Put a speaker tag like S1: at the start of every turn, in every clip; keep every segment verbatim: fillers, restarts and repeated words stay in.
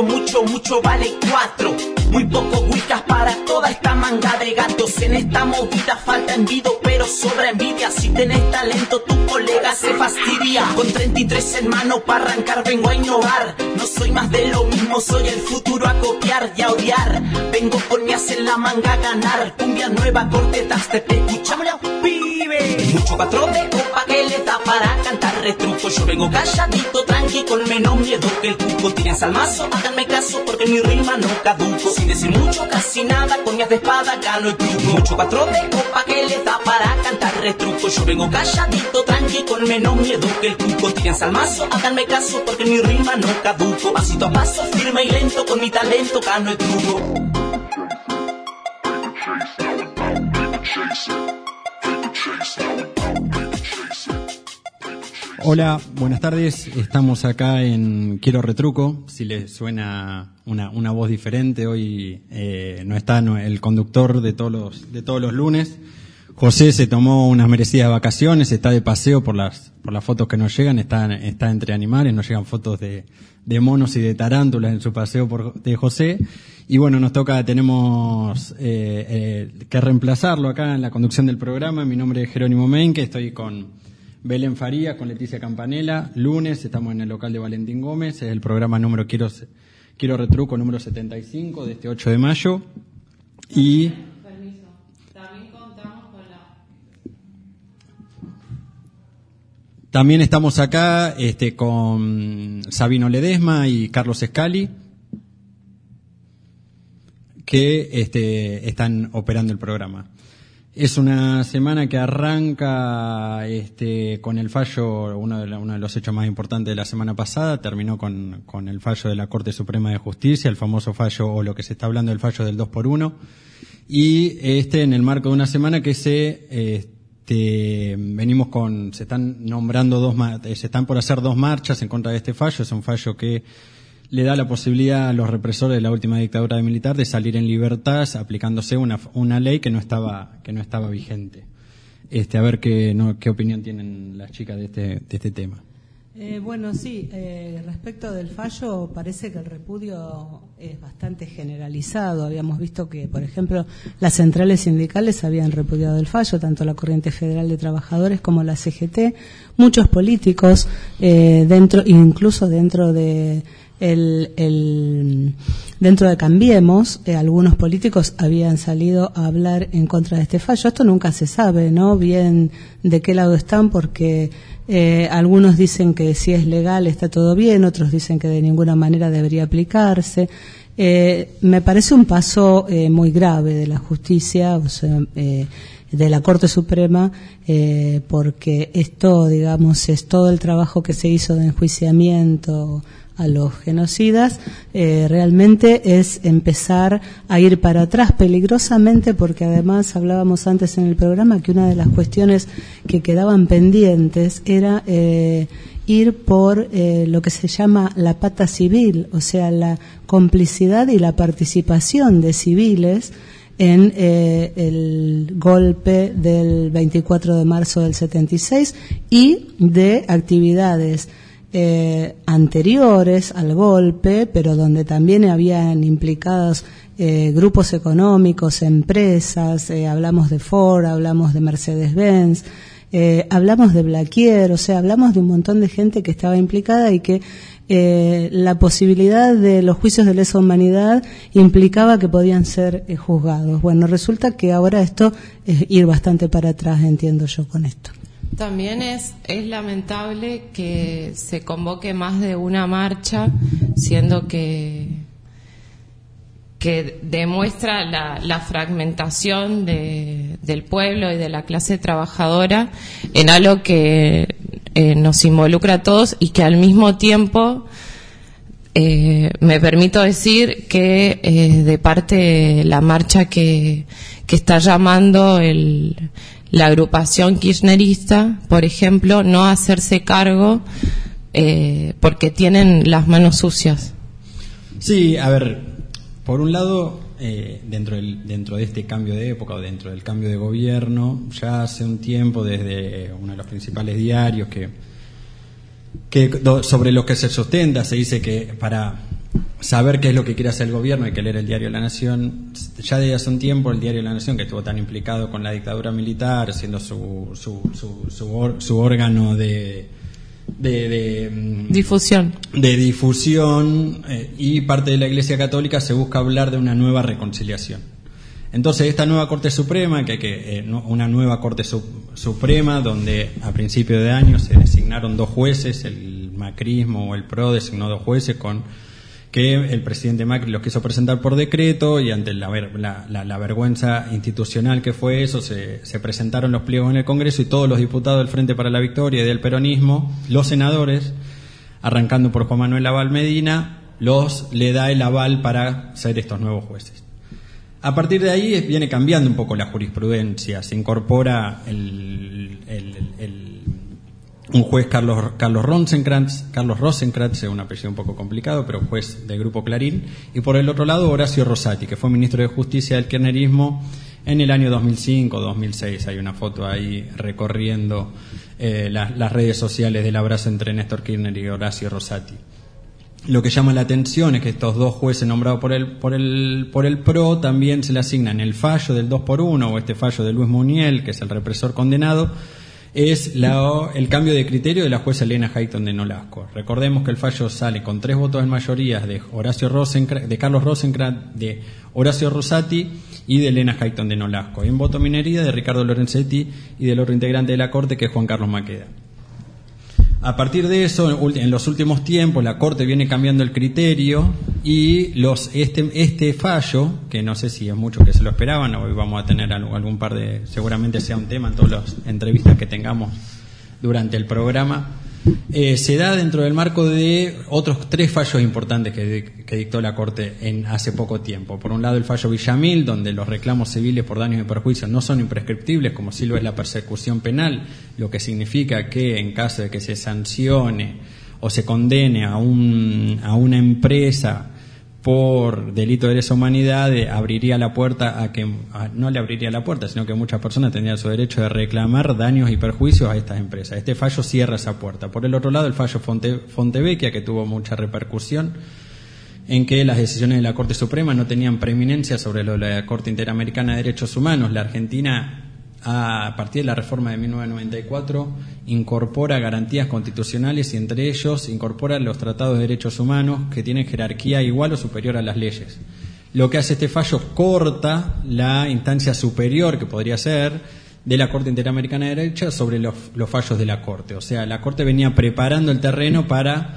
S1: mucho, mucho, mucho vale cuatro. Muy pocos wicas para toda esta manga de gatos. En esta movida falta envido, pero sobra envidia. Si tenés talento, tu colega se fastidia. Con treinta y tres en mano para arrancar vengo a innovar. No soy más de lo mismo, soy el futuro a copiar y a odiar. Vengo con mi as en la manga a ganar. Cumbia nueva, corte, te escuchámoslo, pibe. Mucho patrón de copa que le da para cantar retruco. Yo vengo calladito, tranqui, con menos miedo que el cuco. Tiren salmazo, háganme caso porque mi rima no caduco. Sin decir mucho, casi nada, con mi as de espada gano el truco. Mucho patrón de copa que le da para cantar retruco. Yo vengo calladito, tranqui, con menos miedo que el cuco. Tiren salmazo, háganme caso porque mi rima no caduco. Pasito a paso, firme y lento, con mi talento gano el truco.
S2: Hola, buenas tardes. Estamos acá en Quiero Retruco. Si les suena una, una voz diferente, hoy eh, no está no, el conductor de todos los de todos los lunes. José se tomó unas merecidas vacaciones, está de paseo por las por las fotos que nos llegan, está, está entre animales, nos llegan fotos de, de monos y de tarántulas en su paseo por, de José. Y bueno, nos toca, tenemos eh, eh, que reemplazarlo acá en la conducción del programa. Mi nombre es Jerónimo Menque, estoy con Belén Farías, con Leticia Campanella. Lunes estamos en el local de Valentín Gómez, es el programa número Quiero, Quiero Retruco número setenta y cinco de este ocho de mayo. Y
S3: permiso, también contamos con la...
S2: También estamos acá este, con Sabino Ledesma y Carlos Scali, que este, están operando el programa. Es una semana que arranca este, con el fallo, uno de, la, uno de los hechos más importantes de la semana pasada, terminó con, con el fallo de la Corte Suprema de Justicia, el famoso fallo, o lo que se está hablando del fallo del dos por uno, y este en el marco de una semana que se este, venimos con, se están nombrando dos, se están por hacer dos marchas en contra de este fallo. Es un fallo que le da la posibilidad a los represores de la última dictadura militar de salir en libertad aplicándose una una ley que no estaba que no estaba vigente. Este, a ver qué no, qué opinión tienen las chicas de este de este tema.
S4: Eh, bueno, sí, eh, respecto del fallo, parece que el repudio es bastante generalizado. Habíamos visto que, por ejemplo, las centrales sindicales habían repudiado el fallo, tanto la Corriente Federal de Trabajadores como la C G T. Muchos políticos, eh, dentro, incluso dentro de El, el, dentro de Cambiemos, eh, algunos políticos habían salido a hablar en contra de este fallo. Esto nunca se sabe, ¿no? Bien de qué lado están, porque eh, algunos dicen que si es legal está todo bien, otros dicen que de ninguna manera debería aplicarse. Eh, me parece un paso eh, muy grave de la justicia, o sea, eh, de la Corte Suprema, eh, porque esto, digamos, es todo el trabajo que se hizo de enjuiciamiento a los genocidas, eh, realmente es empezar a ir para atrás peligrosamente, porque además hablábamos antes en el programa que una de las cuestiones que quedaban pendientes era eh, ir por eh, lo que se llama la pata civil, o sea, la complicidad y la participación de civiles en eh, el golpe del veinticuatro de marzo del setenta y seis y de actividades Eh, anteriores al golpe, pero donde también habían implicados eh, grupos económicos, empresas, eh, hablamos de Ford, hablamos de Mercedes-Benz, eh, hablamos de Blaquier, o sea, hablamos de un montón de gente que estaba implicada y que eh, la posibilidad de los juicios de lesa humanidad implicaba que podían ser eh, juzgados. Bueno, resulta que ahora esto es ir bastante para atrás, entiendo yo con esto.
S3: También es, es lamentable que se convoque más de una marcha, siendo que, que demuestra la, la fragmentación de, del pueblo y de la clase trabajadora en algo que eh, nos involucra a todos y que al mismo tiempo eh, me permito decir que eh, de parte de la marcha que, que está llamando el la agrupación kirchnerista, por ejemplo, no hacerse cargo eh, porque tienen las manos sucias.
S2: Sí, a ver, por un lado, eh, dentro del, dentro de este cambio de época o dentro del cambio de gobierno, ya hace un tiempo desde uno de los principales diarios que, que sobre los que se sustenta se dice que para saber qué es lo que quiere hacer el gobierno, hay que leer el Diario de la Nación. Ya desde hace un tiempo el Diario de la Nación, que estuvo tan implicado con la dictadura militar, siendo su su su, su, or, su órgano de de, de
S3: difusión
S2: de difusión eh, y parte de la Iglesia Católica, se busca hablar de una nueva reconciliación. Entonces esta nueva Corte Suprema, que, que eh, una nueva Corte su, Suprema, donde a principio de año se designaron dos jueces, el macrismo o el PRO designó dos jueces con que el presidente Macri los quiso presentar por decreto, y ante la, la, la, la vergüenza institucional que fue eso, se, se presentaron los pliegos en el Congreso, y todos los diputados del Frente para la Victoria y del peronismo, los senadores, arrancando por Juan Manuel Aval Medina, los le da el aval para ser estos nuevos jueces. A partir de ahí viene cambiando un poco la jurisprudencia, se incorpora el, el, el, el un juez Carlos Carlos Rosenkrantz, Carlos Rosenkrantz, es un apellido un poco complicado, pero juez del Grupo Clarín, y por el otro lado Horacio Rosati, que fue ministro de Justicia del kirchnerismo en el año dos mil cinco dos mil seis. Hay una foto ahí recorriendo eh, las, las redes sociales del abrazo entre Néstor Kirchner y Horacio Rosati. Lo que llama la atención es que estos dos jueces nombrados por el por el por el PRO también se le asignan el fallo del dos por uno, o este fallo de Luis Muniel, que es el represor condenado, es la, el cambio de criterio de la jueza Elena Hayton de Nolasco. Recordemos que el fallo sale con tres votos en mayoría de Horacio Rosenkrantz, de Carlos Rosenkrantz, de Horacio Rosati y de Elena Hayton de Nolasco. Y en voto minoría de Ricardo Lorenzetti y del otro integrante de la Corte, que es Juan Carlos Maqueda. A partir de eso, en los últimos tiempos, la Corte viene cambiando el criterio, y los este este fallo, que no sé si es mucho que se lo esperaban, hoy vamos a tener algún par de, seguramente sea un tema en todas las entrevistas que tengamos durante el programa, eh, se da dentro del marco de otros tres fallos importantes que, que dictó la Corte en hace poco tiempo. Por un lado, el fallo Villamil, donde los reclamos civiles por daños y perjuicios no son imprescriptibles, como sí lo es la persecución penal, lo que significa que en caso de que se sancione o se condene a un a una empresa por delito de lesa humanidad, eh, abriría la puerta a que, a, no le abriría la puerta, sino que muchas personas tendrían su derecho de reclamar daños y perjuicios a estas empresas. Este fallo cierra esa puerta. Por el otro lado, el fallo Fonte, Fontevecchia, que tuvo mucha repercusión, en que las decisiones de la Corte Suprema no tenían preeminencia sobre lo de la Corte Interamericana de Derechos Humanos. La Argentina, a partir de la reforma de mil novecientos noventa y cuatro, incorpora garantías constitucionales, y entre ellos incorpora los tratados de derechos humanos, que tienen jerarquía igual o superior a las leyes. Lo que hace este fallo, corta la instancia superior, que podría ser de la Corte Interamericana de Derechos, sobre los, los fallos de la Corte. O sea, la Corte venía preparando el terreno para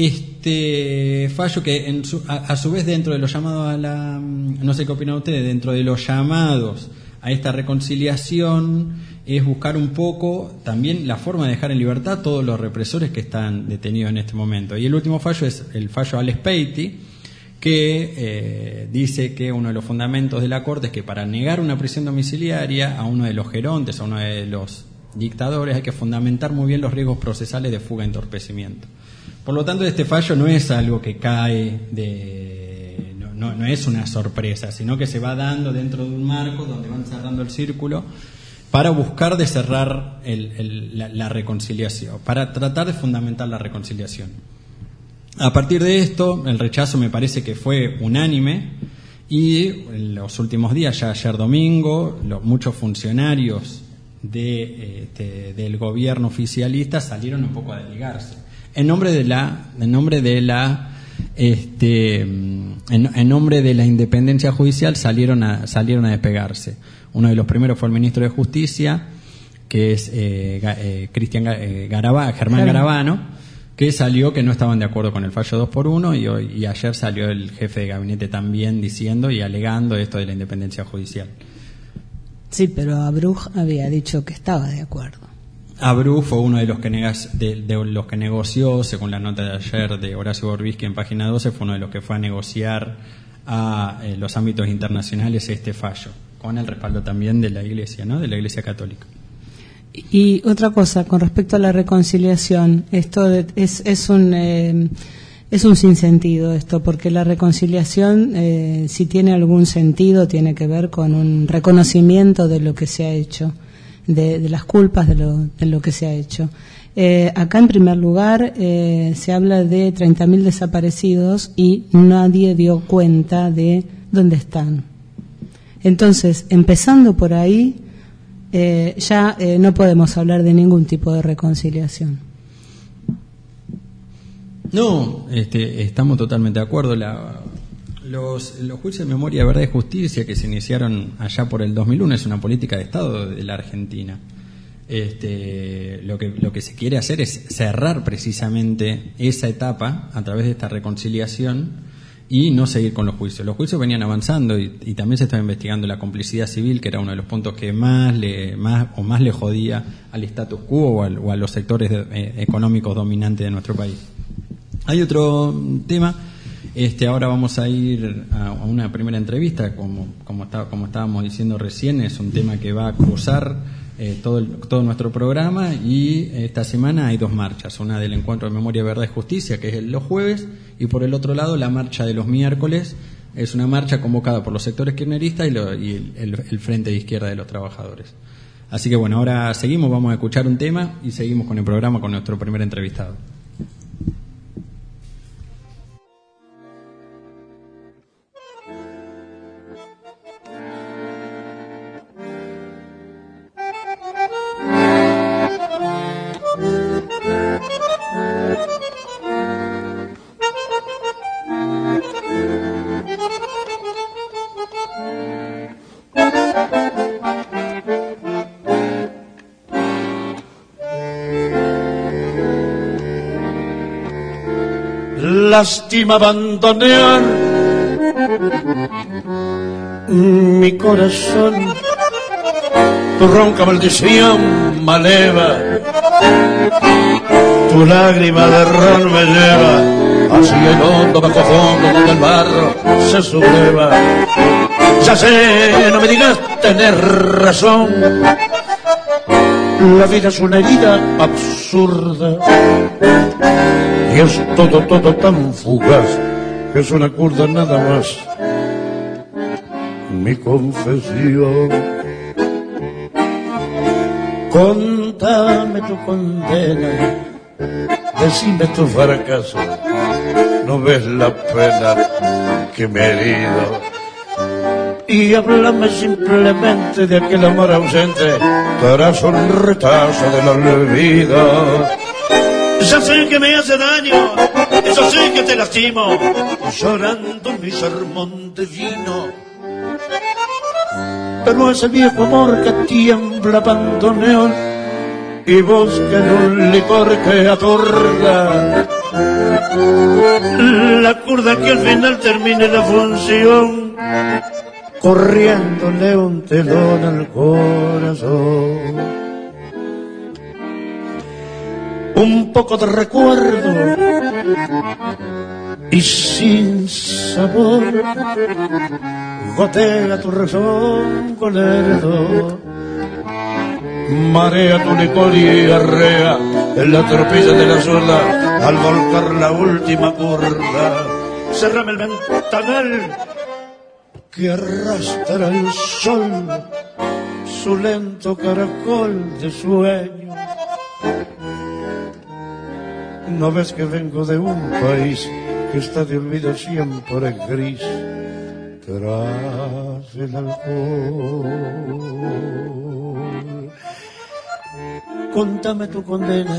S2: este fallo, que en su, a, a su vez, dentro de los llamados a la, no sé qué opinan ustedes, dentro de los llamados a esta reconciliación, es buscar un poco también la forma de dejar en libertad a todos los represores que están detenidos en este momento. Y el último fallo es el fallo Alex Peiti, que eh, dice que uno de los fundamentos de la Corte es que para negar una prisión domiciliaria a uno de los gerontes, a uno de los dictadores, hay que fundamentar muy bien los riesgos procesales de fuga e entorpecimiento. Por lo tanto, este fallo no es algo que cae de... No, no es una sorpresa, sino que se va dando dentro de un marco donde van cerrando el círculo para buscar de cerrar el, el, la, la reconciliación, para tratar de fundamentar la reconciliación. A partir de esto, el rechazo me parece que fue unánime, y en los últimos días, ya ayer domingo, los, muchos funcionarios de, este, del gobierno oficialista salieron un poco a desligarse en nombre de la, en nombre de la Este, en, en nombre de la independencia judicial salieron a, salieron a despegarse. Uno de los primeros fue el ministro de Justicia, que es eh, eh, Cristian eh, Garabá, Germán Garabano, que salió que no estaban de acuerdo con el fallo dos por uno, y, hoy, y ayer salió el jefe de gabinete también diciendo y alegando esto de la independencia judicial.
S4: Sí, pero Abruj había dicho que estaba de acuerdo.
S2: Abru fue uno de los que negas, de, de los que negoció, según la nota de ayer de Horacio Borbisky en página doce, fue uno de los que fue a negociar a eh, los ámbitos internacionales este fallo, con el respaldo también de la Iglesia, ¿no? De la Iglesia Católica.
S4: Y otra cosa, con respecto a la reconciliación, esto de, es, es un eh, es un sinsentido esto, porque la reconciliación, eh, si tiene algún sentido, tiene que ver con un reconocimiento de lo que se ha hecho. De, de las culpas de lo, de lo que se ha hecho. Eh, acá, en primer lugar, eh, se habla de treinta mil desaparecidos y nadie dio cuenta de dónde están. Entonces, empezando por ahí, eh, ya eh, no podemos hablar de ningún tipo de reconciliación.
S2: No, este, estamos totalmente de acuerdo. La, los, los juicios de memoria, verdad y justicia que se iniciaron allá por el dos mil uno es una política de Estado de la Argentina. Este, lo que lo que se quiere hacer es cerrar precisamente esa etapa a través de esta reconciliación y no seguir con los juicios. Los juicios venían avanzando y, y también se estaba investigando la complicidad civil, que era uno de los puntos que más le más o más le jodía al status quo o, al, o a los sectores de, eh, económicos dominantes de nuestro país. Hay otro tema. Este, ahora vamos a ir a una primera entrevista, como como, está, como estábamos diciendo recién, es un tema que va a cruzar Eh, todo, el, todo nuestro programa, y esta semana hay dos marchas, una del Encuentro de Memoria, Verdad y Justicia, que es el, los jueves, y por el otro lado la marcha de los miércoles. Es una marcha convocada por los sectores kirchneristas y, lo, y el, el Frente de Izquierda de los Trabajadores. Así que bueno, ahora seguimos, vamos a escuchar un tema y seguimos con el programa con nuestro primer entrevistado.
S5: Lástima abandonar mi corazón, tu ronca maldición me eleva, tu lágrima de ron me lleva hacia el hondo bajo fondo donde el barro se subleva. Ya sé, no me digas tener razón, la vida es una herida absurda y es todo, todo tan fugaz que es una curda nada más. Mi confesión, contame tu condena, decime tu fracaso, no ves la pena que me he herido, y háblame simplemente de aquel amor ausente, tras un retazo del olvido. Ya sé que me hace daño, eso sé que te lastimo, llorando mi sermón de vino. Pero ese viejo amor que tiembla bandoneón y busca en un licor que atorga, la curda que al final termine la función, corriéndole un telón al corazón. Un poco de recuerdo y sin sabor gotea tu razón con lerdo, marea tu licor y arrea en la tropilla de la suela al volcar la última curva. Cerrame el ventanal que arrastra el sol, su lento caracol de sueño. ¿No ves que vengo de un país que está de olvido siempre gris tras el alcohol? Contame tu condena,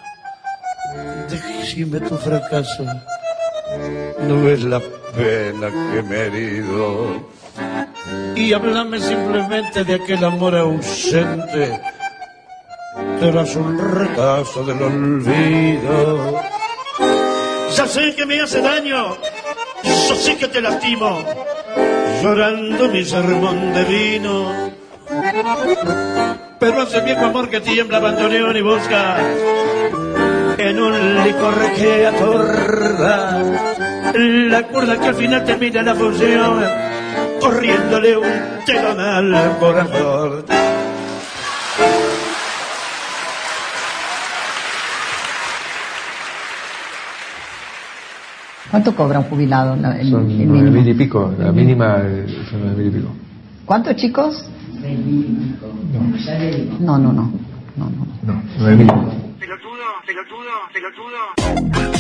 S5: decime tu fracaso, no ves la pena que me he herido, y háblame simplemente de aquel amor ausente tras un retazo del olvido. Ya sé que me hace daño, yo sé que te lastimo, llorando mi sermón de vino. Pero hace viejo amor que tiembla abandoneón y busca en un licor que atorda, la curda que al final termina la función, corriéndole un telón al corazón.
S6: ¿Cuánto cobra un jubilado? El,
S7: son
S6: el
S7: nueve mil y pico, la mínima son nueve mil y pico.
S6: ¿Cuántos, chicos?
S7: No,
S6: No, no, no. no, no.
S7: no nueve mil y pico.
S8: pelotudo, pelotudo, pelotudo.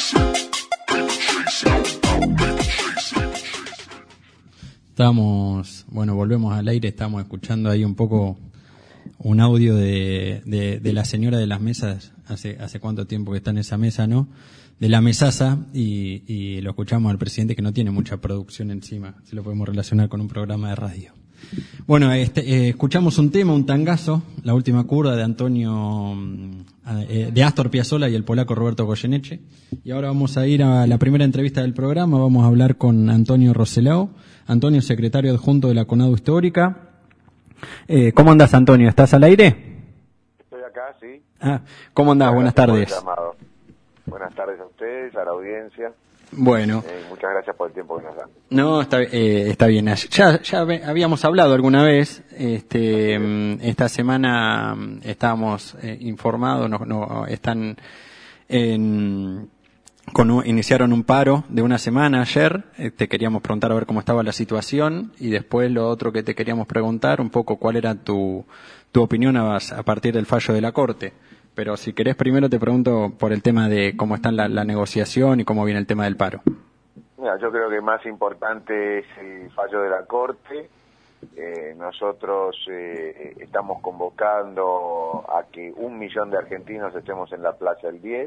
S2: Estamos, bueno, volvemos al aire, estamos escuchando ahí un poco un audio de, de, de la señora de las mesas, hace hace cuánto tiempo que está en esa mesa, ¿no? De la mesaza, y, y lo escuchamos al presidente, que no tiene mucha producción encima, si lo podemos relacionar con un programa de radio. Bueno, este, eh, escuchamos un tema, un tangazo, La última curva, de Antonio, eh, de Astor Piazzolla y el polaco Roberto Goyeneche. Y ahora vamos a ir a la primera entrevista del programa. Vamos a hablar con Antonio Roselao. Antonio, secretario adjunto de la CONADU Histórica. Eh, ¿Cómo andás, Antonio? ¿Estás al aire?
S9: Estoy acá, sí.
S2: Ah, ¿cómo andás? Buenas tardes.
S9: Buenas tardes a ustedes, a la audiencia.
S2: Bueno.
S9: Eh, muchas gracias por el tiempo que nos dan.
S2: No, está, eh, está bien. Ya, ya habíamos hablado alguna vez. Este, esta semana estábamos eh, informados, no, no, están en, con, iniciaron un paro de una semana ayer. Eh, te queríamos preguntar a ver cómo estaba la situación, y después lo otro que te queríamos preguntar, un poco cuál era tu, tu opinión a, a partir del fallo de la Corte. Pero si querés, primero te pregunto por el tema de cómo está la, la negociación y cómo viene el tema del paro.
S9: Mira, yo creo que más importante es el fallo de la Corte. Eh, nosotros eh, estamos convocando a que un millón de argentinos estemos en la Plaza el diez,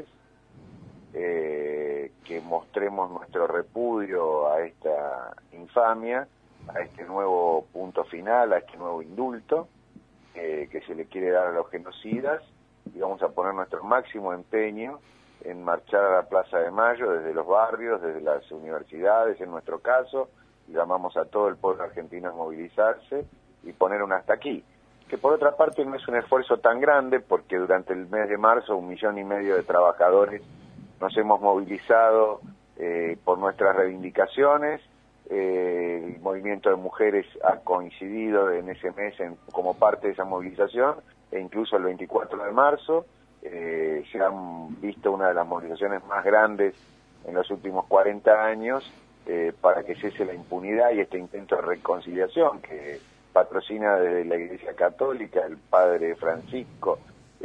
S9: eh, que mostremos nuestro repudio a esta infamia, a este nuevo punto final, a este nuevo indulto eh, que se le quiere dar a los genocidas. Y vamos a poner nuestro máximo empeño en marchar a la Plaza de Mayo desde los barrios, desde las universidades, en nuestro caso, y llamamos a todo el pueblo argentino a movilizarse y poner un hasta aquí. Que por otra parte no es un esfuerzo tan grande, porque durante el mes de marzo un millón y medio de trabajadores nos hemos movilizado eh, por nuestras reivindicaciones. Eh, el movimiento de mujeres ha coincidido en ese mes en, como parte de esa movilización, e incluso el veinticuatro de marzo eh, se han visto una de las movilizaciones más grandes en los últimos cuarenta años eh, para que cese la impunidad y este intento de reconciliación que patrocina desde la Iglesia Católica el padre Francisco,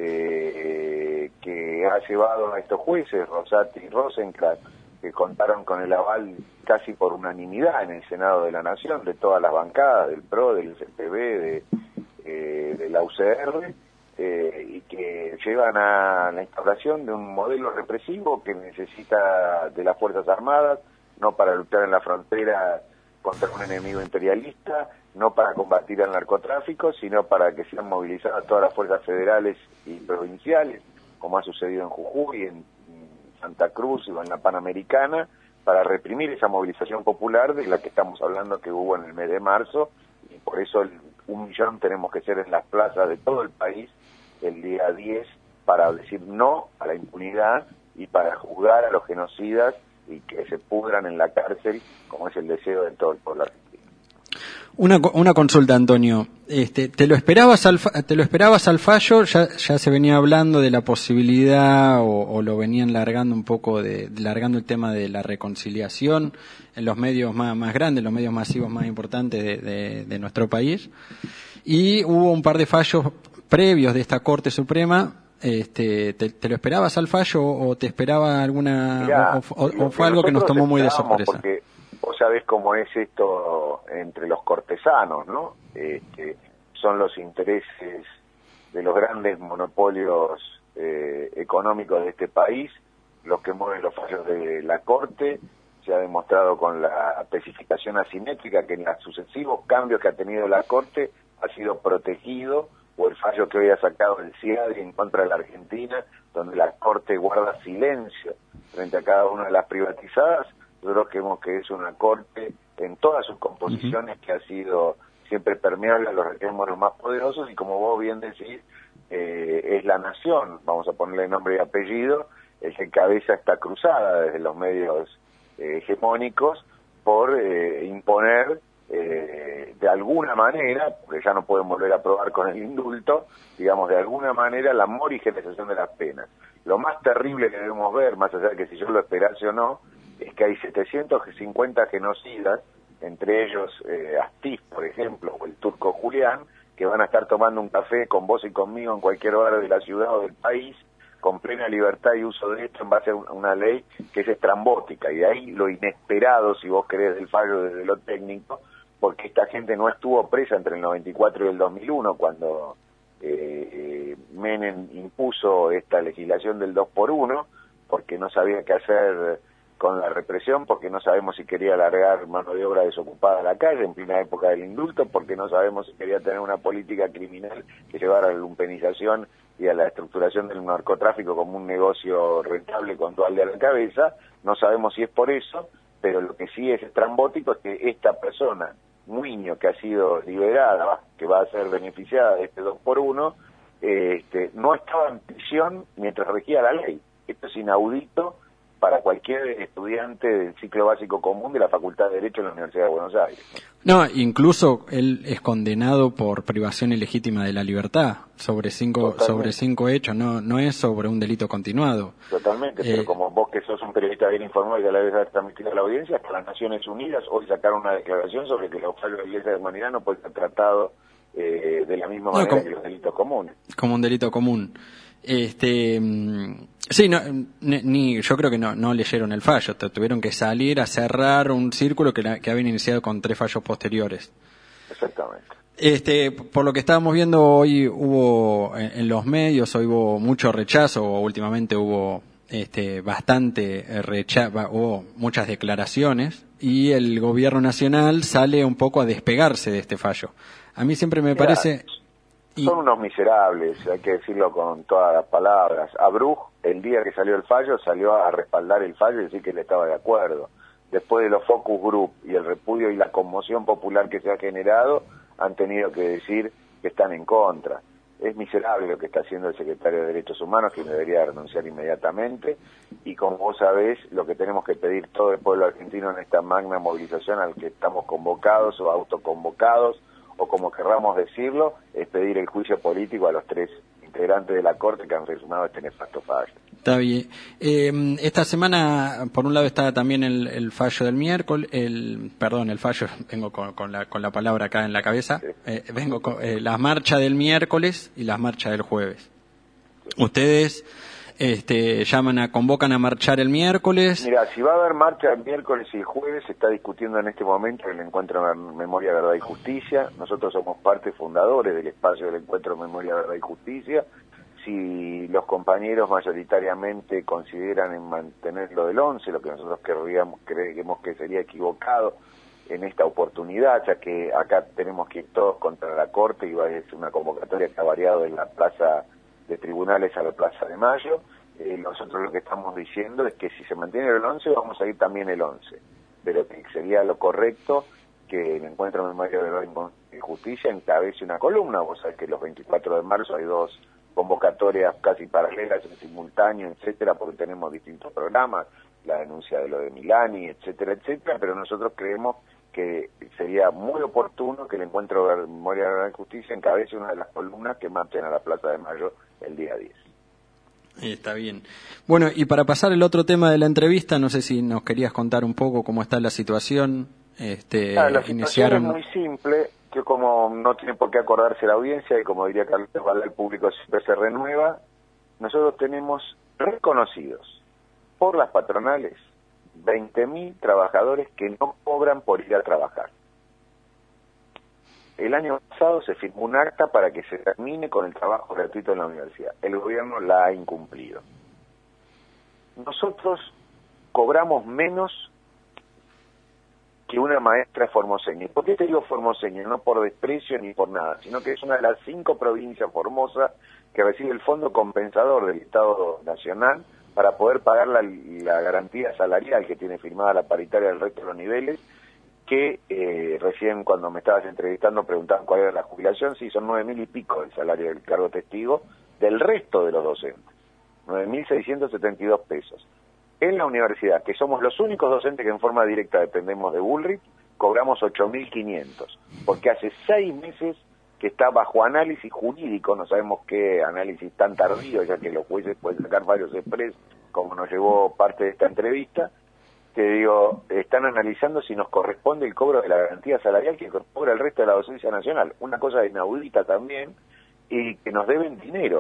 S9: eh, que ha llevado a estos jueces, Rosati y Rosenkrantz, que contaron con el aval casi por unanimidad en el Senado de la Nación, de todas las bancadas, del P R O, del C P B, de, eh, de la U C R, eh, y que llevan a la instauración de un modelo represivo que necesita de las Fuerzas Armadas, no para luchar en la frontera contra un enemigo imperialista, no para combatir al narcotráfico, sino para que sean movilizadas todas las fuerzas federales y provinciales, como ha sucedido en Jujuy, en Santa Cruz o en la Panamericana, para reprimir esa movilización popular de la que estamos hablando que hubo en el mes de marzo, y por eso el, un millón tenemos que ser en las plazas de todo el país el día diez para decir no a la impunidad y para juzgar a los genocidas y que se pudran en la cárcel, como es el deseo de todo el pueblo argentino.
S2: Una, una consulta, Antonio. Este, ¿te lo esperabas al te lo esperabas al fallo? Ya, ya se venía hablando de la posibilidad o, o lo venían largando un poco de, de largando el tema de la reconciliación en los medios más, más grandes, los medios masivos más importantes de, de, de nuestro país. Y hubo un par de fallos previos de esta Corte Suprema. Este, ¿te, te lo esperabas al fallo o te esperaba alguna
S9: Mirá,
S2: o, o, o fue algo que nos tomó muy de sorpresa?
S9: Porque vos sabés cómo es esto entre los cortesanos, ¿no? Este, son los intereses de los grandes monopolios eh, económicos de este país los que mueven los fallos de la Corte. Se ha demostrado con la especificación asimétrica que en los sucesivos cambios que ha tenido la Corte ha sido protegido, o el fallo que hoy ha sacado el CIADRI en contra de la Argentina, donde la Corte guarda silencio frente a cada una de las privatizadas. Nosotros creemos que es una Corte en todas sus composiciones que ha sido siempre permeable a los reclamos los más poderosos, y como vos bien decís, eh, es la nación, vamos a ponerle nombre y apellido, el que cabeza esta cruzada desde los medios eh, hegemónicos por eh, imponer eh, de alguna manera, porque ya no pueden volver a probar con el indulto, digamos de alguna manera la morigenización de las penas. Lo más terrible que debemos ver, más allá de que si yo lo esperase o no, es que hay setecientos cincuenta genocidas, entre ellos eh, Astiz, por ejemplo, o el turco Julián, que van a estar tomando un café con vos y conmigo en cualquier hora de la ciudad o del país, con plena libertad y uso de esto en base a una ley que es estrambótica, y de ahí lo inesperado, si vos querés, del fallo desde lo técnico, porque esta gente no estuvo presa entre el noventa y cuatro y el dos mil uno, cuando eh, Menem impuso esta legislación del dos por uno, porque no sabía qué hacer con la represión, porque no sabemos si quería largar mano de obra desocupada a la calle en plena época del indulto, porque no sabemos si quería tener una política criminal que llevara a la lumpenización y a la estructuración del narcotráfico como un negocio rentable con Duhalde a la cabeza. No sabemos si es por eso, pero lo que sí es estrambótico es que esta persona, Muiño, que ha sido liberada, que va a ser beneficiada de este dos por uno, eh, este, no estaba en prisión mientras regía la ley. Esto es inaudito para cualquier estudiante del ciclo básico común de la Facultad de Derecho de la Universidad de Buenos Aires.
S2: No, incluso él es condenado por privación ilegítima de la libertad sobre cinco sobre cinco hechos, no no es sobre un delito continuado.
S9: Totalmente,
S2: eh,
S9: pero como vos que sos un periodista bien informado y que a la vez has transmitido a la audiencia, hasta las Naciones Unidas hoy sacaron una declaración sobre que los fallos de la Iglesia de Humanidad no pueden ser tratados eh, de la misma
S2: no,
S9: manera
S2: como,
S9: que los delitos comunes.
S2: Como un delito común. Este, sí, no, ni, ni yo creo que no, no leyeron el fallo, tuvieron que salir a cerrar un círculo que, la, que habían iniciado con tres fallos posteriores.
S9: Exactamente.
S2: Este, por lo que estábamos viendo hoy hubo en, en los medios, hoy hubo mucho rechazo, o últimamente hubo este, bastante rechazo, hubo muchas declaraciones y el gobierno nacional sale un poco a despegarse de este fallo. A mí siempre me
S9: Mirá,
S2: parece...
S9: Y... Son unos miserables, hay que decirlo con todas las palabras. Abruj, el día que salió el fallo, salió a respaldar el fallo y decir que él estaba de acuerdo. Después de los focus group y el repudio y la conmoción popular que se ha generado, han tenido que decir que están en contra. Es miserable lo que está haciendo el secretario de Derechos Humanos, que debería renunciar inmediatamente, y como vos sabés, lo que tenemos que pedir todo el pueblo argentino en esta magna movilización al que estamos convocados o autoconvocados, o como querramos decirlo, es pedir el juicio político a los tres integrantes de la Corte que han firmado este nefasto fallo.
S2: Está bien. Eh, esta semana, por un lado, está también el, el fallo del miércoles, el perdón, el fallo, vengo con, con, la, con la palabra acá en la cabeza, sí. eh, vengo con eh, la marcha del miércoles y las marchas del jueves. Sí. Ustedes este, llaman a, convocan a marchar el miércoles.
S9: Mira, si va a haber marcha el miércoles y el jueves, se está discutiendo en este momento el Encuentro Memoria, Verdad y Justicia. Nosotros somos parte fundadores del espacio del Encuentro Memoria, Verdad y Justicia. Si los compañeros mayoritariamente consideran en mantener lo del once, lo que nosotros querríamos, creemos que sería equivocado en esta oportunidad, ya que acá tenemos que ir todos contra la Corte y va a ser una convocatoria que ha variado de la plaza de tribunales a la Plaza de Mayo. Eh, nosotros lo que estamos diciendo es que si se mantiene el once, vamos a ir también el once, pero que sería lo correcto que el Encuentro Memoria, Verdad y Justicia encabece una columna. Vos sabés que los veinticuatro de marzo hay dos convocatorias casi paralelas en simultáneo, etcétera, porque tenemos distintos programas, la denuncia de lo de Milani, etcétera, etcétera, pero nosotros creemos que sería muy oportuno que el Encuentro de Memoria, Verdad y Justicia encabece una de las columnas que marchen a la Plaza de Mayo el día diez.
S2: Está bien. Bueno, y para pasar el otro tema de la entrevista, no sé si nos querías contar un poco cómo está la situación. Este,
S9: ah, la situación
S2: iniciaron...
S9: es muy simple, que como no tiene por qué acordarse la audiencia, y como diría Carlos Valda, el público siempre se renueva, nosotros tenemos reconocidos por las patronales veinte mil trabajadores que no cobran por ir a trabajar. El año pasado se firmó un acta para que se termine con el trabajo gratuito en la universidad. El gobierno la ha incumplido. Nosotros cobramos menos que una maestra formoseña. ¿Por qué te digo formoseña? No por desprecio ni por nada, sino que es una de las cinco provincias formosas que recibe el fondo compensador del Estado Nacional para poder pagar la, la garantía salarial que tiene firmada la paritaria del resto de los niveles, que eh, recién cuando me estabas entrevistando preguntaban cuál era la jubilación. Sí, son nueve mil y pico el salario del cargo testigo del resto de los docentes, nueve mil seiscientos setenta y dos pesos. En la universidad, que somos los únicos docentes que en forma directa dependemos de Bullrich, cobramos ocho mil quinientos, porque hace seis meses que está bajo análisis jurídico, no sabemos qué análisis tan tardío, ya que los jueces pueden sacar varios express, como nos llevó parte de esta entrevista, que digo, están analizando si nos corresponde el cobro de la garantía salarial que cobra el resto de la docencia nacional, una cosa inaudita también, y que nos deben dinero.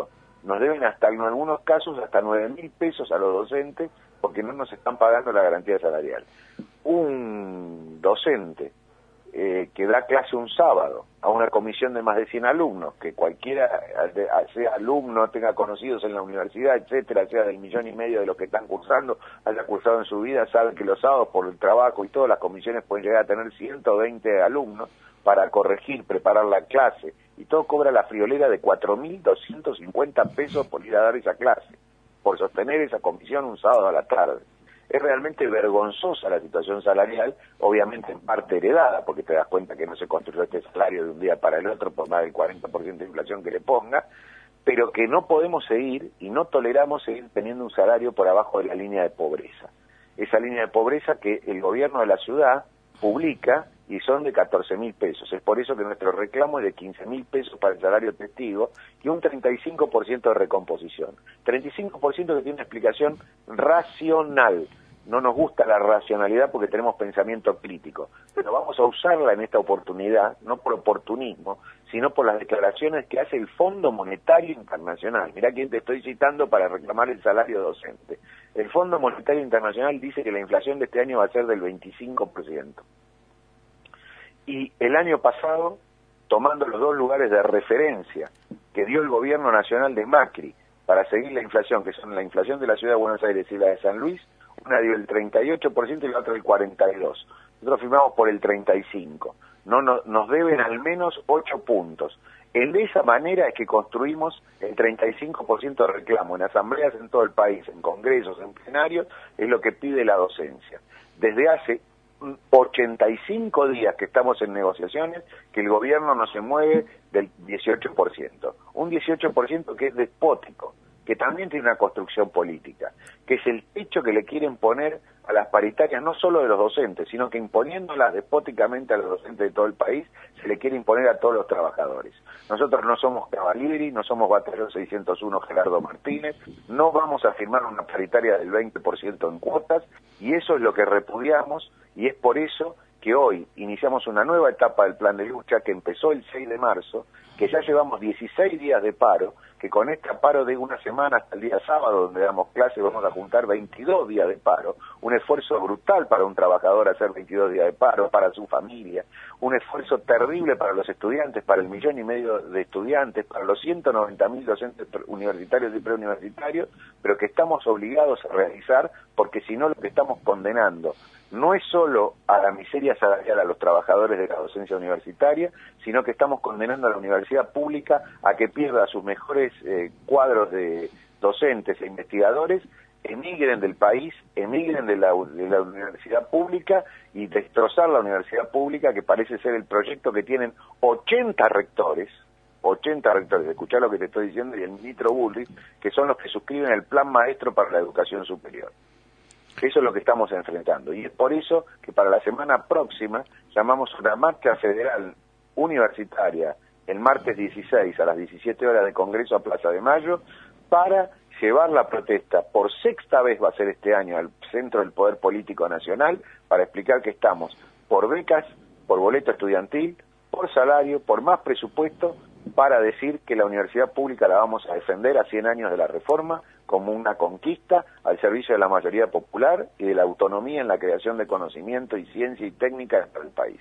S9: nos deben hasta en algunos casos hasta nueve mil pesos a los docentes porque no nos están pagando la garantía salarial. Un docente eh, que da clase un sábado a una comisión de más de cien alumnos, que cualquiera, sea alumno, tenga conocidos en la universidad, etcétera, sea del millón y medio de los que están cursando, haya cursado en su vida, sabe que los sábados por el trabajo y todas las comisiones pueden llegar a tener ciento veinte alumnos para corregir, preparar la clase, y todo cobra la friolera de cuatro mil doscientos cincuenta pesos por ir a dar esa clase, por sostener esa comisión un sábado a la tarde. Es realmente vergonzosa la situación salarial, obviamente en parte heredada, porque te das cuenta que no se construyó este salario de un día para el otro por más del cuarenta por ciento de inflación que le ponga, pero que no podemos seguir y no toleramos seguir teniendo un salario por abajo de la línea de pobreza. Esa línea de pobreza que el gobierno de la ciudad publica y son de catorce mil pesos. Es por eso que nuestro reclamo es de quince mil pesos para el salario testigo y un treinta y cinco por ciento de recomposición. treinta y cinco por ciento que tiene una explicación racional. No nos gusta la racionalidad porque tenemos pensamiento crítico, pero vamos a usarla en esta oportunidad, no por oportunismo, sino por las declaraciones que hace el Fondo Monetario Internacional. Mirá quién te estoy citando para reclamar el salario docente. El Fondo Monetario Internacional dice que la inflación de este año va a ser del veinticinco por ciento. Y el año pasado, tomando los dos lugares de referencia que dio el gobierno nacional de Macri para seguir la inflación, que son la inflación de la ciudad de Buenos Aires y la de San Luis, una dio el treinta y ocho por ciento y la otra el cuarenta y dos por ciento. Nosotros firmamos por el treinta y cinco por ciento. No, no, nos deben al menos ocho puntos. En de esa manera es que construimos el treinta y cinco por ciento de reclamo en asambleas en todo el país, en congresos, en plenarios, es lo que pide la docencia. Desde hace ochenta y cinco días que estamos en negociaciones, que el gobierno no se mueve del dieciocho por ciento. Un dieciocho por ciento que es despótico, que también tiene una construcción política, que es el techo que le quieren poner a las paritarias, no solo de los docentes, sino que imponiéndolas despóticamente a los docentes de todo el país, se le quiere imponer a todos los trabajadores. Nosotros no somos Cavalieri, no somos Batallón seiscientos uno Gerardo Martínez, no vamos a firmar una paritaria del veinte por ciento en cuotas, y eso es lo que repudiamos, y es por eso que hoy iniciamos una nueva etapa del plan de lucha que empezó el seis de marzo, que ya llevamos dieciséis días de paro, que con este paro de una semana hasta el día sábado, donde damos clase, vamos a juntar veintidós días de paro, un esfuerzo brutal para un trabajador hacer veintidós días de paro, para su familia, un esfuerzo terrible para los estudiantes, para el millón y medio de estudiantes, para los ciento noventa mil docentes universitarios y preuniversitarios, pero que estamos obligados a realizar, porque si no lo que estamos condenando no es solo a la miseria salarial a los trabajadores de la docencia universitaria, sino que estamos condenando a la universidad pública a que pierda sus mejores eh, cuadros de docentes e investigadores, emigren del país, emigren de la, de la universidad pública y destrozar la universidad pública, que parece ser el proyecto que tienen ochenta rectores, ochenta rectores, escuchá lo que te estoy diciendo, y el ministro Bullrich, que son los que suscriben el Plan Maestro para la Educación Superior. Eso es lo que estamos enfrentando, y es por eso que para la semana próxima llamamos una marcha federal universitaria el martes dieciséis a las diecisiete horas de Congreso a Plaza de Mayo para llevar la protesta, por sexta vez va a ser este año, al centro del Poder Político Nacional, para explicar que estamos por becas, por boleto estudiantil, por salario, por más presupuesto, para decir que la universidad pública la vamos a defender a cien años de la reforma como una conquista al servicio de la mayoría popular y de la autonomía en la creación de conocimiento y ciencia y técnica dentro del país.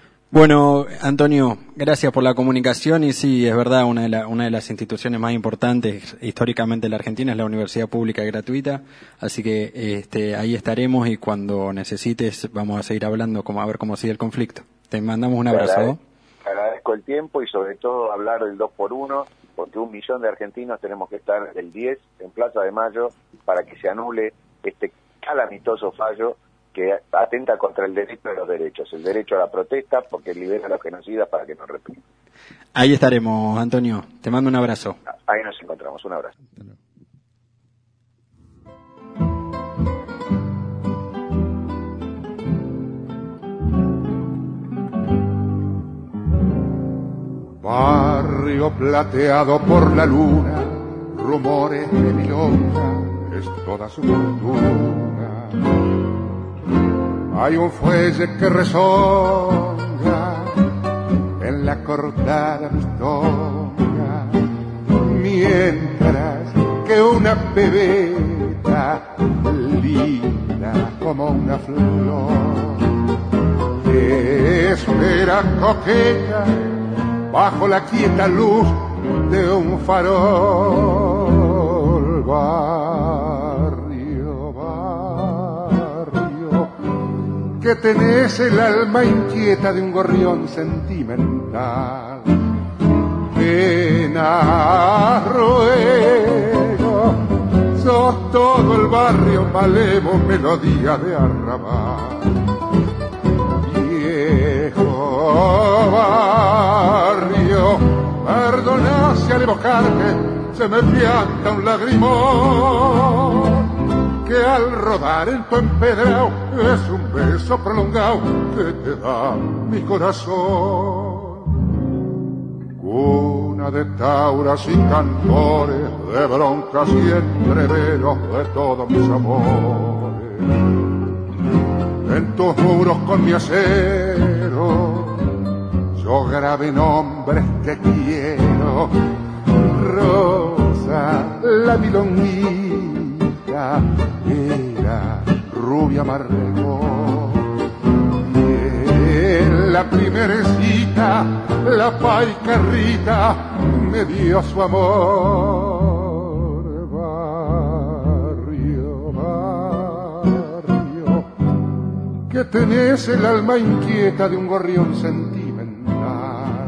S2: Bueno, Antonio, gracias por la comunicación, y sí, es verdad, una de, la, una de las instituciones más importantes históricamente en la Argentina es la universidad pública y gratuita, así que este, ahí estaremos, y cuando necesites vamos a seguir hablando como, a ver cómo sigue el conflicto. Te mandamos un abrazo. Te agradezco,
S9: te agradezco el tiempo y sobre todo hablar del dos por uno, porque un millón de argentinos tenemos que estar el diez en Plaza de Mayo para que se anule este calamitoso fallo que atenta contra el derecho de los derechos, el derecho a la protesta, porque libera a los genocidas para que no repriman.
S2: Ahí estaremos, Antonio. Te mando un abrazo.
S9: Ahí nos encontramos. Un abrazo.
S10: Barrio plateado por la luna, rumores de milonga, es toda su fortuna. Hay un fuelle que rezonga en la cortada mistonga, mientras que una pebeta linda como una flor que espera coqueta bajo la quieta luz de un farol. Barrio, barrio, que tenés el alma inquieta de un gorrión sentimental. Pena, ruego, sos todo el barrio malevo, melodía de arrabal. Viejo barrio, perdona si al evocarte se me pianta un lagrimón, que al rodar en tu empedrado es un beso prolongado que te da mi corazón. Cuna de tauras y cantores, de broncas y entreveros de todos mis amores. En tus muros con mi acero yo grabé nombres que quiero. Rosa, la milonguita, era rubia marregó. La primera cita, la paicarrita me dio su amor. Barrio, barrio, que tenés el alma inquieta de un gorrión sentimental.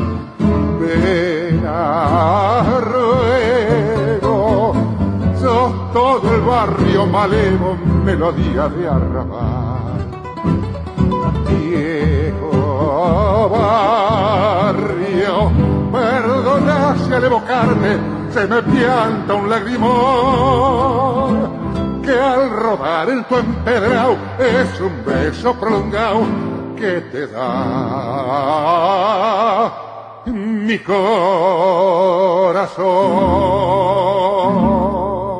S10: Pena, ruego, sos todo el barrio malevo, melodía de arrabal. Viejo barrio, perdona si al evocarme se me pianta un lagrimón, que al rodar en tu empedrado es un beso prolongado que te da mi corazón.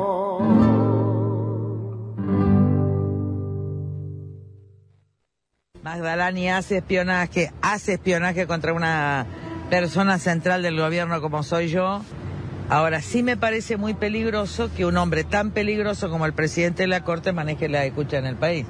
S11: Magdalani hace espionaje, hace espionaje contra una persona central del gobierno como soy yo. Ahora, sí me parece muy peligroso que un hombre tan peligroso como el presidente de la Corte maneje la escucha en el país.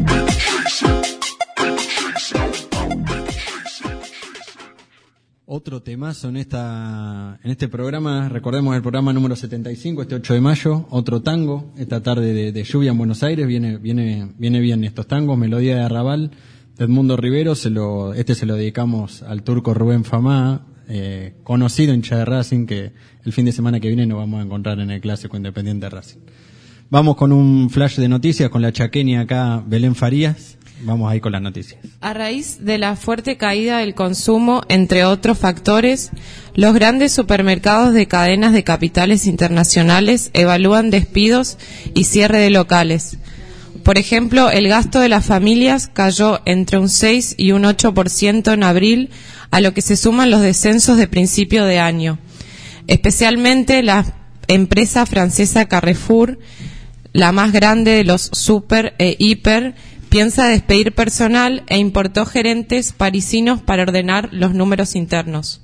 S2: Otro temazo en esta en este programa, recordemos el programa número setenta y cinco, este ocho de mayo, otro tango, esta tarde de, de lluvia en Buenos Aires, viene viene viene bien estos tangos, melodía de arrabal, de Edmundo Rivero, se lo, este se lo dedicamos al turco Rubén Famá, eh, conocido hincha de Racing, que el fin de semana que viene nos vamos a encontrar en el Clásico Independiente de Racing. Vamos con un flash de noticias con la chaqueña acá, Belén Farías. Vamos ahí con las noticias.
S3: A raíz de la fuerte caída del consumo, entre otros factores, los grandes supermercados de cadenas de capitales internacionales evalúan despidos y cierre de locales. Por ejemplo, el gasto de las familias cayó entre un seis y un ocho por ciento en abril, a lo que se suman los descensos de principio de año. Especialmente la empresa francesa Carrefour, la más grande de los super e hiper, piensa despedir personal e importó gerentes parisinos para ordenar los números internos.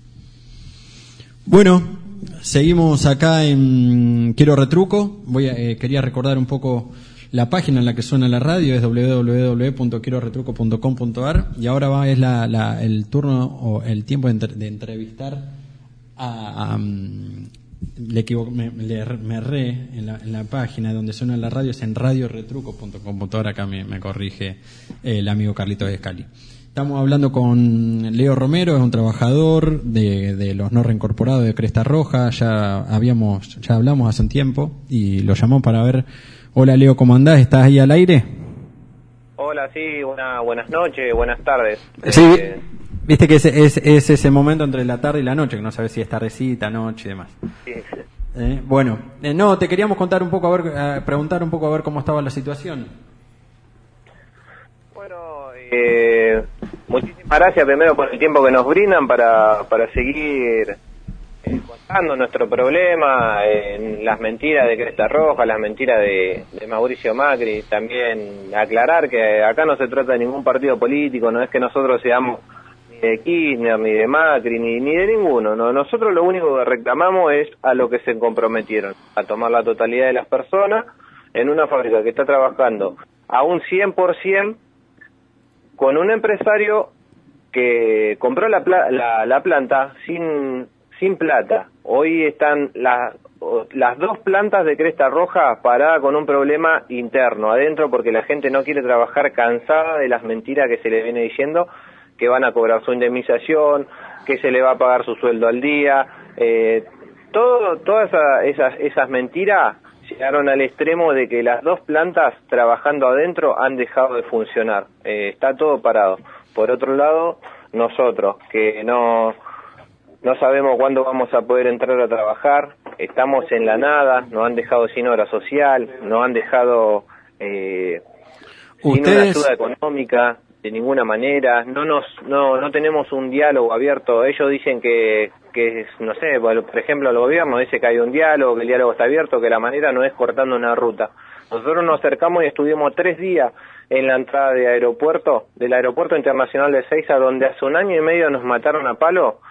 S2: Bueno, seguimos acá en Quiero Retruco. Voy a, eh, quería recordar un poco la página en la que suena la radio, es doble u doble u doble u punto quiero retruco punto com punto a r, y ahora va es la, la, el turno o el tiempo de, entre, de entrevistar a... a um, le equivoco, me, le, me erré en la, en la página donde suena la radio, es en radio retruco punto com punto a r, acá me, me corrige el amigo Carlitos Escali. Estamos hablando con Leo Romero, es un trabajador de, de los no reincorporados de Cresta Roja, ya habíamos, ya hablamos hace un tiempo y lo llamamos para ver. Hola Leo, ¿cómo andás? ¿Estás ahí al aire?
S12: Hola, sí, una, buenas noches, buenas tardes.
S2: Sí,
S12: eh,
S2: viste que es, es, es ese momento entre la tarde y la noche, que no sabes si es tardecita, noche y demás.
S12: Sí.
S2: Eh, bueno, eh, no, te queríamos contar un poco, a ver, eh, preguntar un poco a ver cómo estaba la situación.
S12: Bueno, eh, muchísimas gracias primero por el tiempo que nos brindan para, para seguir eh, contando nuestro problema, eh, las mentiras de Cresta Roja, las mentiras de, de Mauricio Macri. También aclarar que acá no se trata de ningún partido político, no es que nosotros seamos ni de Kirchner, ni de Macri, ni, ni de ninguno. No, nosotros lo único que reclamamos es a lo que se comprometieron, a tomar la totalidad de las personas en una fábrica que está trabajando a un cien por ciento con un empresario que compró la, la, la planta sin, sin plata. Hoy están las, las dos plantas de Cresta Roja paradas con un problema interno adentro porque la gente no quiere trabajar, cansada de las mentiras que se le viene diciendo, que van a cobrar su indemnización, que se le va a pagar su sueldo al día. Eh, todo, todas esa, esas, esas mentiras llegaron al extremo de que las dos plantas trabajando adentro han dejado de funcionar. Eh, está todo parado. Por otro lado, nosotros, que no, no sabemos cuándo vamos a poder entrar a trabajar, estamos en la nada, nos han dejado sin obra social, nos han dejado eh, sin una ayuda económica de ninguna manera, no nos no no tenemos un diálogo abierto. Ellos dicen que, que no sé, por ejemplo el gobierno dice que hay un diálogo, que el diálogo está abierto, que la manera no es cortando una ruta. Nosotros nos acercamos y estuvimos tres días en la entrada de aeropuerto, del aeropuerto internacional de Ezeiza, donde hace un año y medio nos mataron a palo,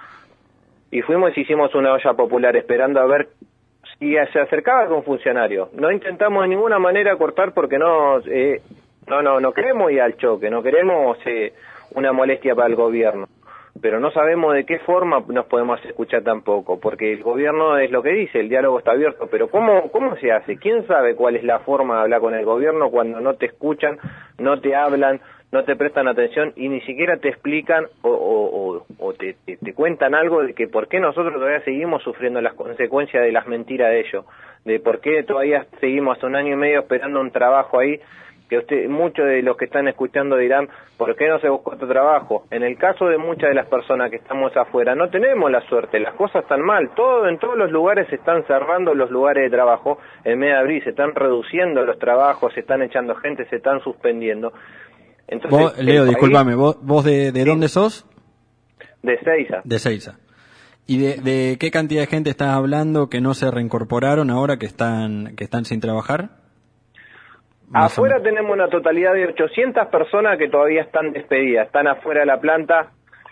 S12: y fuimos y hicimos una olla popular esperando a ver si se acercaba algún funcionario. No intentamos de ninguna manera cortar porque no eh, no no no queremos ir al choque, no queremos eh, una molestia para el gobierno, pero no sabemos de qué forma nos podemos escuchar tampoco, porque el gobierno es lo que dice, el diálogo está abierto, pero ¿cómo, cómo se hace? ¿Quién sabe cuál es la forma de hablar con el gobierno cuando no te escuchan, no te hablan, no te prestan atención y ni siquiera te explican o, o, o, o te, te, te cuentan algo de que por qué nosotros todavía seguimos sufriendo las consecuencias de las mentiras de ellos, de por qué todavía seguimos hasta un año y medio esperando un trabajo ahí, que usted, muchos de los que están escuchando dirán, ¿por qué no se buscó otro trabajo? En el caso de muchas de las personas que estamos afuera, no tenemos la suerte, las cosas están mal, todo en todos los lugares se están cerrando los lugares de trabajo, en mes de abril se están reduciendo los trabajos, se están echando gente, se están suspendiendo. Entonces,
S2: vos, Leo, país, discúlpame, ¿vos, vos de, de sí, dónde sos?
S12: De Ezeiza.
S2: De Ezeiza. ¿Y de, de qué cantidad de gente estás hablando que no se reincorporaron ahora, que están que están sin trabajar?
S12: Más afuera tenemos una totalidad de ochocientas personas que todavía están despedidas, están afuera de la planta.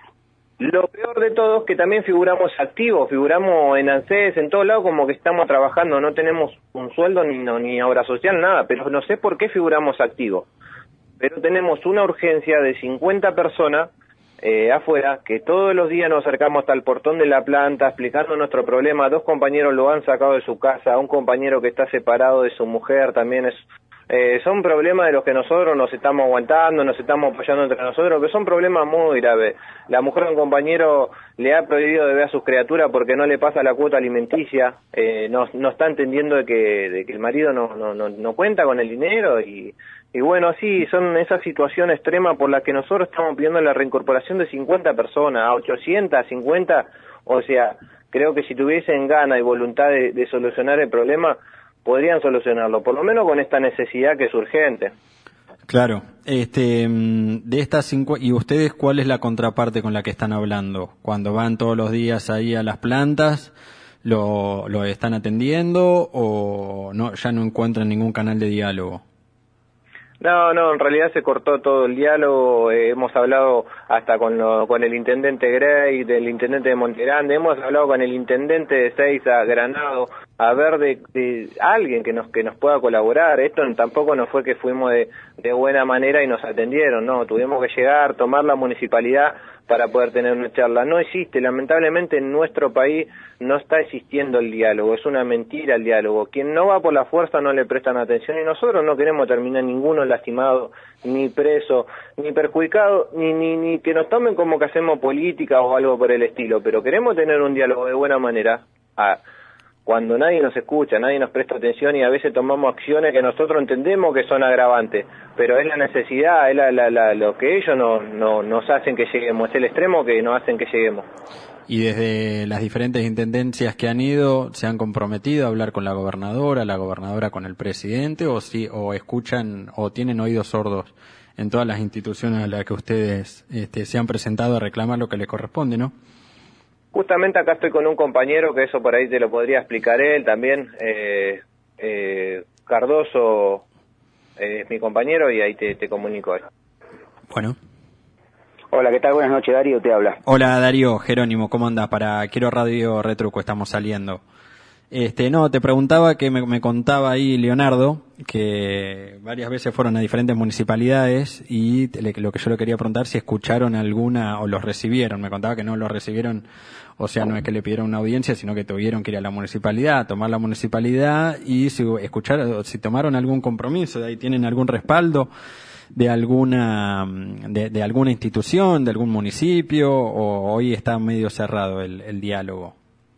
S12: Lo peor de todo es que también figuramos activos, figuramos en ANSES, en todos lados como que estamos trabajando, no tenemos un sueldo ni, no, ni obra social, nada, pero no sé por qué figuramos activos. Pero tenemos una urgencia de cincuenta personas eh, afuera, que todos los días nos acercamos hasta el portón de la planta explicando nuestro problema. Dos compañeros lo han sacado de su casa, un compañero que está separado de su mujer también es... Eh, son problemas de los que nosotros nos estamos aguantando, nos estamos apoyando entre nosotros, que son problemas muy graves. La mujer de un compañero le ha prohibido de ver a sus criaturas porque no le pasa la cuota alimenticia, eh, no, no está entendiendo de que, de que el marido no, no, no, no cuenta con el dinero y, y bueno, sí, son esas situaciones extremas por las que nosotros estamos pidiendo la reincorporación de cincuenta personas, a ochocientas cincuenta, o sea, creo que si tuviesen ganas y voluntad de, de solucionar el problema, podrían solucionarlo, por lo menos con esta necesidad que es urgente.
S2: Claro, este, de estas cinco, ¿y ustedes cuál es la contraparte con la que están hablando? Cuando van todos los días ahí a las plantas, ¿lo, lo están atendiendo o no, ya no encuentran ningún canal de diálogo?
S12: No, no, en realidad se cortó todo el diálogo, eh, hemos hablado hasta con lo, con el intendente Grey, del intendente de Montegrande, hemos hablado con el intendente de Ezeiza, Granado, a ver de, de alguien que nos que nos pueda colaborar. Esto tampoco nos fue que fuimos de, de buena manera y nos atendieron, no, tuvimos que llegar, tomar la municipalidad para poder tener una charla. No existe, lamentablemente en nuestro país no está existiendo el diálogo, es una mentira el diálogo. Quien no va por la fuerza no le prestan atención y nosotros no queremos terminar ninguno lastimado, ni preso, ni perjudicado, ni, ni, ni que nos tomen como que hacemos política o algo por el estilo, pero queremos tener un diálogo de buena manera. Ah, cuando nadie nos escucha, nadie nos presta atención y a veces tomamos acciones que nosotros entendemos que son agravantes, pero es la necesidad, es la, la, la, lo que ellos no, no, nos hacen que lleguemos, es el extremo que nos hacen que lleguemos.
S2: Y desde las diferentes intendencias que han ido, ¿se han comprometido a hablar con la gobernadora, la gobernadora con el presidente, o sí, o escuchan o tienen oídos sordos en todas las instituciones a las que ustedes este, se han presentado a reclamar lo que les corresponde, ¿no?
S12: Justamente acá estoy con un compañero que eso por ahí te lo podría explicar él también. Eh, eh, Cardoso eh, es mi compañero y ahí te, te comunico.
S2: Bueno.
S13: Hola, ¿qué tal? Buenas noches, Darío, te habla.
S2: Hola Darío, Jerónimo, ¿cómo andás? Para Quiero Radio Retruco estamos saliendo. Este, no, te preguntaba que me, me contaba ahí Leonardo que varias veces fueron a diferentes municipalidades y le, lo que yo le quería preguntar si escucharon alguna o los recibieron. Me contaba que no los recibieron, o sea, no es que le pidieron una audiencia, sino que tuvieron que ir a la municipalidad, a tomar la municipalidad y si escucharon, si tomaron algún compromiso, de ahí tienen algún respaldo de alguna de, de alguna institución, de algún municipio, o hoy está medio cerrado el, el diálogo.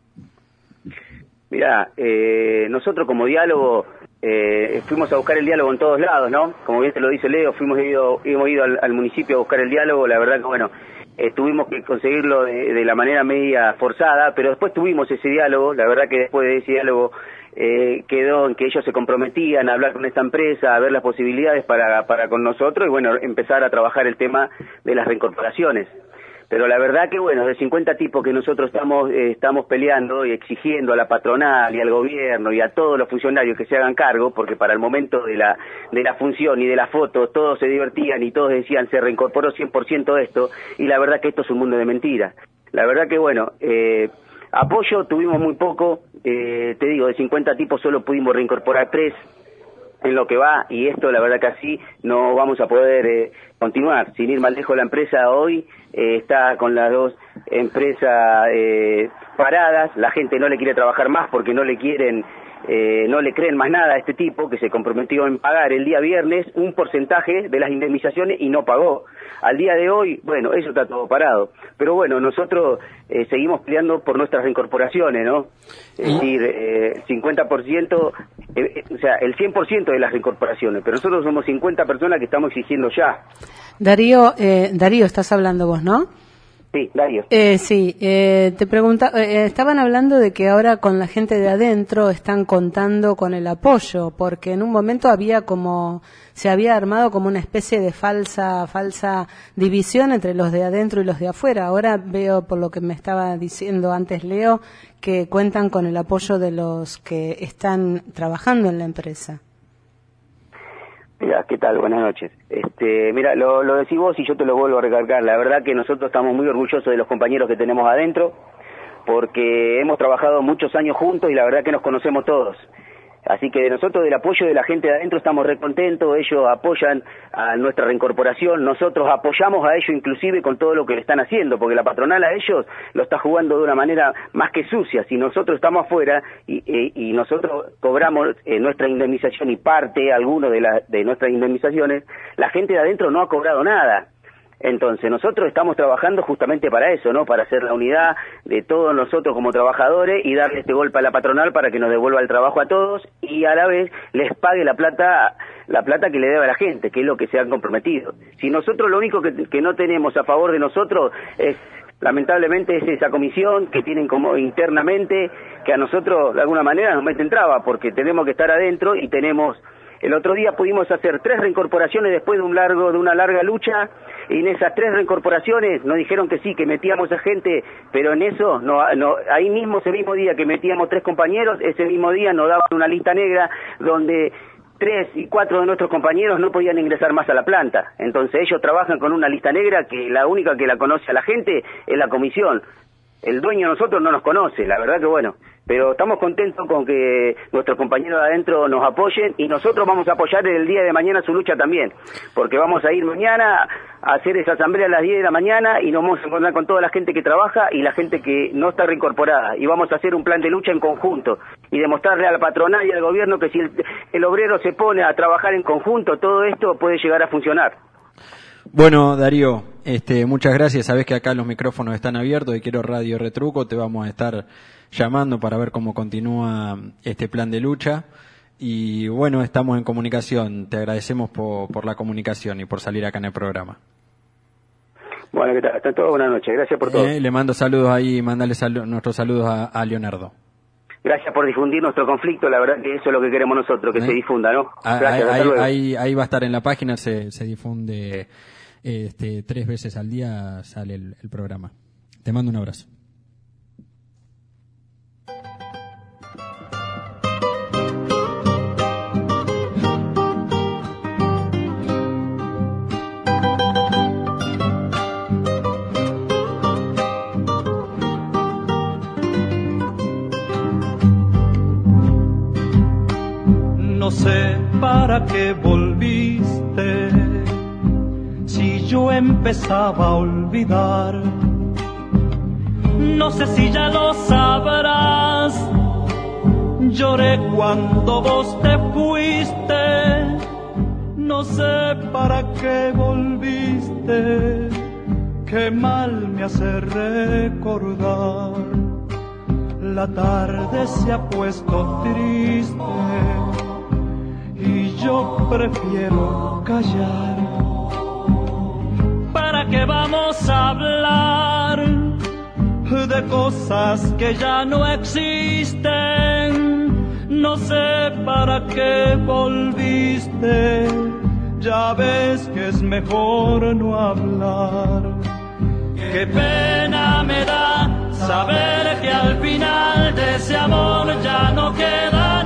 S13: Mirá, eh, nosotros como diálogo eh, fuimos a buscar el diálogo en todos lados, ¿no? Como bien te lo dice Leo, fuimos ido, hemos ido al, al municipio a buscar el diálogo, la verdad que bueno, eh, tuvimos que conseguirlo de, de la manera media forzada, pero después tuvimos ese diálogo, la verdad que después de ese diálogo eh, quedó en que ellos se comprometían a hablar con esta empresa, a ver las posibilidades para, para con nosotros y bueno, empezar a trabajar el tema de las reincorporaciones. Pero la verdad que, bueno, de cincuenta tipos que nosotros estamos eh, estamos peleando y exigiendo a la patronal y al gobierno y a todos los funcionarios que se hagan cargo, porque para el momento de la de la función y de la foto todos se divertían y todos decían se reincorporó cien por ciento esto, y la verdad que esto es un mundo de mentiras. La verdad que, bueno, eh, apoyo tuvimos muy poco, eh, te digo, de cincuenta tipos solo pudimos reincorporar tres en lo que va, y esto la verdad que así no vamos a poder eh, continuar. Sin ir más lejos, la empresa hoy eh, está con las dos empresas eh, paradas, la gente no le quiere trabajar más porque no le quieren, eh, no le creen más nada a este tipo que se comprometió en pagar el día viernes un porcentaje de las indemnizaciones y no pagó. Al día de hoy, bueno, eso está todo parado. Pero bueno, nosotros eh, seguimos peleando por nuestras reincorporaciones, ¿no? Es decir, eh, cincuenta por ciento, eh, o sea, el cien por ciento de las reincorporaciones, pero nosotros somos cincuenta personas que estamos exigiendo ya.
S4: Darío, eh, Darío, estás hablando vos, ¿no?
S13: Sí, Darío.
S4: Eh, sí, eh, te pregunta, eh, estaban hablando de que ahora con la gente de adentro están contando con el apoyo, porque en un momento había como, se había armado como una especie de falsa, falsa división entre los de adentro y los de afuera. Ahora veo, por lo que me estaba diciendo antes Leo, que cuentan con el apoyo de los que están trabajando en la empresa.
S13: Mira, ¿qué tal? Buenas noches. Este, mira, lo, lo decís vos y yo te lo vuelvo a recalcar. La verdad que nosotros estamos muy orgullosos de los compañeros que tenemos adentro, porque hemos trabajado muchos años juntos y la verdad que nos conocemos todos. Así que de nosotros, del apoyo de la gente de adentro, estamos recontentos. Ellos apoyan a nuestra reincorporación, nosotros apoyamos a ellos inclusive con todo lo que le están haciendo, porque la patronal a ellos lo está jugando de una manera más que sucia. Si nosotros estamos afuera y, y, y nosotros cobramos eh, nuestra indemnización y parte, alguno de, la, de nuestras indemnizaciones, la gente de adentro no ha cobrado nada. Entonces nosotros estamos trabajando justamente para eso, ¿no? Para hacer la unidad de todos nosotros como trabajadores y darle este golpe a la patronal para que nos devuelva el trabajo a todos y a la vez les pague la plata la plata que le debe a la gente, que es lo que se han comprometido. Si nosotros lo único que, que no tenemos a favor de nosotros es, lamentablemente, es esa comisión que tienen como internamente, que a nosotros de alguna manera nos meten traba, porque tenemos que estar adentro y tenemos... El otro día pudimos hacer tres reincorporaciones después de un largo de una larga lucha, y en esas tres reincorporaciones nos dijeron que sí, que metíamos a gente, pero en eso, no, no, ahí mismo, ese mismo día que metíamos tres compañeros, ese mismo día nos daban una lista negra donde tres y cuatro de nuestros compañeros no podían ingresar más a la planta. Entonces ellos trabajan con una lista negra que la única que la conoce a la gente es la comisión. El dueño de nosotros no nos conoce, la verdad que bueno, pero estamos contentos con que nuestros compañeros de adentro nos apoyen y nosotros vamos a apoyar el día de mañana su lucha también, porque vamos a ir mañana a hacer esa asamblea a las diez de la mañana y nos vamos a encontrar con toda la gente que trabaja y la gente que no está reincorporada, y vamos a hacer un plan de lucha en conjunto y demostrarle a la patronal y al gobierno que si el, el obrero se pone a trabajar en conjunto, todo esto puede llegar a funcionar.
S2: Bueno, Darío, este, muchas gracias. Sabés que acá los micrófonos están abiertos y Quiero Radio Retruco. Te vamos a estar llamando para ver cómo continúa este plan de lucha. Y bueno, estamos en comunicación. Te agradecemos por, por la comunicación y por salir acá en el programa.
S13: Bueno, ¿qué tal? Hasta todo, buenas noches. Gracias por todo.
S2: Eh, le mando saludos ahí, mandale salu- nuestros saludos a, a Leonardo.
S13: Gracias por difundir nuestro conflicto, la verdad que eso es lo que queremos nosotros, que ¿Eh? se difunda, ¿no? Gracias,
S2: ahí, ahí, ahí, ahí va a estar en la página, se, se difunde este, tres veces al día, sale el, el programa. Te mando un abrazo.
S14: No sé para qué volviste, si yo empezaba a olvidar. No sé si ya lo sabrás, lloré cuando vos te fuiste. No sé para qué volviste, qué mal me hace recordar. La tarde se ha puesto triste y yo prefiero callar. ¿Para qué vamos a hablar de cosas que ya no existen? No sé para qué volviste, ya ves que es mejor no hablar. Qué pena me da saber que al final de ese amor ya no queda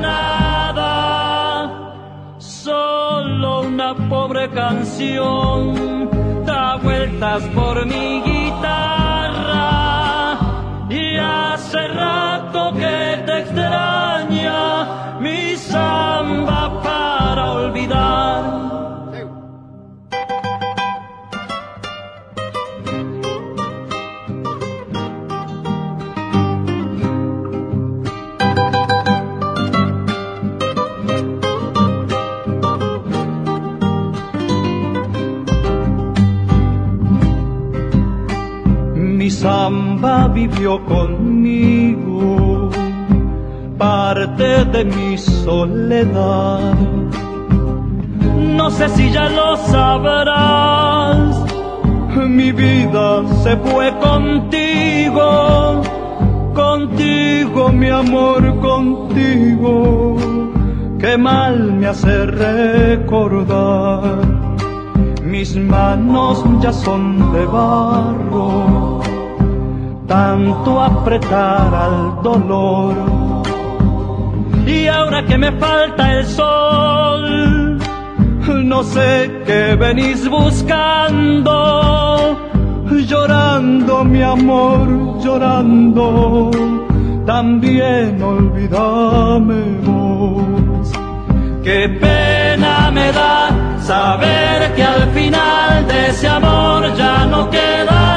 S14: nada, solo una pobre canción da vueltas por mi guitarra, y hace rato que te extraña mi samba para olvidar. Mi samba vivió conmigo, parte de mi soledad. No sé si ya lo sabrás, mi vida se fue contigo, contigo mi amor, contigo. Qué mal me hace recordar, mis manos ya son de barro, tanto apretar al dolor. Y ahora que me falta el sol, no sé qué venís buscando, llorando mi amor, llorando, también olvídame vos. Qué pena me da saber que al final de ese amor ya no queda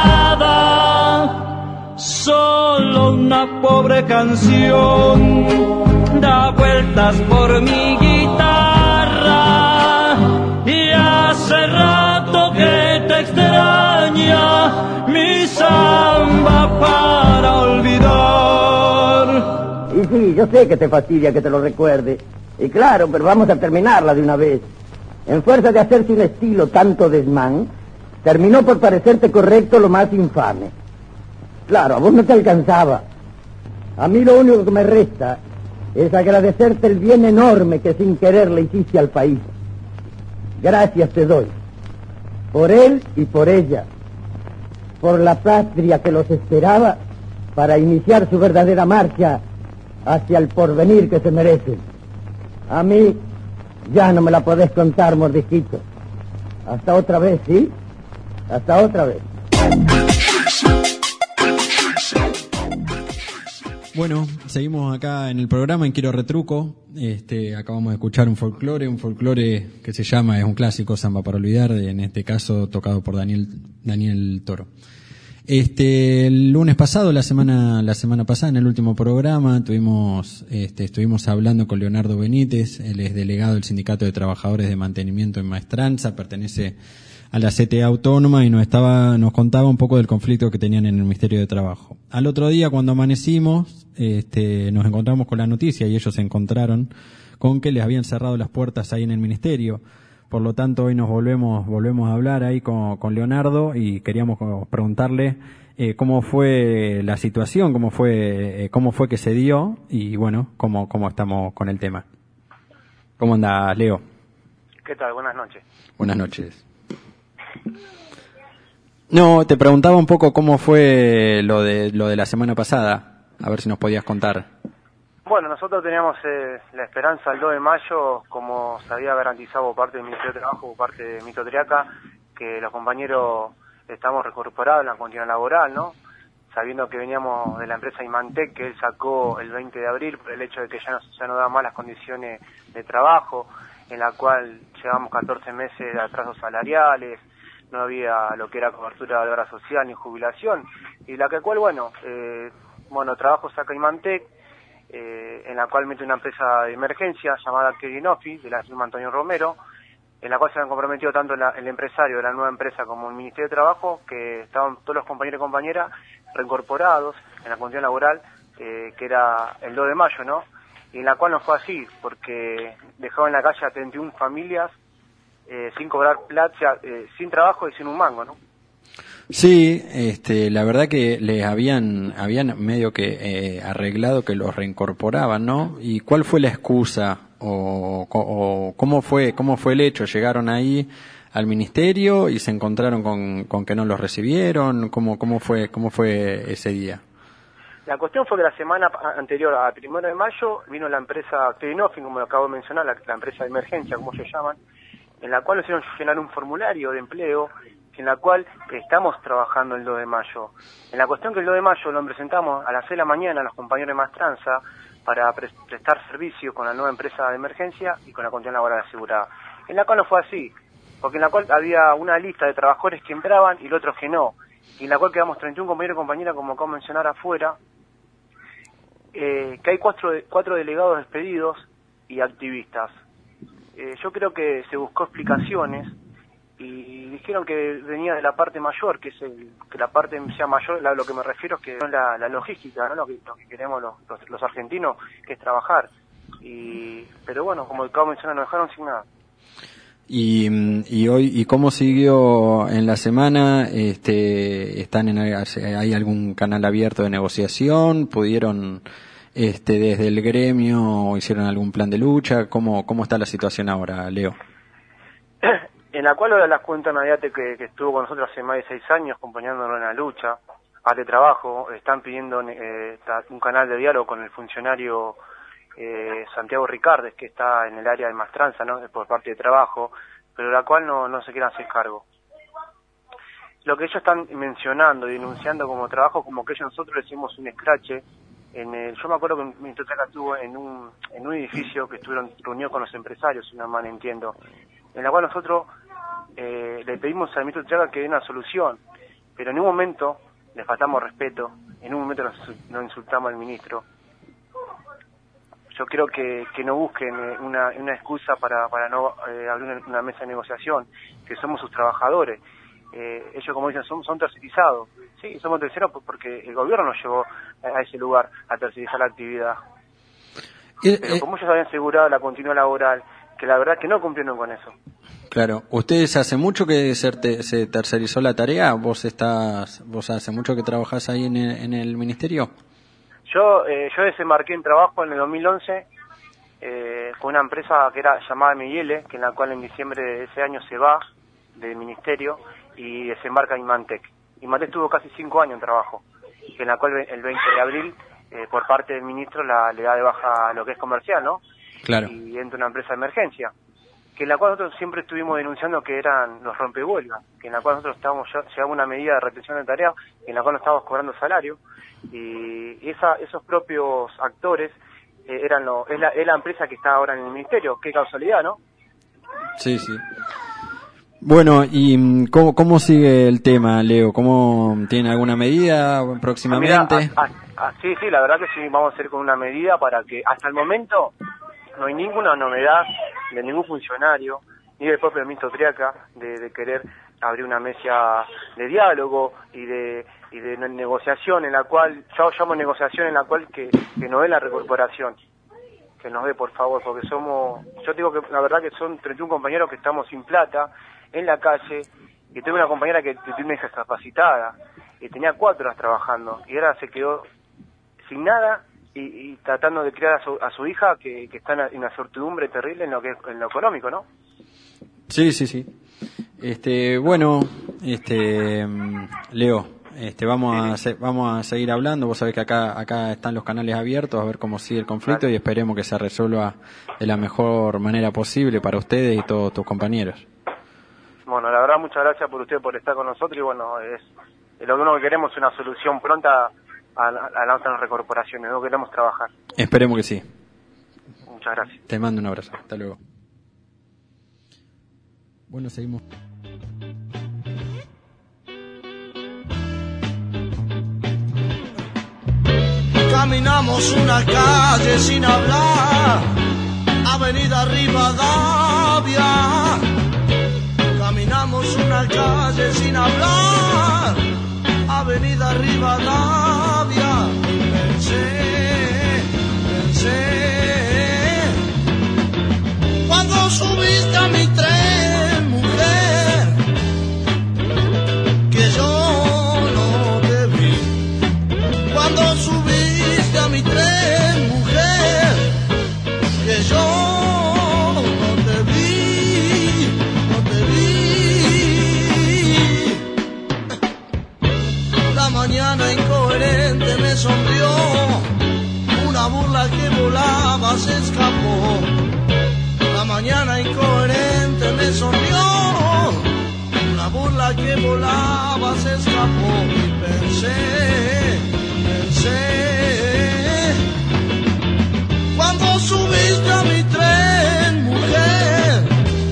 S14: nada, solo una pobre canción da vueltas por mi guitarra, y hace rato que te extraña mi samba para olvidar.
S15: Y sí, yo sé que te fastidia que te lo recuerde, y claro, pero vamos a terminarla de una vez. En fuerza de hacerse un estilo tanto desmán, terminó por parecerte correcto lo más infame. Claro, a vos no te alcanzaba. A mí lo único que me resta es agradecerte el bien enorme que sin querer le hiciste al país. Gracias te doy, por él y por ella, por la patria que los esperaba para iniciar su verdadera marcha hacia el porvenir que se merecen. A mí ya no me la podés contar, mordisquito. Hasta otra vez, ¿sí? Hasta otra vez.
S2: Bueno, seguimos acá en el programa en Quiero Retruco. Este, acabamos de escuchar un folclore, un folclore que se llama, es un clásico, Samba para olvidar, en este caso tocado por Daniel Daniel Toro. Este, el lunes pasado, la semana la semana pasada, en el último programa, tuvimos este, estuvimos hablando con Leonardo Benítez. Él es delegado del Sindicato de Trabajadores de Mantenimiento y Maestranza, pertenece a la C T A Autónoma, y nos estaba nos contaba un poco del conflicto que tenían en el Ministerio de Trabajo. Al otro día, cuando amanecimos, este, nos encontramos con la noticia, y ellos se encontraron con que les habían cerrado las puertas ahí en el Ministerio. Por lo tanto, hoy nos volvemos volvemos a hablar ahí con, con Leonardo, y queríamos preguntarle eh, cómo fue la situación, cómo fue eh, cómo fue que se dio, y bueno, cómo cómo estamos con el tema. ¿Cómo andas, Leo?
S16: ¿Qué tal? Buenas noches.
S2: Buenas noches. No, te preguntaba un poco cómo fue lo de lo de la semana pasada, a ver si nos podías contar.
S16: Bueno, nosotros teníamos eh, la esperanza el dos de mayo, como se había garantizado por parte del Ministerio de Trabajo, por parte de Mito Triaca, que los compañeros estamos reincorporados en la continuidad laboral, ¿no? sabiendo que veníamos de la empresa Imantec, que él sacó el veinte de abril por el hecho de que ya no, ya no daba más las condiciones de trabajo, en la cual llevamos catorce meses de atrasos salariales, no había lo que era cobertura de obra social ni jubilación, y la que cual, bueno, eh, bueno, trabajo saca Imantec, eh, en la cual mete una empresa de emergencia llamada Kerinofi, de la firma Antonio Romero, en la cual se han comprometido tanto la, el empresario de la nueva empresa como el Ministerio de Trabajo, que estaban todos los compañeros y compañeras reincorporados en la condición laboral, eh, que era el dos de mayo, ¿no? Y en la cual no fue así, porque dejaban en la calle a treinta y una familias eh, sin cobrar plata, eh, sin trabajo y sin un mango, ¿no?
S2: Sí, este, la verdad que les habían, habían medio que eh, arreglado que los reincorporaban, ¿no? ¿Y cuál fue la excusa o, o cómo fue, cómo fue el hecho? ¿Llegaron ahí al ministerio y se encontraron con, con que no los recibieron? ¿Cómo, cómo fue, cómo fue ese día?
S16: La cuestión fue que la semana anterior al primero de mayo vino la empresa Kerinofi, como acabo de mencionar, la, la empresa de emergencia, como se llaman, en la cual nos hicieron llenar un formulario de empleo, en la cual estamos trabajando el dos de mayo. En la cuestión que el dos de mayo lo presentamos a las seis de la mañana a los compañeros de Mastranza para pre prestar servicio con la nueva empresa de emergencia y con la condición laboral asegurada. En la cual no fue así, porque en la cual había una lista de trabajadores que entraban y los otros que no, y en la cual quedamos treinta y un compañeros y compañeras, como acabo de mencionar afuera, eh, que hay cuatro, cuatro delegados despedidos y activistas. Eh, yo creo que se buscó explicaciones y dijeron que venía de la parte mayor, que es el, que la parte sea mayor, a lo que me refiero es que es la, la logística, ¿no? Lo que, lo que queremos los, los, los argentinos, que es trabajar. Y, pero bueno, como acabo de mencionar, nos dejaron sin nada.
S2: Y, y hoy, ¿y cómo siguió en la semana? Este, ¿están en, hay algún canal abierto de negociación? ¿Pudieron, este, desde el gremio, hicieron algún plan de lucha? ¿Cómo, cómo está la situación ahora, Leo?
S16: En la cual ahora las cuentas Naviate que, que estuvo con nosotros hace más de seis años acompañándonos en la lucha, hace trabajo, están pidiendo eh, un canal de diálogo con el funcionario eh, Santiago Ricardes, que está en el área de Mastranza, ¿no? Por parte de trabajo, pero la cual no, no se quieren hacer cargo. Lo que ellos están mencionando y denunciando como trabajo, como que ellos nosotros le hicimos un escrache, en el, yo me acuerdo que mi Totaca estuvo en un, en un edificio que estuvieron reunidos con los empresarios, si no mal entiendo, en la cual nosotros eh, le pedimos al ministro Chaga que dé una solución, pero en un momento le faltamos respeto, en un momento nos, nos insultamos al ministro. Yo creo que, que no busquen una, una excusa para, para no eh, abrir una, una mesa de negociación, que somos sus trabajadores. Eh, ellos, como dicen, son, son tercerizados. Sí, somos terceros porque el gobierno nos llevó a, a ese lugar a tercerizar la actividad.
S2: Eh,
S16: Pero
S2: eh,
S16: como ellos habían asegurado la continuidad laboral, que la verdad que no cumplieron con eso.
S2: Claro. ¿Ustedes hace mucho que se, te, se tercerizó la tarea? ¿Vos estás, vos hace mucho que trabajás ahí en el, en el ministerio?
S16: Yo eh, yo desembarqué en trabajo en el dos mil once eh, con una empresa que era llamada Miguele, que en la cual en diciembre de ese año se va del ministerio y desembarca Imantec. Imantec estuvo casi cinco años en trabajo, en la cual el veinte de abril eh, por parte del ministro la, le da de baja lo que es comercial, ¿no?
S2: Claro.
S16: Y entra una empresa de emergencia, que en la cual nosotros siempre estuvimos denunciando que eran los rompehuelgas, que en la cual nosotros estábamos llevamos una medida de retención de tareas, en la cual no estábamos cobrando salario, y esa, esos propios actores eh, eran lo, es, la, es la empresa que está ahora en el ministerio. Qué causalidad, ¿no?
S2: Sí, sí. Bueno, ¿y cómo, cómo sigue el tema, Leo? ¿Cómo tiene alguna medida próximamente?
S16: Mira, a, a, a, sí, sí, la verdad que sí, vamos a hacer con una medida para que hasta el momento no hay ninguna novedad de ningún funcionario, ni del propio ministro Triaca, de, de querer abrir una mesa de diálogo y de y de negociación, en la cual, yo llamo negociación en la cual que, que nos dé la recorporación, que nos dé por favor, porque somos, yo digo que la verdad que son treinta y un compañeros que estamos sin plata, en la calle, y tengo una compañera que, que tiene una hija discapacitada, y tenía cuatro horas trabajando, y ahora se quedó sin nada, y, y tratando de criar a su, a su hija, que, que está en una certidumbre terrible en lo que es, en lo económico, ¿no?
S2: Sí, sí, sí. Este, bueno, este, Leo, este, vamos sí. a se, vamos a seguir hablando. Vos sabés que acá acá están los canales abiertos a ver cómo sigue el conflicto, claro. Y esperemos que se resuelva de la mejor manera posible para ustedes y todos tus compañeros.
S16: Bueno, la verdad, muchas gracias por usted por estar con nosotros y bueno, es lo único que queremos es una solución pronta a, la- a las otras recorporaciones, no queremos trabajar.
S2: Esperemos que sí.
S16: Muchas gracias.
S2: Te mando un abrazo. Hasta luego. Bueno, seguimos.
S17: Caminamos una calle sin hablar, Avenida Rivadavia. Caminamos una calle sin hablar, Avenida Rivadavia. Y pensé, pensé, cuando subiste a mi tren, mujer, que yo no te vi. Cuando subiste a mi tren, mujer, que yo no te vi, no te vi. La mañana incoherente me sonrió, una burla que volaba se escapó. La mañana incoherente me sonrió, una burla que volaba se escapó. Y pensé, pensé, cuando subiste a mi tren, mujer,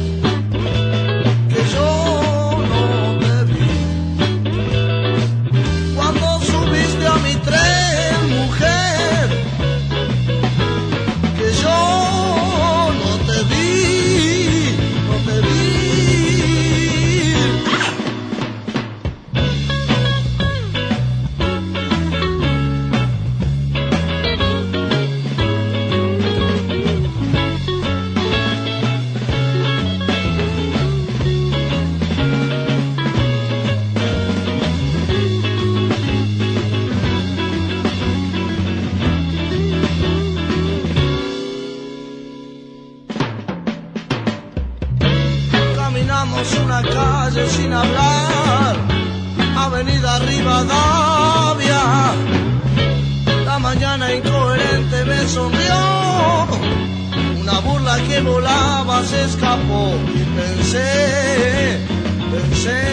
S17: que yo no te vi. Cuando subiste a mi tren, mujer, que yo no te vi, no te vi. Caminamos una calle sin hablar, Avenida Rivadavia. La mañana incoherente me sonrió, una burla que volaba se escapó. Y pensé, pensé,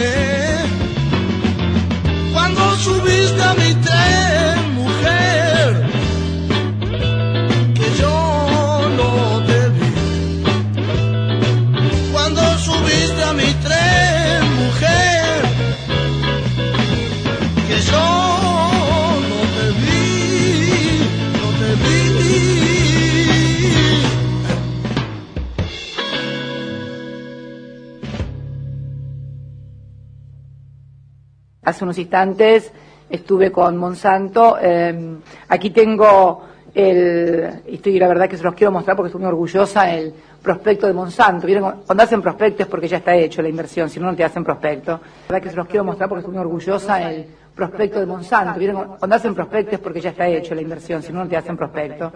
S17: cuando subiste a mi tren, mujer, que yo no te vi. Cuando subiste a mi tren, mujer, que yo no te vi, no te vi.
S6: Hace unos instantes estuve con Monsanto. Eh, aquí tengo el, y estoy, la verdad que se los quiero mostrar porque estoy muy orgullosa, el prospecto de Monsanto. ¿Vieron? Cuando hacen prospecto es porque ya está hecho la inversión, si no, no te hacen prospecto. La verdad que se los quiero mostrar porque estoy muy orgullosa, el prospecto de Monsanto. ¿Vieron? Cuando hacen prospecto es porque ya está hecho la inversión, si no, no te hacen prospecto.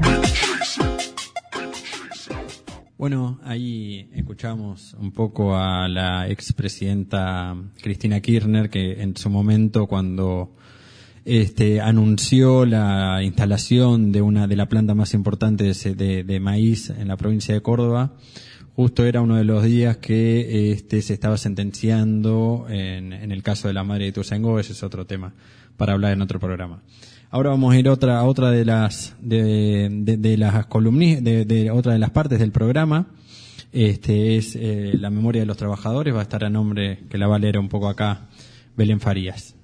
S2: Bueno, ahí escuchamos un poco a la expresidenta Cristina Kirchner, que en su momento, cuando este anunció la instalación de una de la planta más importante de, de, de maíz en la provincia de Córdoba, justo era uno de los días que este se estaba sentenciando en, en el caso de la madre de Ituzaingó. Ese es otro tema para hablar en otro programa. Ahora vamos a ir a otra, a otra de las, de, de, de las columnistas, de, de otra de las partes del programa. Este es eh, la memoria de los trabajadores. Va a estar a nombre, que la va a leer un poco acá, Belén Farías.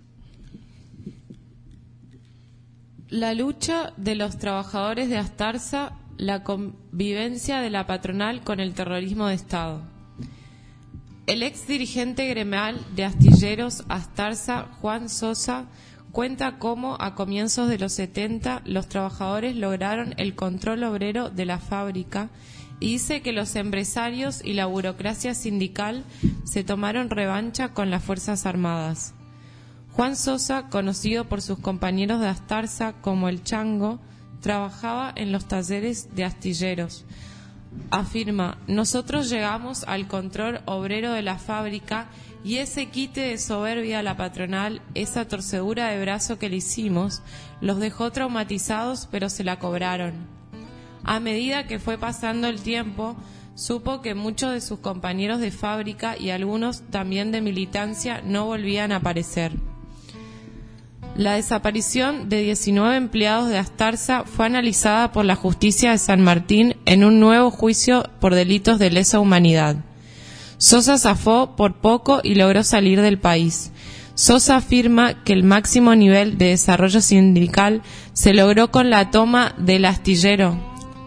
S3: La lucha de los trabajadores de Astarza, la convivencia de la patronal con el terrorismo de Estado. El ex dirigente gremial de astilleros Astarza, Juan Sosa, cuenta cómo a comienzos de los setenta los trabajadores lograron el control obrero de la fábrica y dice que los empresarios y la burocracia sindical se tomaron revancha con las Fuerzas Armadas. Juan Sosa, conocido por sus compañeros de Astarza como el Chango, trabajaba en los talleres de astilleros. Afirma: nosotros llegamos al control obrero de la fábrica y ese quite de soberbia a la patronal, esa torcedura de brazo que le hicimos, los dejó traumatizados, pero se la cobraron. A medida que fue pasando el tiempo, supo que muchos de sus compañeros de fábrica y algunos también de militancia no volvían a aparecer. La desaparición de diecinueve empleados de Astarza fue analizada por la justicia de San Martín en un nuevo juicio por delitos de lesa humanidad. Sosa zafó por poco y logró salir del país. Sosa afirma que el máximo nivel de desarrollo sindical se logró con la toma del astillero.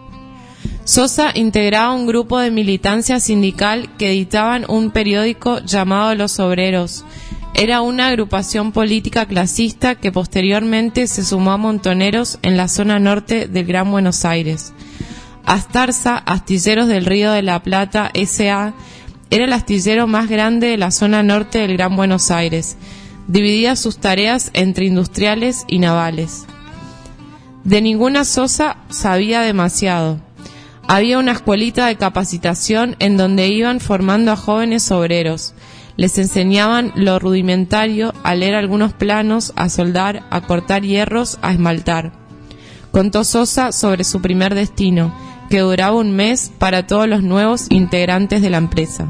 S3: Sosa integraba un grupo de militancia sindical que editaban un periódico llamado Los Obreros. Era una agrupación política clasista que posteriormente se sumó a Montoneros en la zona norte del Gran Buenos Aires. Astarza, Astilleros del Río de la Plata S A, era el astillero más grande de la zona norte del Gran Buenos Aires. Dividía sus tareas entre industriales y navales. De ninguna Sosa sabía demasiado. Había una escuelita de capacitación en donde iban formando a jóvenes obreros. Les enseñaban lo rudimentario, a leer algunos planos, a soldar, a cortar hierros, a esmaltar. Contó Sosa sobre su primer destino, que duraba un mes para todos los nuevos integrantes de la empresa.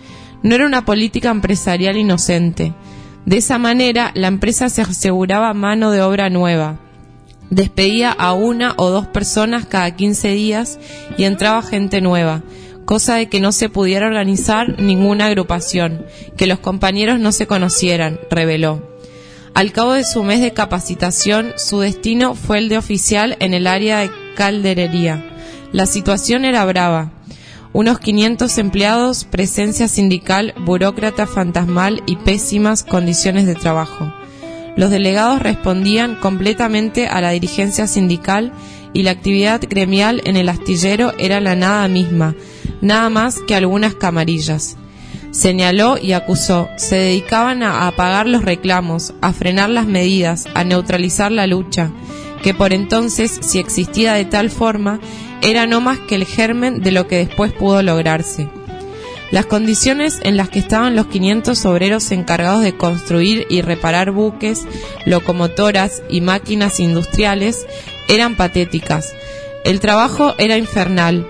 S3: No era una política empresarial inocente. De esa manera, la empresa se aseguraba mano de obra nueva. Despedía a una o dos personas cada quince días y entraba gente nueva, cosa de que no se pudiera organizar ninguna agrupación, que los compañeros no se conocieran, reveló. Al cabo de su mes de capacitación, su destino fue el de oficial en el área de calderería. La situación era brava. Unos quinientos empleados, presencia sindical, burócrata fantasmal y pésimas condiciones de trabajo. Los delegados respondían completamente a la dirigencia sindical y la actividad gremial en el astillero era la nada misma, nada más que algunas camarillas. Señaló y acusó, se dedicaban a apagar los reclamos, a frenar las medidas, a neutralizar la lucha, que por entonces, si existía de tal forma, era no más que el germen de lo que después pudo lograrse. Las condiciones en las que estaban los quinientos obreros encargados de construir y reparar buques, locomotoras y máquinas industriales eran patéticas. El trabajo era infernal.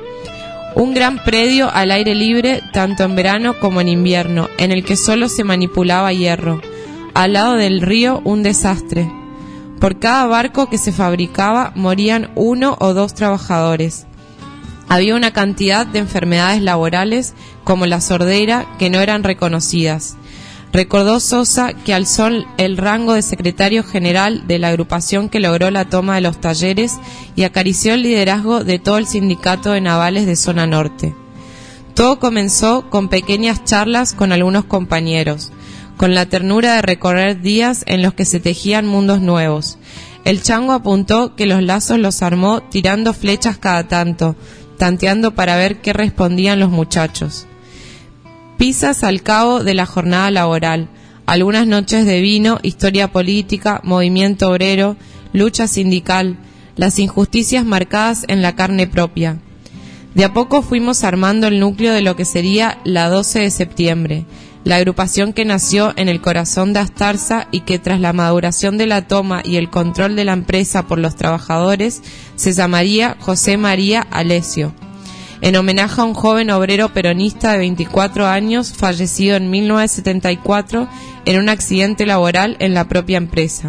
S3: Un gran predio al aire libre, tanto en verano como en invierno, en el que solo se manipulaba hierro. Al lado del río, un desastre. Por cada barco que se fabricaba, morían uno o dos trabajadores. Había una cantidad de enfermedades laborales, como la sordera, que no eran reconocidas. Recordó Sosa que alzó el rango de secretario general de la agrupación que logró la toma de los talleres y acarició el liderazgo de todo el sindicato de navales de zona norte. Todo comenzó con pequeñas charlas con algunos compañeros, con la ternura de recorrer días en los que se tejían mundos nuevos. El chango apuntó que los lazos los armó tirando flechas cada tanto, tanteando para ver qué respondían los muchachos. Pisas al cabo de la jornada laboral, algunas noches de vino, historia política, movimiento obrero, lucha sindical, las injusticias marcadas en la carne propia. De a poco fuimos armando el núcleo de lo que sería la doce de septiembre, la agrupación que nació en el corazón de Astarza y que tras la maduración de la toma y el control de la empresa por los trabajadores se llamaría José María Alesio, en homenaje a un joven obrero peronista de veinticuatro años fallecido en mil novecientos setenta y cuatro en un accidente laboral en la propia empresa.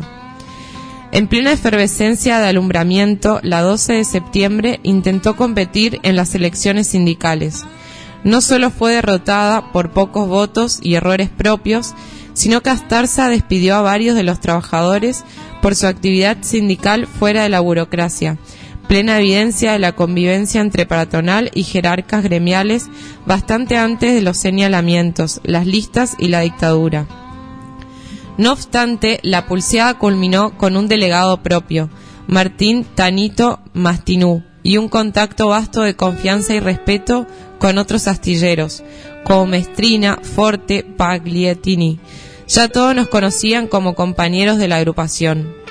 S3: En plena efervescencia de alumbramiento, la doce de septiembre intentó competir en las elecciones sindicales. No solo fue derrotada por pocos votos y errores propios, sino que Astarza despidió a varios de los trabajadores por su actividad sindical fuera de la burocracia, plena evidencia de la convivencia entre patronal y jerarcas gremiales bastante antes de los señalamientos, las listas y la dictadura. No obstante, la pulseada culminó con un delegado propio, Martín Tanito Mastinú, y un contacto vasto de confianza y respeto con otros astilleros, como Mestrina, Forte, Paglietini. Ya todos nos conocían como compañeros de la agrupación.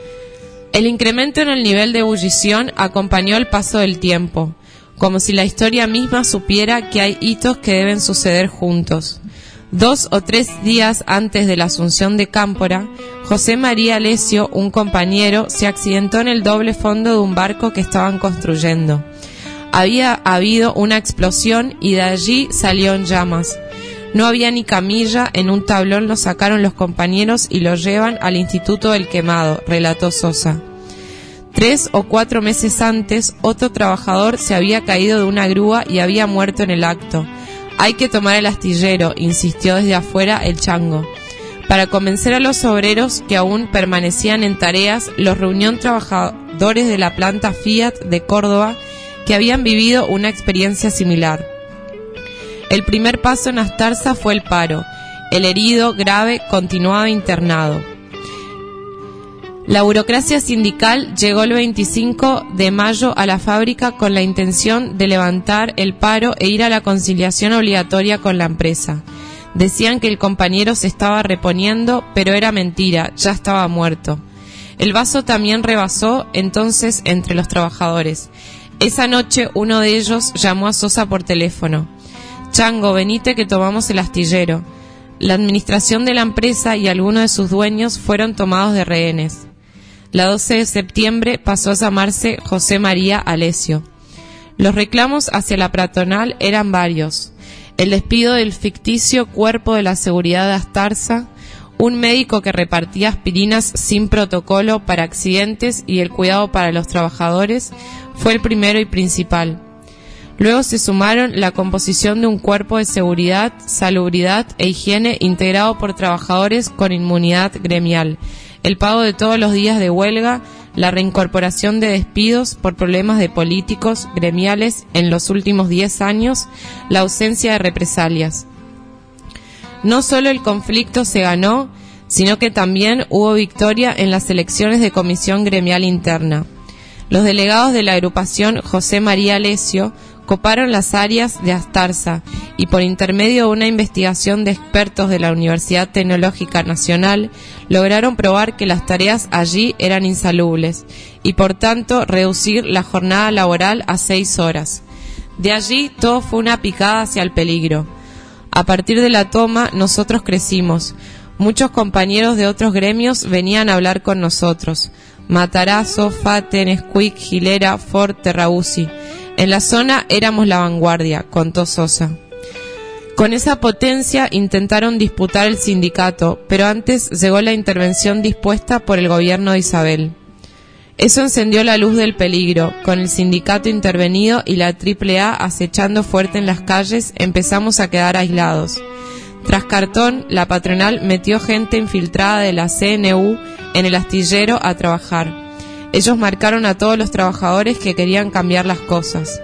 S3: El incremento en el nivel de ebullición acompañó el paso del tiempo, como si la historia misma supiera que hay hitos que deben suceder juntos. Dos o tres días antes de la asunción de Cámpora, José María Alesio, un compañero, se accidentó en el doble fondo de un barco que estaban construyendo. Había habido una explosión y de allí salió en llamas. No había ni camilla, en un tablón lo sacaron los compañeros y lo llevan al Instituto del Quemado, relató Sosa. Tres o cuatro meses antes, otro trabajador se había caído de una grúa y había muerto en el acto. Hay que tomar el astillero, insistió desde afuera el Chango. Para convencer a los obreros que aún permanecían en tareas, los reunió trabajadores de la planta Fiat de Córdoba que habían vivido una experiencia similar. El primer paso en Astarza fue el paro. El herido grave continuaba internado. La burocracia sindical llegó el veinticinco de mayo a la fábrica con la intención de levantar el paro e ir a la conciliación obligatoria con la empresa. Decían que el compañero se estaba reponiendo, pero era mentira, ya estaba muerto. El vaso también rebasó entonces entre los trabajadores. Esa noche uno de ellos llamó a Sosa por teléfono. Chango, venite que tomamos el astillero. La administración de la empresa y algunos de sus dueños fueron tomados de rehenes. La doce de septiembre pasó a llamarse José María Alesio. Los reclamos hacia la patronal eran varios. El despido del ficticio Cuerpo de la Seguridad de Astarza, un médico que repartía aspirinas sin protocolo para accidentes y el cuidado para los trabajadores fue el primero y principal. Luego se sumaron la composición de un cuerpo de seguridad, salubridad e higiene integrado por trabajadores con inmunidad gremial, el pago de todos los días de huelga, la reincorporación de despidos por problemas de políticos gremiales en los últimos diez años, la ausencia de represalias. No solo el conflicto se ganó, sino que también hubo victoria en las elecciones de comisión gremial interna. Los delegados de la agrupación José María Alesio coparon las áreas de Astarza y por intermedio de una investigación de expertos de la Universidad Tecnológica Nacional lograron probar que las tareas allí eran insalubles y por tanto reducir la jornada laboral a seis horas. De allí todo fue una picada hacia el peligro. A partir de la toma nosotros crecimos. Muchos compañeros de otros gremios venían a hablar con nosotros. Matarazzo, Faten, Escuic, Gilera, Ford, Terrabusi. En la zona éramos la vanguardia, contó Sosa. Con esa potencia intentaron disputar el sindicato, pero antes llegó la intervención dispuesta por el gobierno de Isabel. Eso encendió la luz del peligro. Con el sindicato intervenido y la triple A acechando fuerte en las calles, empezamos a quedar aislados. Tras cartón, la patronal metió gente infiltrada de la C N U en el astillero a trabajar. Ellos marcaron a todos los trabajadores que querían cambiar las cosas.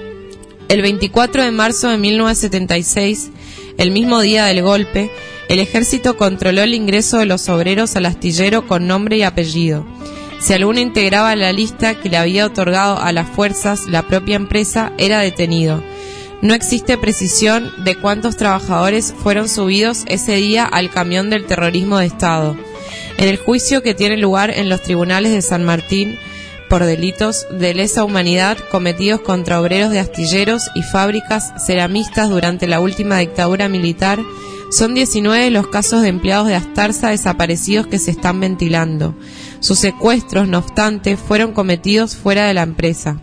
S3: El veinticuatro de marzo de mil novecientos setenta y seis, el mismo día del golpe, el ejército controló el ingreso de los obreros al astillero con nombre y apellido. Si alguno integraba la lista que le había otorgado a las fuerzas la propia empresa, era detenido. No existe precisión de cuántos trabajadores fueron subidos ese día al camión del terrorismo de Estado. En el juicio que tiene lugar en los tribunales de San Martín por delitos de lesa humanidad cometidos contra obreros de astilleros y fábricas ceramistas durante la última dictadura militar, son diecinueve los casos de empleados de Astarza desaparecidos que se están ventilando. Sus secuestros, no obstante, fueron cometidos fuera de la empresa.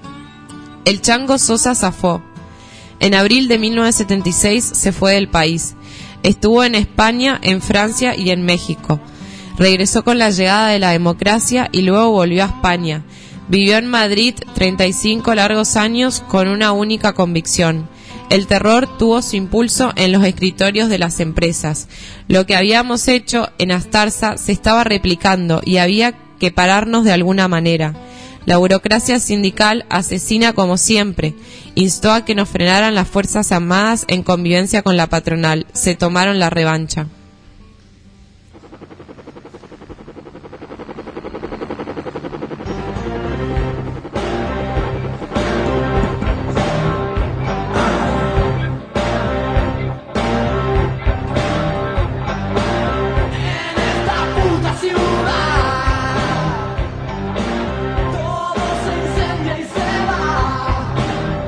S3: El Chango Sosa zafó. En abril de mil novecientos setenta y seis se fue del país. Estuvo en España, en Francia y en México. Regresó con la llegada de la democracia y luego volvió a España. Vivió en Madrid treinta y cinco largos años con una única convicción. El terror tuvo su impulso en los escritorios de las empresas. Lo que habíamos hecho en Astarza se estaba replicando y había que pararnos de alguna manera. La burocracia sindical, asesina como siempre, instó a que nos frenaran las Fuerzas Armadas en convivencia con la patronal. Se tomaron la revancha.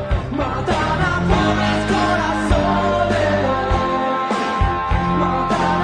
S17: Matan a pobres corazones, matan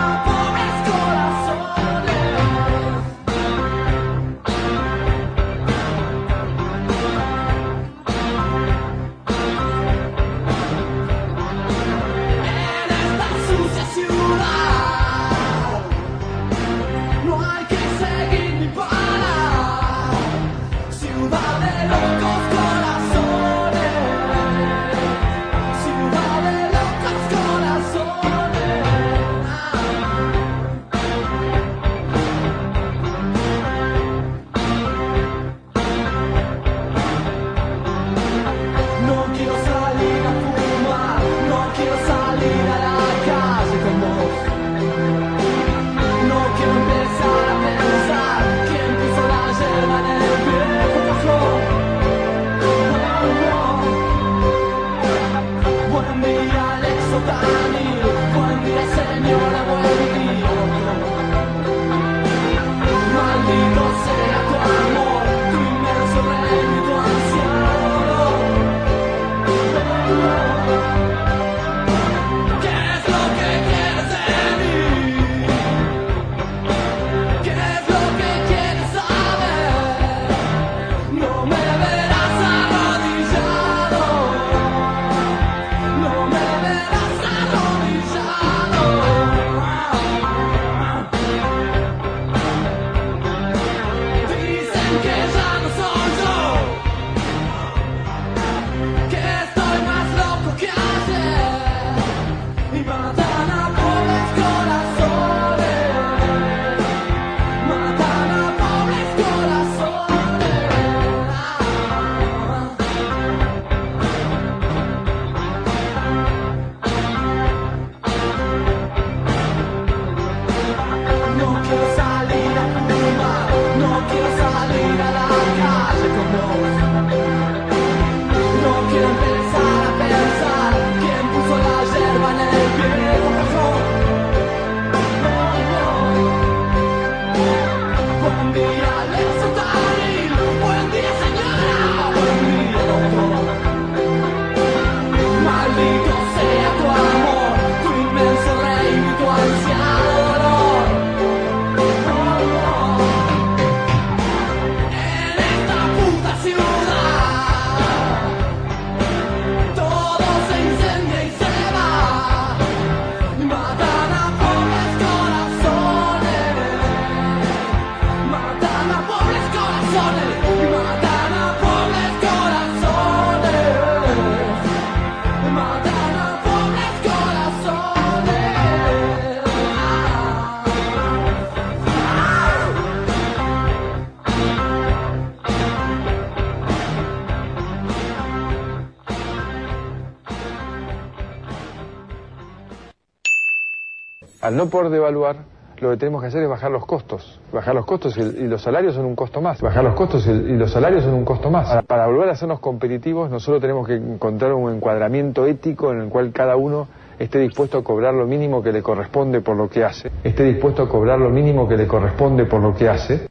S7: al no poder devaluar, lo que tenemos que hacer es bajar los costos. Bajar los costos y, y los salarios son un costo más. Bajar los costos y, y los salarios son un costo más. Para, para volver a hacernos competitivos, nosotros tenemos que encontrar un encuadramiento ético en el cual cada uno esté dispuesto a cobrar lo mínimo que le corresponde por lo que hace. Esté dispuesto a cobrar lo mínimo que le corresponde por lo que hace.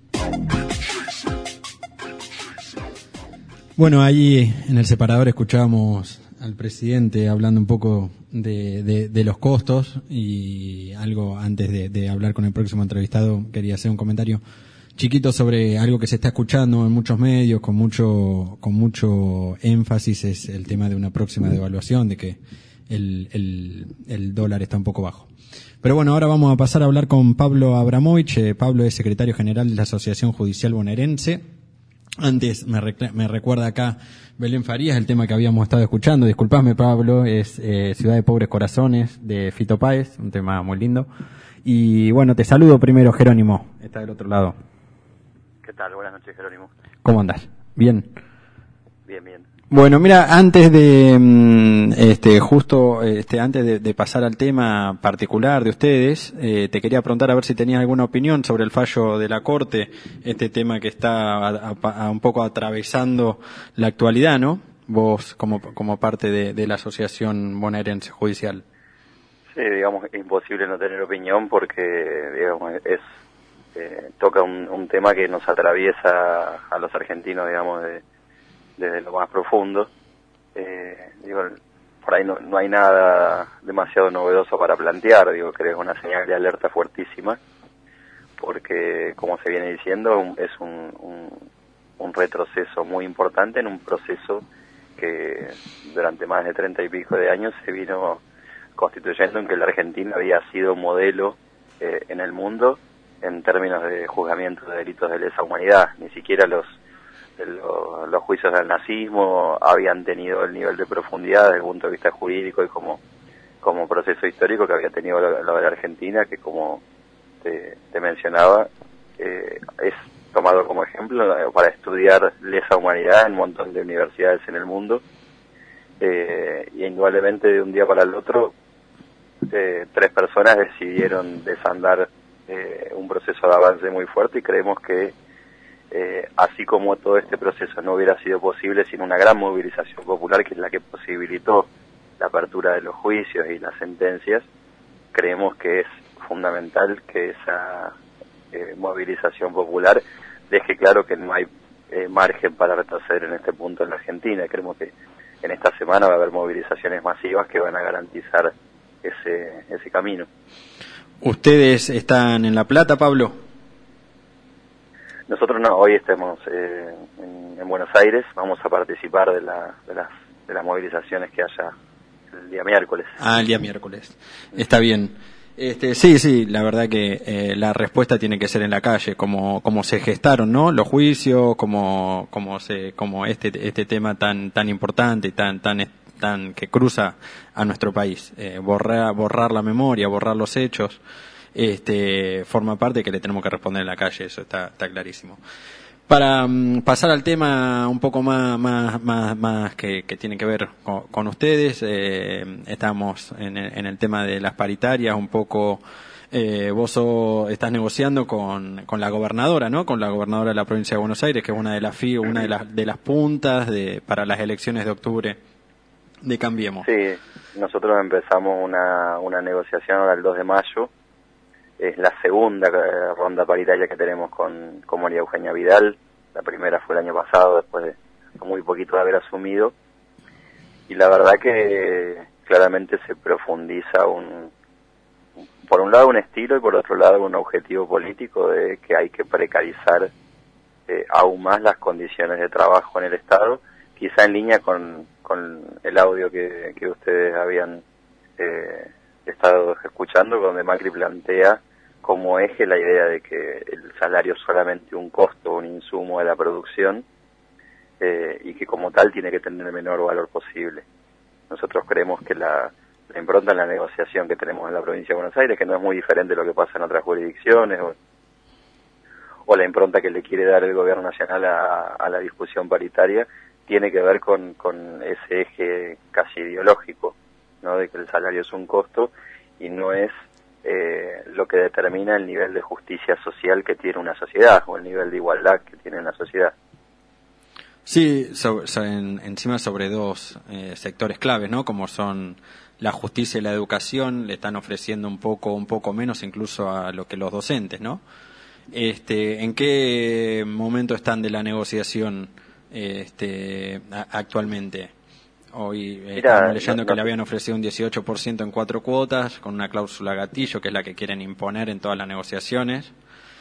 S2: Bueno, ahí en el separador escuchábamos al presidente hablando un poco de, de, de los costos, y algo antes de, de hablar con el próximo entrevistado quería hacer un comentario chiquito sobre algo que se está escuchando en muchos medios con mucho con mucho énfasis, es el tema de una próxima devaluación, de que el, el, el dólar está un poco bajo. Pero bueno, ahora vamos a pasar a hablar con Pablo Abramovich. Eh, Pablo es secretario general de la Asociación Judicial Bonaerense. Antes me, recla- me recuerda acá Belén Farías el tema que habíamos estado escuchando. Disculpame, Pablo, es eh, Ciudad de Pobres Corazones de Fito Páez, un tema muy lindo. Y bueno, te saludo primero, Jerónimo, está del otro lado.
S18: ¿Qué tal? Buenas noches, Jerónimo.
S2: ¿Cómo andás? ¿Bien?
S18: Bien, bien.
S2: Bueno, mira, antes de, este, justo, este, antes de, de pasar al tema particular de ustedes, eh, te quería preguntar a ver si tenías alguna opinión sobre el fallo de la Corte, este tema que está a, a, a un poco atravesando la actualidad, ¿no? Vos, como, como parte de, de la Asociación Bonaerense Judicial.
S18: Sí, digamos, es imposible no tener opinión porque, digamos, es, eh, toca un, un tema que nos atraviesa a los argentinos, digamos, de desde lo más profundo. Eh, digo, por ahí no, no hay nada demasiado novedoso para plantear, digo, creo que es una señal de alerta fuertísima, porque, como se viene diciendo, un, es un, un, un retroceso muy importante en un proceso que durante más de treinta y pico de años se vino constituyendo en que la Argentina había sido modelo eh, en el mundo en términos de juzgamiento de delitos de lesa humanidad. Ni siquiera los Los, los juicios del nazismo habían tenido el nivel de profundidad desde el punto de vista jurídico y como, como proceso histórico que había tenido lo, lo de la Argentina, que como te, te mencionaba, eh, es tomado como ejemplo para estudiar lesa humanidad en un montón de universidades en el mundo, eh, y indudablemente de un día para el otro eh, tres personas decidieron desandar eh, un proceso de avance muy fuerte, y creemos que Eh, así como todo este proceso no hubiera sido posible sin una gran movilización popular, que es la que posibilitó la apertura de los juicios y las sentencias, creemos que es fundamental que esa eh, movilización popular deje claro que no hay eh, margen para retroceder en este punto en la Argentina. Creemos que en esta semana va a haber movilizaciones masivas que van a garantizar ese, ese camino.
S2: ¿Ustedes están en La Plata, Pablo?
S18: Nosotros no, hoy estamos eh, en, en Buenos Aires, vamos a participar de, la, de, las, de las movilizaciones que haya el día miércoles.
S2: Ah, el día miércoles. Está bien. Este, sí, sí, la verdad que eh, la respuesta tiene que ser en la calle, como como se gestaron, ¿no? Los juicios, como como se como este este tema tan tan importante y tan tan tan que cruza a nuestro país, eh, borrar borrar la memoria, borrar los hechos. Este forma parte que le tenemos que responder en la calle, eso está está clarísimo. Para um, pasar al tema un poco más más más, más que, que tiene que ver con, con ustedes, eh, estamos en el, en el tema de las paritarias un poco. Eh, vos sos, estás negociando con con la gobernadora, ¿no? Con la gobernadora de la provincia de Buenos Aires, que es una de las fi, una de las de las puntas de para las elecciones de octubre de Cambiemos.
S18: Sí, nosotros empezamos una una negociación ahora el dos de mayo. Es la segunda eh, ronda paritaria que tenemos con, con María Eugenia Vidal. La primera fue el año pasado, después de muy poquito de haber asumido. Y la verdad que claramente se profundiza un, por un lado un estilo y por otro lado un objetivo político de que hay que precarizar eh, aún más las condiciones de trabajo en el Estado, quizá en línea con, con el audio que, que ustedes habían eh, estado escuchando, donde Macri plantea como eje la idea de que el salario es solamente un costo, un insumo de la producción, eh, y que como tal tiene que tener el menor valor posible. Nosotros creemos que la, la impronta en la negociación que tenemos en la provincia de Buenos Aires, que no es muy diferente de lo que pasa en otras jurisdicciones, o, o la impronta que le quiere dar el gobierno nacional a, a la discusión paritaria, tiene que ver con, con ese eje casi ideológico, ¿no? De que el salario es un costo y no es eh, lo que determina el nivel de justicia social que tiene una sociedad o el nivel de igualdad que tiene una sociedad.
S2: Sí, so, so, en, encima sobre dos eh, sectores claves, ¿no? Como son la justicia y la educación, le están ofreciendo un poco, un poco menos incluso a lo que los docentes, ¿no? Este, ¿en qué momento están de la negociación este, a, actualmente? Hoy eh,
S18: Mira,
S2: estamos leyendo
S18: no,
S2: que
S18: no,
S2: le habían ofrecido un dieciocho por ciento en cuatro cuotas, con una cláusula gatillo, que es la que quieren imponer en todas las negociaciones.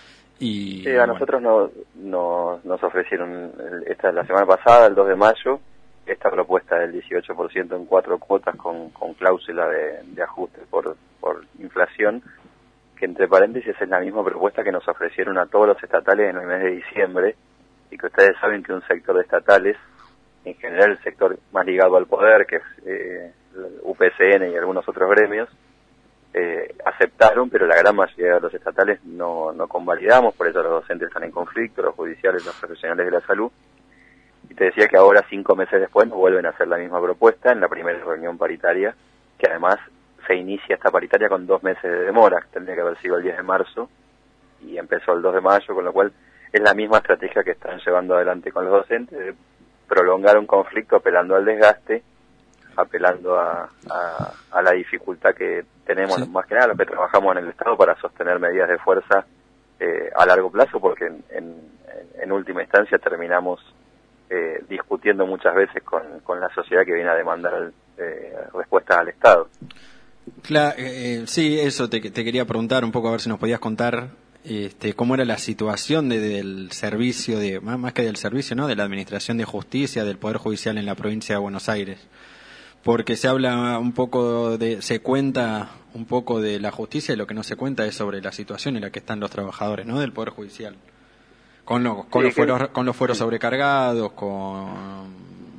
S2: Y,
S18: sí, a
S2: bueno.
S18: nosotros no, no, nos ofrecieron esta la semana pasada, el dos de mayo, esta propuesta del dieciocho por ciento en cuatro cuotas con, con cláusula de, de ajuste por, por inflación, que entre paréntesis es la misma propuesta que nos ofrecieron a todos los estatales en el mes de diciembre, y que ustedes saben que un sector de estatales, en general el sector más ligado al poder, que es eh, U P C N y algunos otros gremios, eh, aceptaron, pero la gran mayoría de los estatales no, no convalidamos, por eso los docentes están en conflicto, los judiciales, los profesionales de la salud. Y te decía que ahora, cinco meses después, nos vuelven a hacer la misma propuesta en la primera reunión paritaria, que además se inicia esta paritaria con dos meses de demora, tendría que haber sido el diez de marzo, y empezó el dos de mayo, con lo cual es la misma estrategia que están llevando adelante con los docentes, de prolongar un conflicto apelando al desgaste, apelando a, a, a la dificultad que tenemos, sí. más que nada los que trabajamos en el Estado, para sostener medidas de fuerza eh, a largo plazo, porque en, en, en última instancia terminamos eh, discutiendo muchas veces con, con la sociedad que viene a demandar eh, respuestas al Estado.
S2: Claro, eh, sí, eso te, te quería preguntar un poco, a ver si nos podías contar este, cómo era la situación de, del servicio, de más, más que del servicio, ¿no? De la Administración de Justicia, del Poder Judicial en la provincia de Buenos Aires. Porque se habla un poco de, se cuenta un poco de la justicia, y lo que no se cuenta es sobre la situación en la que están los trabajadores, ¿no? Del Poder Judicial. Con, lo, con, sí, los, fueros, que... con los fueros sobrecargados, con,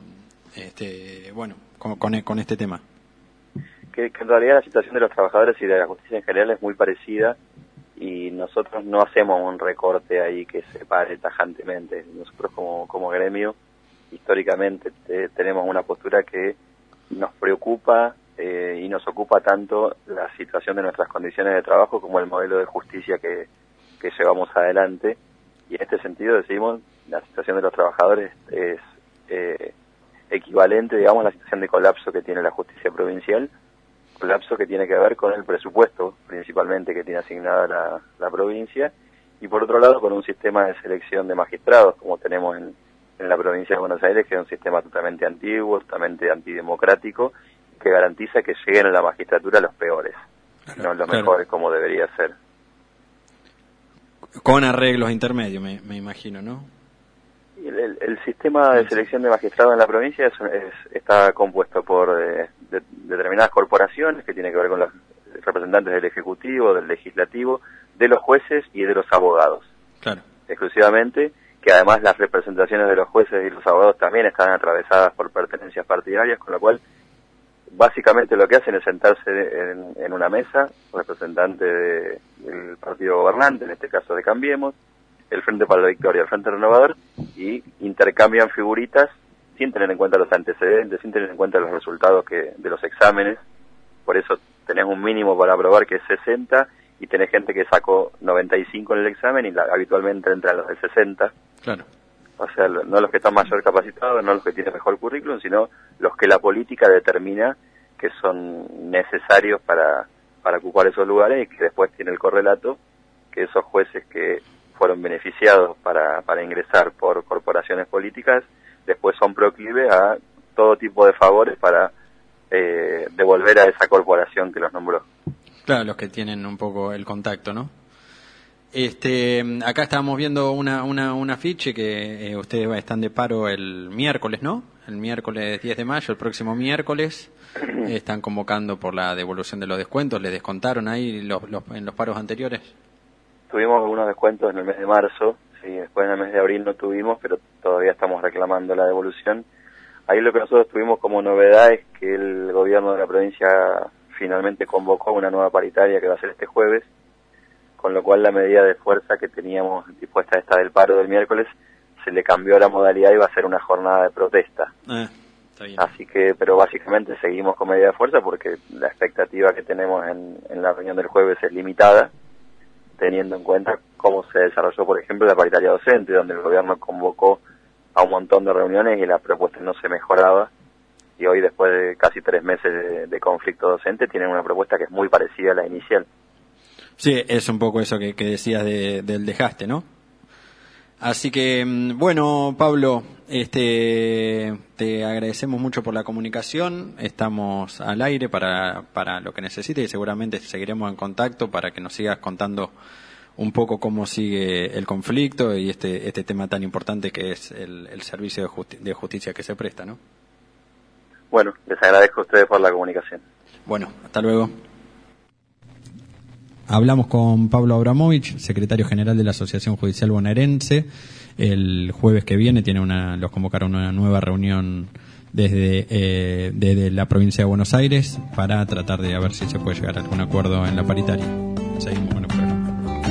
S2: este, bueno, con, con, con este tema.
S18: Que, que en realidad la situación de los trabajadores y de la justicia en general es muy parecida, y nosotros no hacemos un recorte ahí que separe tajantemente. Nosotros como, como gremio, históricamente te, tenemos una postura que nos preocupa eh, y nos ocupa tanto la situación de nuestras condiciones de trabajo como el modelo de justicia que, que llevamos adelante, y en este sentido decimos la situación de los trabajadores es eh, equivalente, digamos, a la situación de colapso que tiene la justicia provincial, colapso que tiene que ver con el presupuesto principalmente que tiene asignada la, la provincia, y por otro lado con un sistema de selección de magistrados como tenemos en en la provincia de Buenos Aires, que es un sistema totalmente antiguo, totalmente antidemocrático, que garantiza que lleguen a la magistratura los peores, claro, no los claro. mejores como debería ser.
S2: Con arreglos intermedios, me, me imagino, ¿no?
S18: El, el, el sistema de selección de magistrados en la provincia es, es, está compuesto por eh, de, determinadas corporaciones, que tiene que ver con los representantes del Ejecutivo, del Legislativo, de los jueces y de los abogados.
S2: Claro.
S18: Exclusivamente, que además las representaciones de los jueces y los abogados también están atravesadas por pertenencias partidarias, con lo cual básicamente lo que hacen es sentarse en, en una mesa, representante de, del partido gobernante, en este caso de Cambiemos, el Frente para la Victoria, el Frente Renovador, y intercambian figuritas sin tener en cuenta los antecedentes, sin tener en cuenta los resultados que de los exámenes. Por eso tenés un mínimo para aprobar que es sesenta, y tenés gente que sacó noventa y cinco en el examen y la, habitualmente entran los de sesenta.
S2: Claro.
S18: O sea, no los que están mayor capacitados, no los que tienen mejor currículum, sino los que la política determina que son necesarios para, para ocupar esos lugares, y que después tiene el correlato que esos jueces que fueron beneficiados para, para ingresar por corporaciones políticas, después son proclives a todo tipo de favores para eh, devolver a esa corporación que los nombró.
S2: Claro, los que tienen un poco el contacto, ¿no? Este, acá estábamos viendo una, una, un afiche que eh, ustedes están de paro el miércoles, ¿no? El miércoles diez de mayo, el próximo miércoles, eh, están convocando por la devolución de los descuentos. ¿Les descontaron ahí los, los, en los paros anteriores?
S18: Tuvimos algunos descuentos en el mes de marzo, sí, después en el mes de abril no tuvimos, pero todavía estamos reclamando la devolución. Ahí lo que nosotros tuvimos como novedad es que el gobierno de la provincia finalmente convocó una nueva paritaria que va a ser este jueves, con lo cual la medida de fuerza que teníamos dispuesta esta del paro del miércoles se le cambió la modalidad y va a ser una jornada de protesta.
S2: Eh,
S18: Así que, pero básicamente seguimos con medida de fuerza porque la expectativa que tenemos en, en la reunión del jueves es limitada, teniendo en cuenta cómo se desarrolló, por ejemplo, la paritaria docente, donde el gobierno convocó a un montón de reuniones y la propuesta no se mejoraba, y hoy, después de casi tres meses de, de conflicto docente, tienen una propuesta que es muy parecida a la inicial.
S2: Sí, es un poco eso que, que decías de, del desgaste, ¿no? Así que, bueno, Pablo, este, te agradecemos mucho por la comunicación. Estamos al aire para, para lo que necesites y seguramente seguiremos en contacto para que nos sigas contando un poco cómo sigue el conflicto y este, este tema tan importante que es el, el servicio de, justi- de justicia que se presta, ¿no?
S18: Bueno, les agradezco a ustedes por la comunicación.
S2: Bueno, hasta luego. Hablamos con Pablo Abramovich, secretario general de la Asociación Judicial Bonaerense. El jueves que viene tiene una, los convocaron a una nueva reunión desde, eh, desde la provincia de Buenos Aires para tratar de a ver si se puede llegar a algún acuerdo en la paritaria. Seguimos con el programa.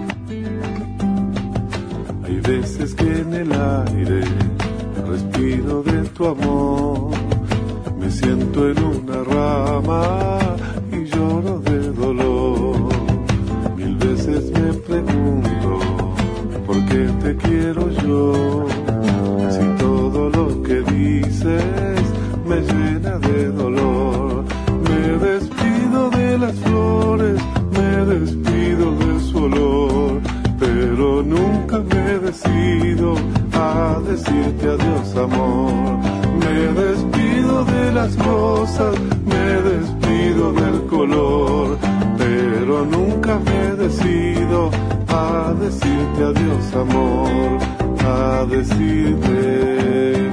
S19: Hay veces que en el aire respiro de tu amor, me siento en una rama y lloro de dolor. Mil veces me pregunto por qué te quiero yo, si todo lo que dices me llena de dolor. Me despido de las flores, me despido de su olor, pero nunca me decido a decirte adiós, amor. Me despido de las rosas, me despido del color, pero nunca me decido a decirte adiós, amor, a decirte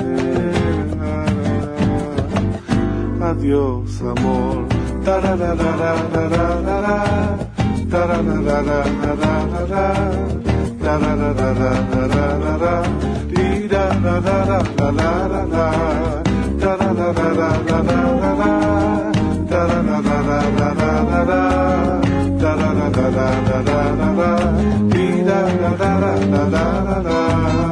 S19: adiós, amor. Tararararararara, tararararararara, tararararararara, tirarararararara, tararararararara, tararararararara, tararararararara, tirarararararara.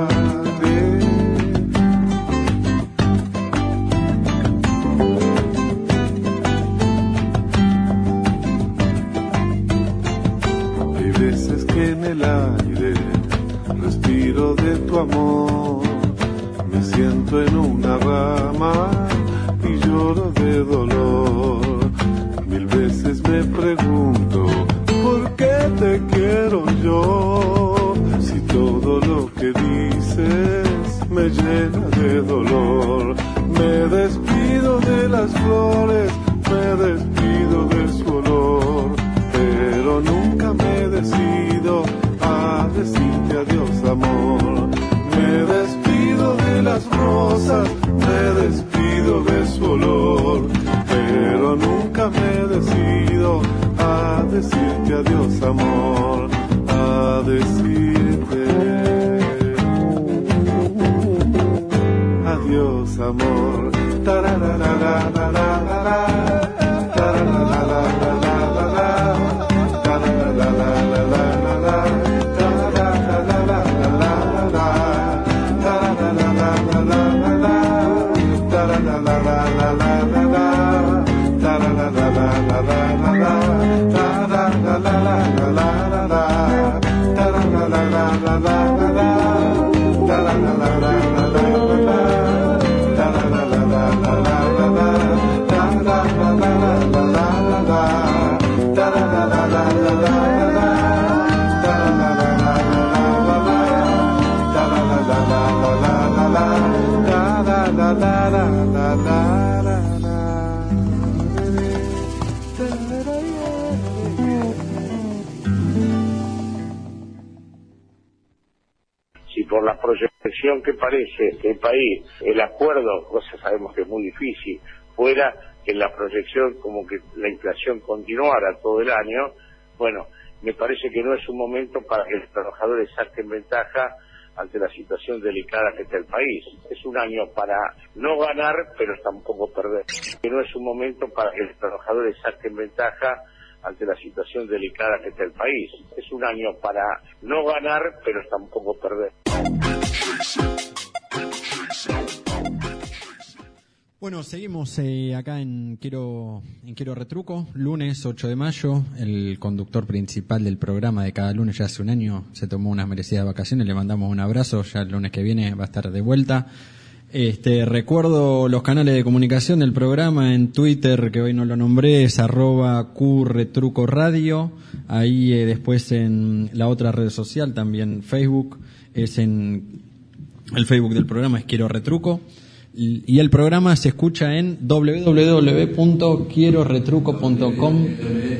S19: Hay veces que en el aire respiro de tu amor, me siento en una rama y lloro de dolor. Mil veces me pregunto por qué te quiero yo, si todo lo que dices me llena de dolor. Me despido de las flores, me despido de su olor, pero nunca me decido a decirte adiós, amor. Me despido de las rosas, me despido de su olor, pero nunca me decido a decirte adiós, amor, a decirte adiós, amor. Tararararararara, tararararararara, tararararararara,
S20: Si por la proyección que parece que el país, el acuerdo, cosa sabemos que es muy difícil, fuera que la proyección como que la inflación continuara todo el año, bueno, me parece que no es un momento para que los trabajadores saquen ventaja ante la situación delicada que está el país. Es un año para no ganar, pero tampoco perder. Que no es un momento para que los trabajadores saquen ventaja ante la situación delicada que está el país. Es un año para no ganar, pero tampoco perder.
S2: Bueno. Bueno, seguimos eh, acá en Quiero, en Quiero Retruco, lunes ocho de mayo. El conductor principal del programa de cada lunes, ya hace un año, se tomó unas merecidas vacaciones. Le mandamos un abrazo. Ya el lunes que viene va a estar de vuelta. Este, recuerdo los canales de comunicación del programa en Twitter, que hoy no lo nombré, es arroba QRetruco Radio. Ahí eh, después en la otra red social, también Facebook, es en el Facebook del programa, es Quiero Retruco. Y el programa se escucha en doble u doble u doble u punto quiero retruco punto com.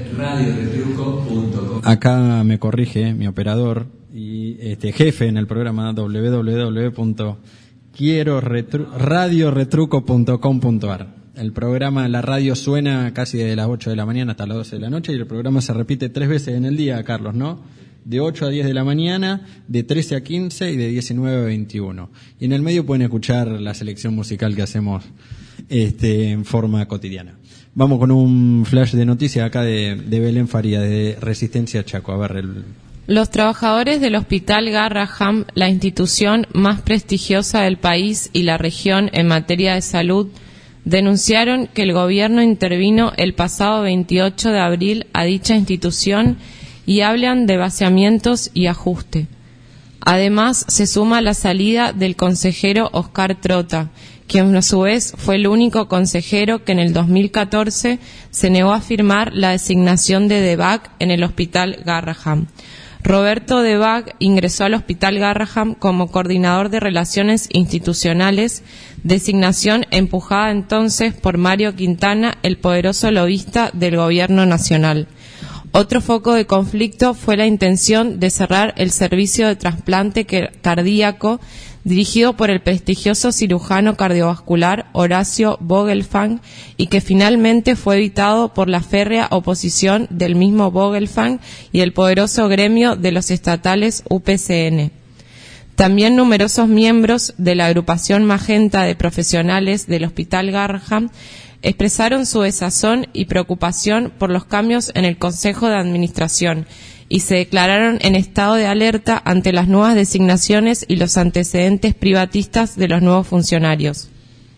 S2: Acá me corrige mi operador y este jefe en el programa, doble u doble u doble u punto quiero radio retruco punto com punto a r. El programa, la radio suena casi desde las ocho de la mañana hasta las doce de la noche y el programa se repite tres veces en el día, Carlos, ¿no? De ocho a diez de la mañana, de trece a quince y de diecinueve a veintiuno. Y en el medio pueden escuchar la selección musical que hacemos este, en forma cotidiana. Vamos con un flash de noticias acá de, de Belén Faría, de Resistencia Chaco. A ver, el...
S3: Los trabajadores del Hospital Garraham, la institución más prestigiosa del país y la región en materia de salud, denunciaron que el gobierno intervino el pasado veintiocho de abril a dicha institución y hablan de vaciamientos y ajuste. Además, se suma la salida del consejero Oscar Trota, quien a su vez fue el único consejero que en el dos mil catorce se negó a firmar la designación de Debac en el Hospital Garraham. Roberto Debac ingresó al Hospital Garraham como coordinador de Relaciones Institucionales, designación empujada entonces por Mario Quintana, el poderoso lobista del Gobierno Nacional. Otro foco de conflicto fue la intención de cerrar el servicio de trasplante cardíaco dirigido por el prestigioso cirujano cardiovascular Horacio Vogelfang y que finalmente fue evitado por la férrea oposición del mismo Vogelfang y el poderoso gremio de los estatales U P C N. También numerosos miembros de la agrupación Magenta de profesionales del Hospital Garraham expresaron su desazón y preocupación por los cambios en el Consejo de Administración y se declararon en estado de alerta ante las nuevas designaciones y los antecedentes privatistas de los nuevos funcionarios.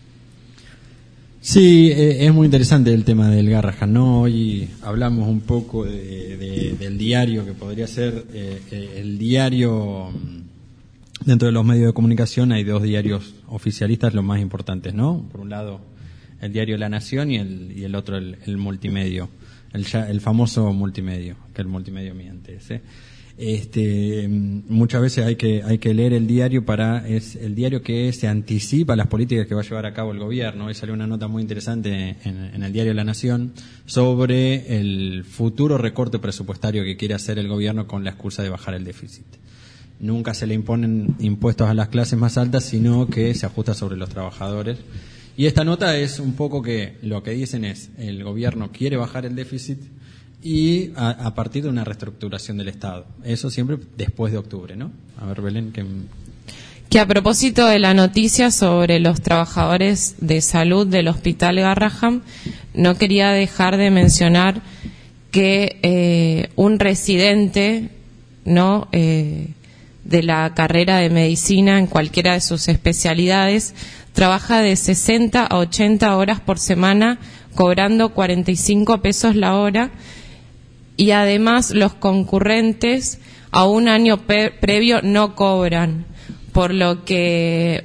S2: Sí, eh, es muy interesante el tema del Garraham, ¿no? Hoy hablamos un poco de, de, del diario, que podría ser eh, eh, el diario. Dentro de los medios de comunicación hay dos diarios oficialistas, los más importantes, ¿no? Por un lado, el diario La Nación y el, y el otro, el, el multimedio, el, el famoso multimedio, que el multimedio miente. ¿sí? Este, muchas veces hay que, hay que leer el diario para, es el diario que se anticipa las políticas que va a llevar a cabo el gobierno. Hoy salió una nota muy interesante en, en el diario La Nación sobre el futuro recorte presupuestario que quiere hacer el gobierno con la excusa de bajar el déficit. Nunca se le imponen impuestos a las clases más altas, sino que se ajusta sobre los trabajadores. Y esta nota es un poco que lo que dicen es, el gobierno quiere bajar el déficit y a, a partir de una reestructuración del Estado. Eso siempre después de octubre, ¿no? A ver, Belén, que...
S3: Que a propósito de la noticia sobre los trabajadores de salud del Hospital Garraham, no quería dejar de mencionar que eh, un residente, ¿no?, eh, de la carrera de medicina en cualquiera de sus especialidades trabaja de sesenta a ochenta horas por semana, cobrando cuarenta y cinco pesos la hora, y además los concurrentes a un año pe- previo no cobran, por lo que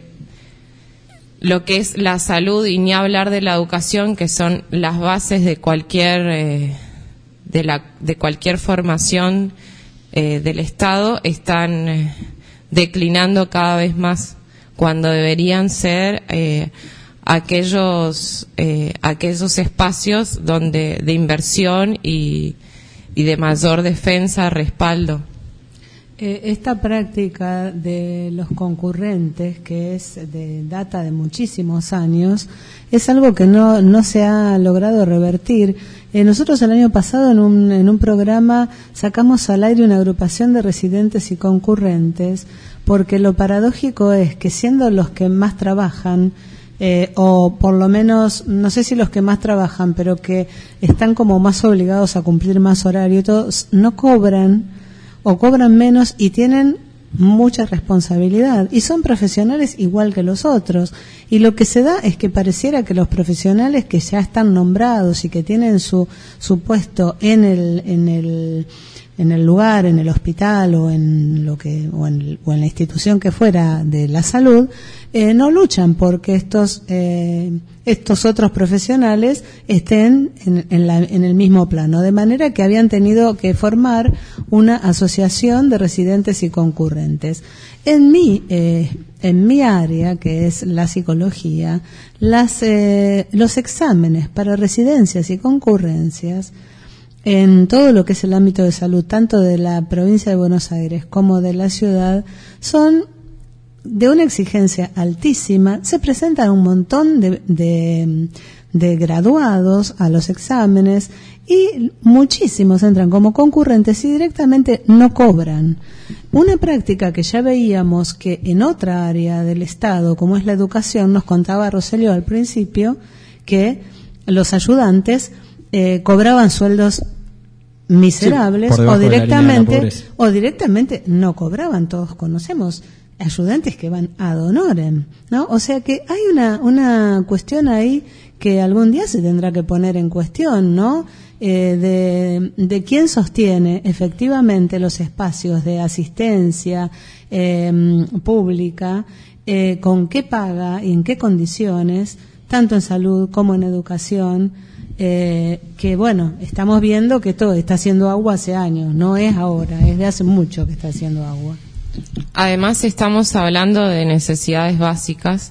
S3: lo que es la salud y ni hablar de la educación, que son las bases de cualquier eh, de la de cualquier formación eh, del Estado, están eh, declinando cada vez más, cuando deberían ser eh, aquellos eh, aquellos espacios donde de inversión y, y de mayor defensa, respaldo.
S4: Eh, esta práctica de los concurrentes, que es de data de muchísimos años, es algo que no, no se ha logrado revertir. Eh, nosotros el año pasado en un, en un programa sacamos al aire una agrupación de residentes y concurrentes, porque lo paradójico es que siendo los que más trabajan, eh, o por lo menos, no sé si los que más trabajan, pero que están como más obligados a cumplir más horario y todos, no cobran o cobran menos y tienen mucha responsabilidad y son profesionales igual que los otros. Y lo que se da es que pareciera que los profesionales que ya están nombrados y que tienen su, su puesto en el, en el, en el lugar, en el hospital o en lo que, o en, o en la institución que fuera de la salud, eh, no luchan porque estos, eh, estos otros profesionales estén en, en, la, en el mismo plano, de manera que habían tenido que formar una asociación de residentes y concurrentes. En mi, eh, en mi área, que es la psicología, las, eh, los exámenes para residencias y concurrencias en todo lo que es el ámbito de salud, tanto de la provincia de Buenos Aires como de la ciudad, son de una exigencia altísima. Se presentan un montón de, de, de graduados a los exámenes y muchísimos entran como concurrentes y directamente no cobran. Una práctica que ya veíamos que en otra área del Estado, como es la educación, nos contaba Roselio al principio, que los ayudantes eh, cobraban sueldos miserables, sí, o directamente o directamente no cobraban. Todos conocemos ayudantes que van ad honorem, ¿no? O sea que hay una una cuestión ahí que algún día se tendrá que poner en cuestión, ¿no? Eh, de, de quién sostiene efectivamente los espacios de asistencia eh, pública, eh, con qué paga y en qué condiciones, tanto en salud como en educación. Eh, que bueno, estamos viendo que todo está haciendo agua hace años, no es ahora, es de hace mucho que está haciendo agua.
S3: Además estamos hablando de necesidades básicas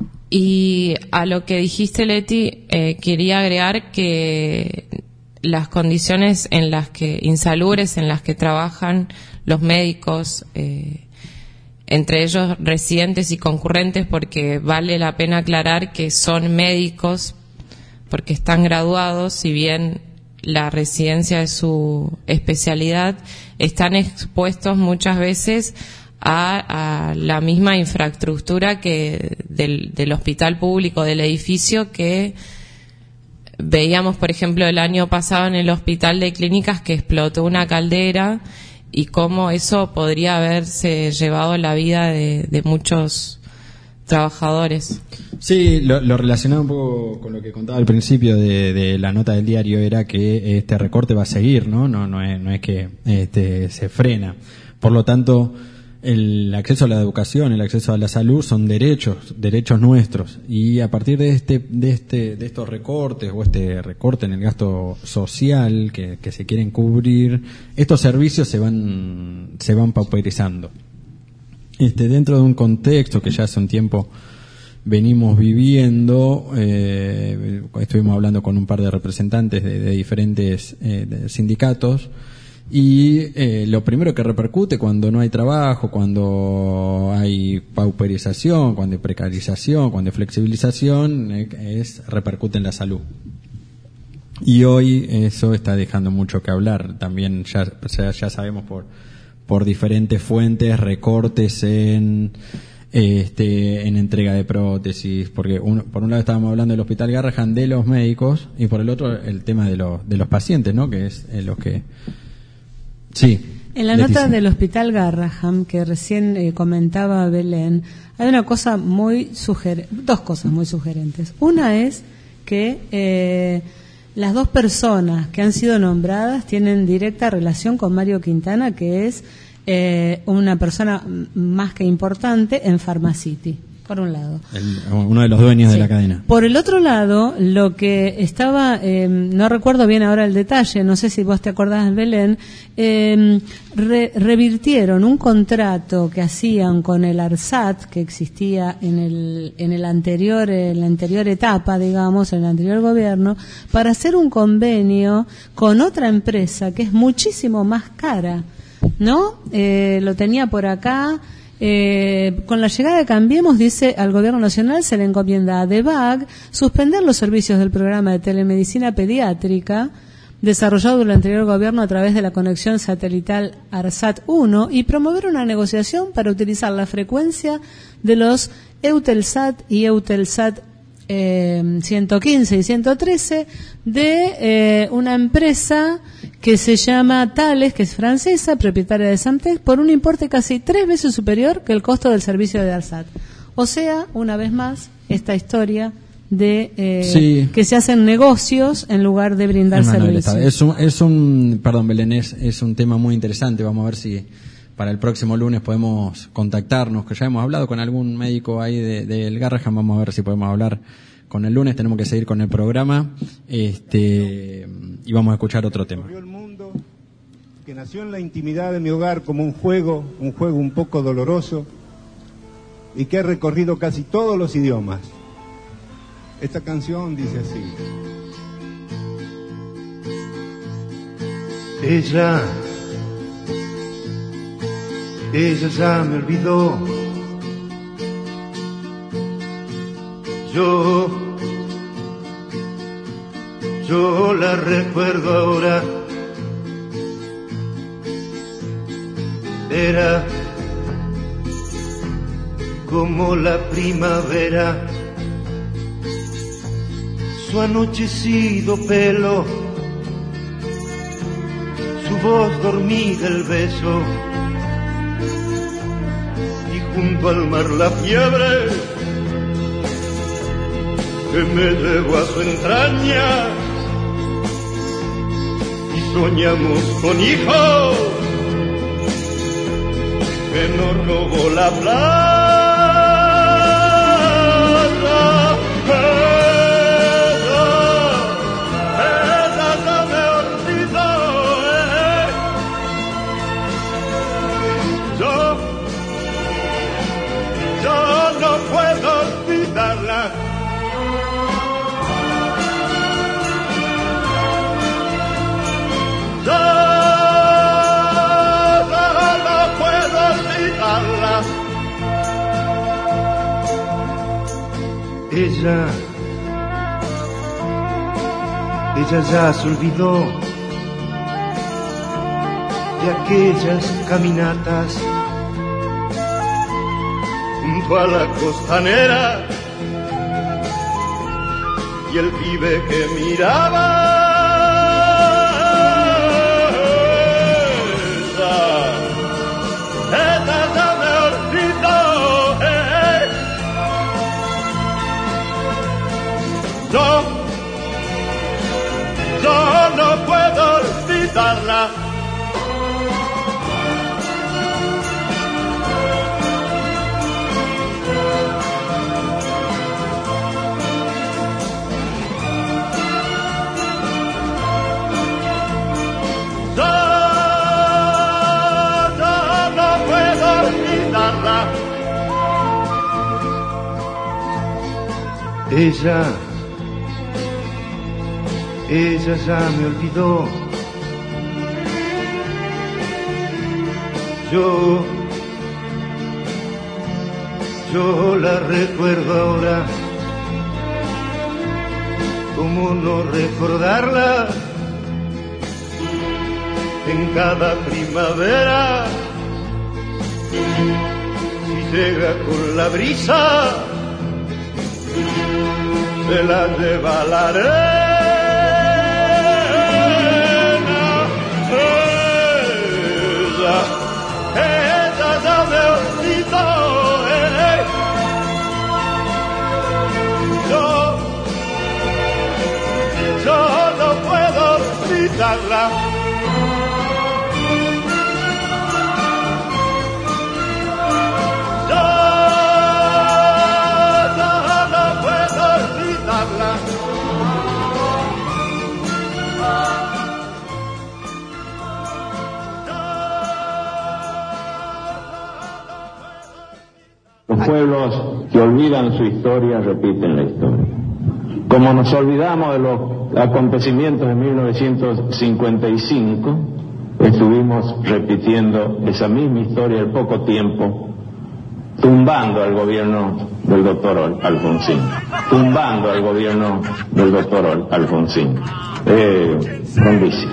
S3: y a lo que dijiste, Leti, eh, quería agregar que las condiciones en las que insalubres en las que trabajan los médicos, eh, entre ellos residentes y concurrentes, porque vale la pena aclarar que son médicos porque están graduados, si bien la residencia es su especialidad, están expuestos muchas veces a, a la misma infraestructura que del, del hospital público, del edificio, que veíamos, por ejemplo, el año pasado en el hospital de clínicas que explotó una caldera y cómo eso podría haberse llevado la vida de, de muchos trabajadores.
S2: Sí, lo, lo relacionado un poco con lo que contaba al principio de, de la nota del diario era que este recorte va a seguir, ¿no? No, no es, no es que este, se frena. Por lo tanto, el acceso a la educación, el acceso a la salud son derechos, derechos nuestros. Y a partir de este, de este, de estos recortes o este recorte en el gasto social que, que se quieren cubrir, estos servicios se van, se van pauperizando. Este, dentro de un contexto que ya hace un tiempo venimos viviendo, eh, estuvimos hablando con un par de representantes de, de diferentes eh, de sindicatos, y eh, lo primero que repercute cuando no hay trabajo, cuando hay pauperización, cuando hay precarización, cuando hay flexibilización, eh, es repercute en la salud. Y hoy eso está dejando mucho que hablar. También ya, ya, ya sabemos por por diferentes fuentes, recortes en este en entrega de prótesis, porque uno, por un lado estábamos hablando del Hospital Garrahan de los médicos y por el otro el tema de los de los pacientes, ¿no? Que es eh, los que sí.
S4: En la Leticia. Nota del Hospital Garrahan que recién eh, comentaba Belén, hay una cosa muy sugerente, dos cosas muy sugerentes. Una es que eh, las dos personas que han sido nombradas tienen directa relación con Mario Quintana, que es eh, una persona más que importante en Pharmacity, por un lado.
S2: El, uno de los dueños sí. de la cadena.
S4: Por el otro lado, lo que estaba, eh, no recuerdo bien ahora el detalle, no sé si vos te acordás, Belén, eh, re, revirtieron un contrato que hacían con el ARSAT, que existía en el, en el anterior, en la anterior etapa, digamos, en el anterior gobierno, para hacer un convenio con otra empresa que es muchísimo más cara, ¿no? Eh, lo tenía por acá. Eh, con la llegada de Cambiemos, dice, al Gobierno Nacional se le encomienda a D E B A C suspender los servicios del programa de telemedicina pediátrica desarrollado durante el anterior gobierno a través de la conexión satelital ARSAT uno y promover una negociación para utilizar la frecuencia de los Eutelsat y Eutelsat eh, ciento quince y ciento trece de eh, una empresa que se llama Thales, que es francesa, propietaria de Santec, por un importe casi tres veces superior que el costo del servicio de ARSAT. O sea, una vez más, esta historia de eh,
S2: sí.
S4: que se hacen negocios en lugar de brindar servicios.
S2: Es un, es un, perdón, Belén, es, es un tema muy interesante. Vamos a ver si para el próximo lunes podemos contactarnos, que ya hemos hablado con algún médico ahí de, de El Garrahan. Vamos a ver si podemos hablar con el lunes. Tenemos que seguir con el programa, este, y vamos a escuchar otro tema.
S21: El mundo, que nació en la intimidad de mi hogar como un juego, un juego un poco doloroso, y que ha recorrido casi todos los idiomas. Esta canción dice así. Ella, ella ya me olvidó. Yo, yo la recuerdo ahora. Era como la primavera, su anochecido pelo, su voz dormida, el beso, y junto al mar la fiebre que me llevó a su entraña, y soñamos con hijos que nos robó la plata. Ella, ella ya se olvidó de aquellas caminatas junto a la costanera y el pibe que miraba. Ella, ella ya me olvidó. eh. Yo, yo no puedo olvidarla. Yo, yo no puedo olvidarla. Ella, ella ya me olvidó. Yo, yo la recuerdo ahora. ¿Cómo no recordarla? En cada primavera, si llega con la brisa, se la lleva la arena. Ella ya me olvidó. eh. Yo, yo no puedo olvidarla. Yo, yo no puedo olvidarla.
S22: Los pueblos que olvidan su historia repiten la historia. Como nos olvidamos de los acontecimientos de mil novecientos cincuenta y cinco, estuvimos repitiendo esa misma historia al poco tiempo, tumbando al gobierno del doctor Alfonsín, tumbando al gobierno del doctor Alfonsín. Eh, grandísimo.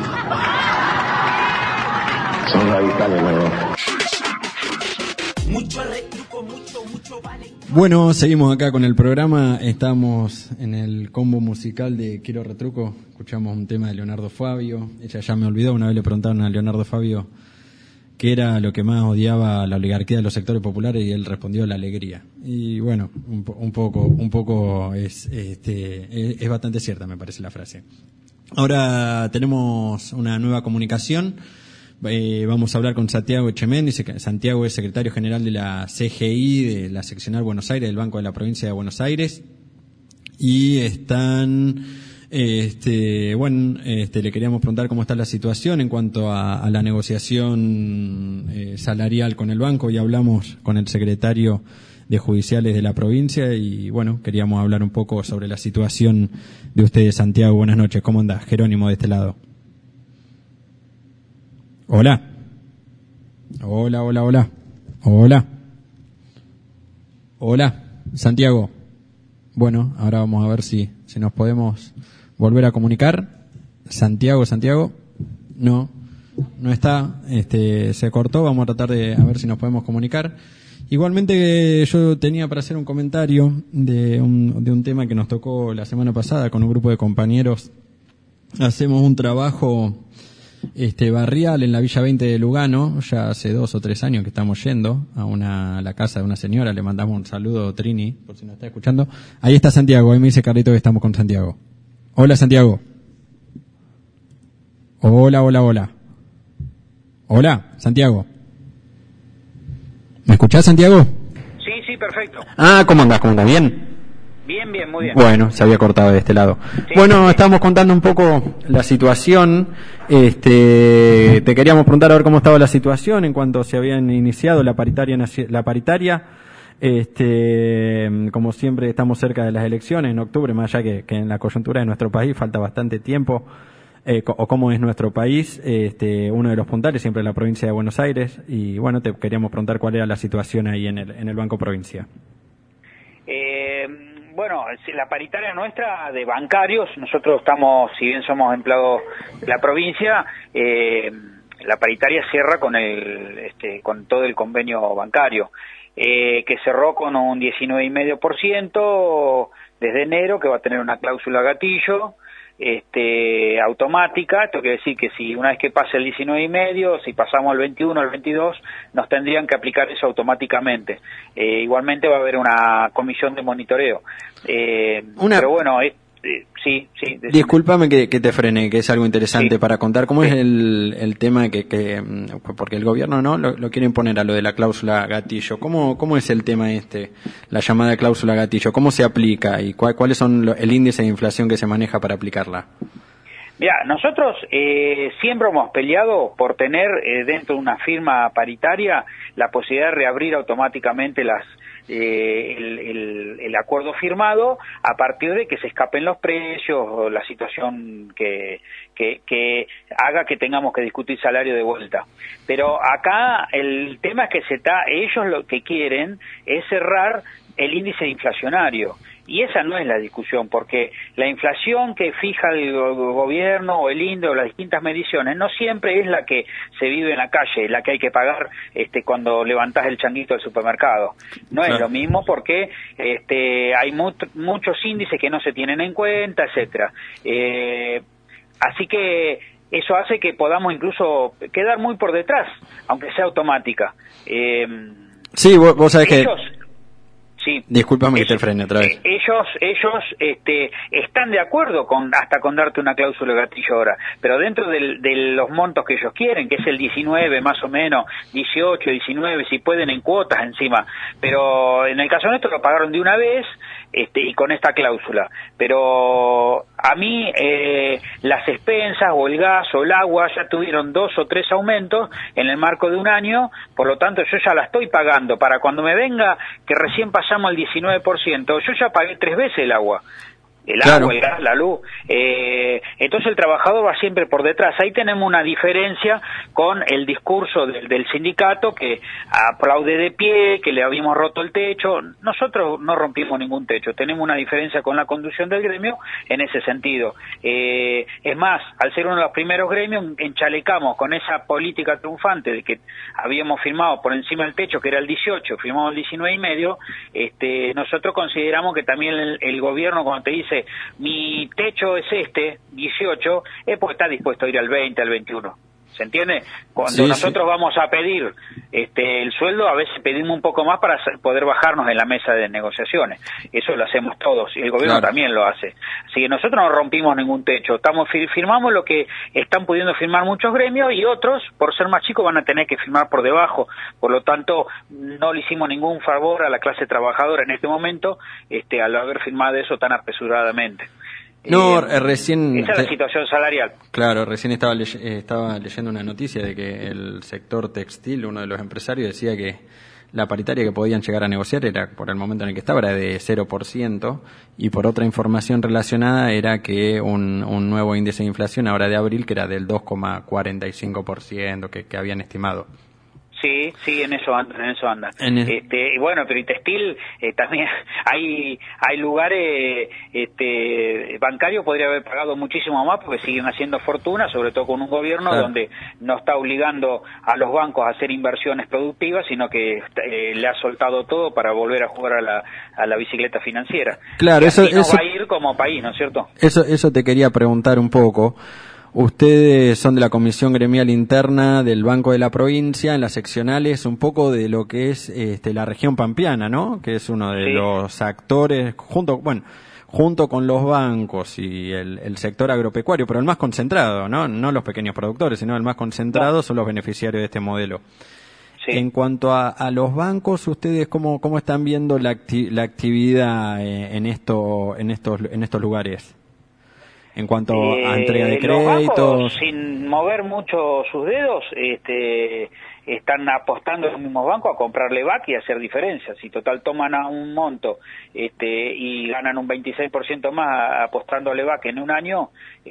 S22: Son radicales los dos.
S1: Mucho retruco
S2: Bueno, seguimos acá con el programa. Estamos en el combo musical de Quiero Retruco. Escuchamos un tema de Leonardo Fabio. Ella ya me olvidó, una vez le preguntaron a Leonardo Fabio qué era lo que más odiaba la oligarquía de los sectores populares y él respondió la alegría. Y bueno, un, un poco, un poco es, este, es, es bastante cierta, me parece la frase. Ahora tenemos una nueva comunicación. Eh, vamos a hablar con Santiago Echemendy. Santiago es secretario general de la C G I, de la seccional Buenos Aires, del Banco de la Provincia de Buenos Aires. Y están, este, bueno, este, le queríamos preguntar cómo está la situación en cuanto a, a la negociación eh, salarial con el banco. Y hablamos con el secretario de Judiciales de la provincia y bueno, queríamos hablar un poco sobre la situación de ustedes. Santiago, buenas noches, ¿cómo andás? Jerónimo de este lado. Hola. Hola, hola, hola. Hola. Hola, Santiago. Bueno, ahora vamos a ver si, si nos podemos volver a comunicar. Santiago, Santiago. No, no está, este, se cortó, vamos a tratar de a ver si nos podemos comunicar. Igualmente yo tenía para hacer un comentario de un, de un tema que nos tocó la semana pasada con un grupo de compañeros. Hacemos un trabajo este barrial en la Villa veinte de Lugano, ya hace dos o tres años que estamos yendo a una a la casa de una señora. Le mandamos un saludo, Trini, por si nos está escuchando. Ahí está Santiago, ahí me dice Carlito que estamos con Santiago. Hola, Santiago. Hola, hola, hola. Hola, Santiago. ¿Me escuchás, Santiago?
S5: Sí, sí, perfecto.
S2: Ah, ¿cómo andás? ¿Cómo andás? ¿Bien?
S5: Bien, bien, muy bien.
S2: Bueno, se había cortado de este lado.
S5: Sí,
S2: bueno,
S5: sí.
S2: Estábamos contando un poco la situación. Este, te queríamos preguntar a ver cómo estaba la situación en cuanto se habían iniciado la paritaria, la paritaria. Este, como siempre estamos cerca de las elecciones en octubre, más allá que, que en la coyuntura de nuestro país falta bastante tiempo. Eh, o cómo es nuestro país, este, uno de los puntales siempre es la provincia de Buenos Aires, y bueno, te queríamos preguntar cuál era la situación ahí en el, en el Banco Provincia.
S5: Eh, bueno, la paritaria nuestra de bancarios, nosotros estamos, si bien somos empleados de la provincia, eh, la paritaria cierra con el, este, con todo el convenio bancario, eh, que cerró con un diecinueve coma cinco por ciento desde enero, que va a tener una cláusula gatillo, este automática. Esto quiere decir que si una vez que pase el diecinueve y medio, si pasamos al veintiuno, al veintidós, nos tendrían que aplicar eso automáticamente. Eh, igualmente va a haber una comisión de monitoreo. Eh,
S2: una...
S5: Pero bueno, eh, eh, sí, sí. Decime.
S2: Discúlpame que, que te frene, que es algo interesante
S5: Sí.
S2: para contar. ¿Cómo
S5: Sí.
S2: es el, el tema que, que, porque el gobierno no lo, lo quiere imponer a lo de la cláusula gatillo? ¿Cómo, cómo es el tema este, la llamada cláusula gatillo? ¿Cómo se aplica y cuál, cuáles son lo, el índice de inflación que se maneja para aplicarla?
S5: Mira, nosotros eh, siempre hemos peleado por tener eh, dentro de una firma paritaria la posibilidad de reabrir automáticamente las eh, el, el, el acuerdo firmado a partir de que se escapen los precios o la situación que, que, que haga que tengamos que discutir salario de vuelta. Pero acá el tema es que se está, ellos lo que quieren es cerrar el índice inflacionario. Y esa no es la discusión, porque la inflación que fija el gobierno o el I N D E o las distintas mediciones no siempre es la que se vive en la calle, la que hay que pagar este, cuando levantás el changuito del supermercado. No claro. Es lo mismo porque este, hay mu muchos índices que no se tienen en cuenta, etcétera. Eh, así que eso hace que podamos incluso quedar muy por detrás, aunque sea automática. Eh,
S2: sí, vos, vos sabés
S5: ellos,
S2: que...
S5: Sí.
S2: Discúlpame que te frene otra vez.
S5: Ellos, ellos, este, están de acuerdo con hasta con darte una cláusula de gatillo ahora, pero dentro del, de los montos que ellos quieren, que es el diecinueve más o menos, dieciocho, diecinueve, si pueden en cuotas encima, pero en el caso nuestro lo pagaron de una vez, este, y con esta cláusula. Pero a mí eh, las expensas o el gas o el agua ya tuvieron dos o tres aumentos en el marco de un año, por lo tanto yo ya la estoy pagando para cuando me venga que recién pasamos al diecinueve por ciento, yo ya pagué tres veces el agua. el
S2: claro.
S5: agua, el gas, la luz. Eh, entonces el trabajador va siempre por detrás. Ahí tenemos una diferencia con el discurso del, del sindicato que aplaude de pie, que le habíamos roto el techo. Nosotros no rompimos ningún techo. Tenemos una diferencia con la conducción del gremio en ese sentido. Eh, es más, al ser uno de los primeros gremios, enchalecamos con esa política triunfante de que habíamos firmado por encima del techo, que era el dieciocho, firmamos el diecinueve y medio. Este, nosotros consideramos que también el, el gobierno, cuando te dice mi techo es este, dieciocho, es porque está dispuesto a ir al veinte, al veintiuno. ¿Se entiende? Cuando
S2: sí,
S5: nosotros
S2: sí.
S5: vamos a pedir este el sueldo, a veces pedimos un poco más para poder bajarnos en la mesa de negociaciones. Eso lo hacemos todos y el gobierno
S2: claro.
S5: también lo hace. Así que nosotros no rompimos ningún techo. Estamos firmamos lo que están pudiendo firmar muchos gremios y otros, por ser más chicos, van a tener que firmar por debajo. Por lo tanto, no le hicimos ningún favor a la clase trabajadora en este momento este al haber firmado eso tan apresuradamente.
S2: No,
S5: eh,
S2: recién...
S5: Esa es la
S2: te...
S5: situación salarial.
S2: Claro, recién estaba, ley estaba leyendo una noticia de que el sector textil, uno de los empresarios, decía que la paritaria que podían llegar a negociar era, por el momento en el que estaba, era de cero por ciento, y por otra información relacionada era que un, un nuevo índice de inflación ahora de abril que era del dos coma cuarenta y cinco por ciento que, que habían estimado.
S5: Sí, sí, en eso andan, en eso andan.
S2: En el...
S5: Este, y bueno, pero y textil eh, también hay hay lugares este bancarios podría haber pagado muchísimo más porque siguen haciendo fortuna, sobre todo con un gobierno claro. donde no está obligando a los bancos a hacer inversiones productivas, sino que eh, le ha soltado todo para volver a jugar a la a la bicicleta financiera.
S2: Claro,
S5: y
S2: eso
S5: así nos
S2: eso
S5: va a ir como país, ¿no es cierto?
S2: Eso eso te quería preguntar un poco. Ustedes son de la Comisión Gremial Interna del Banco de la Provincia, en las seccionales, un poco de lo que es este, la región pampeana, ¿no? Que es uno de sí. los actores, junto, bueno, junto con los bancos y el, el sector agropecuario, pero el más concentrado, ¿no? No los pequeños productores, sino el más concentrado no. son los beneficiarios de este modelo. Sí. En cuanto a, a los bancos, ustedes cómo cómo están viendo la, acti la actividad eh, en esto en estos en estos lugares. En cuanto eh, a entrega de créditos,
S5: los bancos, sin mover mucho sus dedos, este, están apostando los mismos bancos a comprarle V A C y a hacer diferencias. Si total toman a un monto este, y ganan un veintiséis por ciento más apostándole V A C en un año,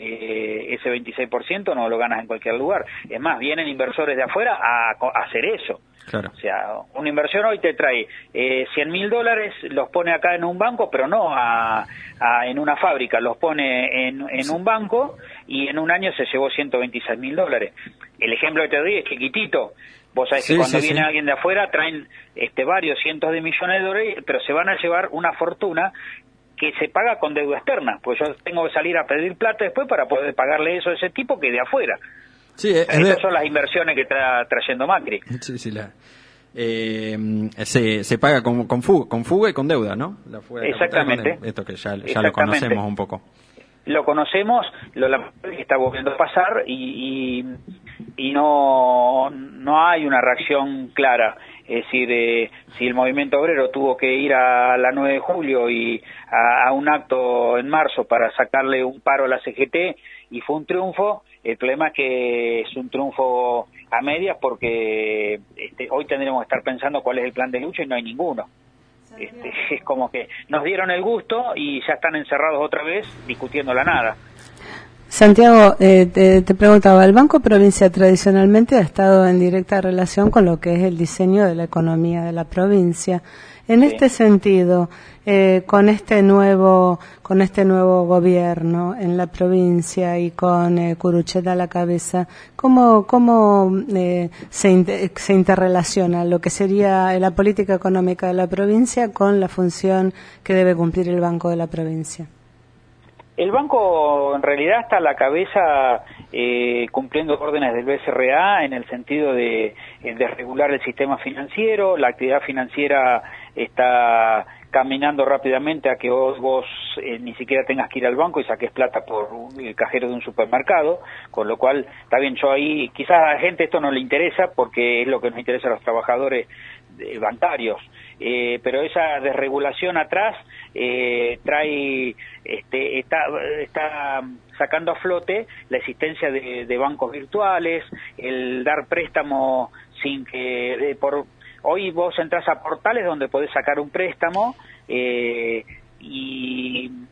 S5: eh, ese veintiséis por ciento no lo ganas en cualquier lugar. Es más, vienen inversores de afuera a, a hacer eso.
S2: Claro.
S5: O sea, una inversión hoy te trae eh, cien mil dólares, los pone acá en un banco, pero no a, a, en una fábrica, los pone en, en un banco y en un año se llevó ciento veintiséis mil dólares. El ejemplo que te doy es chiquitito. Vos sabés sí, que cuando sí, viene sí. alguien de afuera traen este varios cientos de millones de dólares, pero se van a llevar una fortuna que se paga con deuda externa, pues yo tengo que salir a pedir plata después para poder pagarle eso a ese tipo que de afuera.
S2: Sí, es
S5: Estas
S2: de...
S5: son las inversiones que está trayendo Macri.
S2: Sí, sí, la... Eh, se, se paga con, con, fuga, con fuga y con deuda, ¿no? La fuga
S5: Exactamente.
S2: Capital, esto que ya, ya lo conocemos un poco.
S5: Lo conocemos, lo que está volviendo a pasar y, y, y no, no hay una reacción clara. Es decir, eh, si el movimiento obrero tuvo que ir a la nueve de julio y a, a un acto en marzo para sacarle un paro a la C G T y fue un triunfo, el problema es que es un triunfo a medias porque este, hoy tendríamos que estar pensando cuál es el plan de lucha y no hay ninguno. Este, es como que nos dieron el gusto y ya están encerrados otra vez discutiendo la nada.
S4: Santiago, eh, te, te preguntaba, el Banco Provincia tradicionalmente ha estado en directa relación con lo que es el diseño de la economía de la provincia. En sí. este sentido, eh, con este nuevo, con este nuevo gobierno en la provincia y con eh, Curuchet a la cabeza, ¿cómo, cómo eh, se, inter, se interrelaciona lo que sería la política económica de la provincia con la función que debe cumplir el Banco de la provincia?
S5: El banco en realidad está a la cabeza eh, cumpliendo órdenes del B C R A en el sentido de, de regular el sistema financiero. La actividad financiera está caminando rápidamente a que vos, vos eh, ni siquiera tengas que ir al banco y saques plata por el cajero de un supermercado, con lo cual está bien. Yo ahí, quizás a la gente esto no le interesa porque es lo que nos interesa a los trabajadores eh, bancarios, eh, pero esa desregulación atrás eh, trae este está está sacando a flote la existencia de, de bancos virtuales, el dar préstamo sin que de, por hoy vos entras a portales donde podés sacar un préstamo eh, y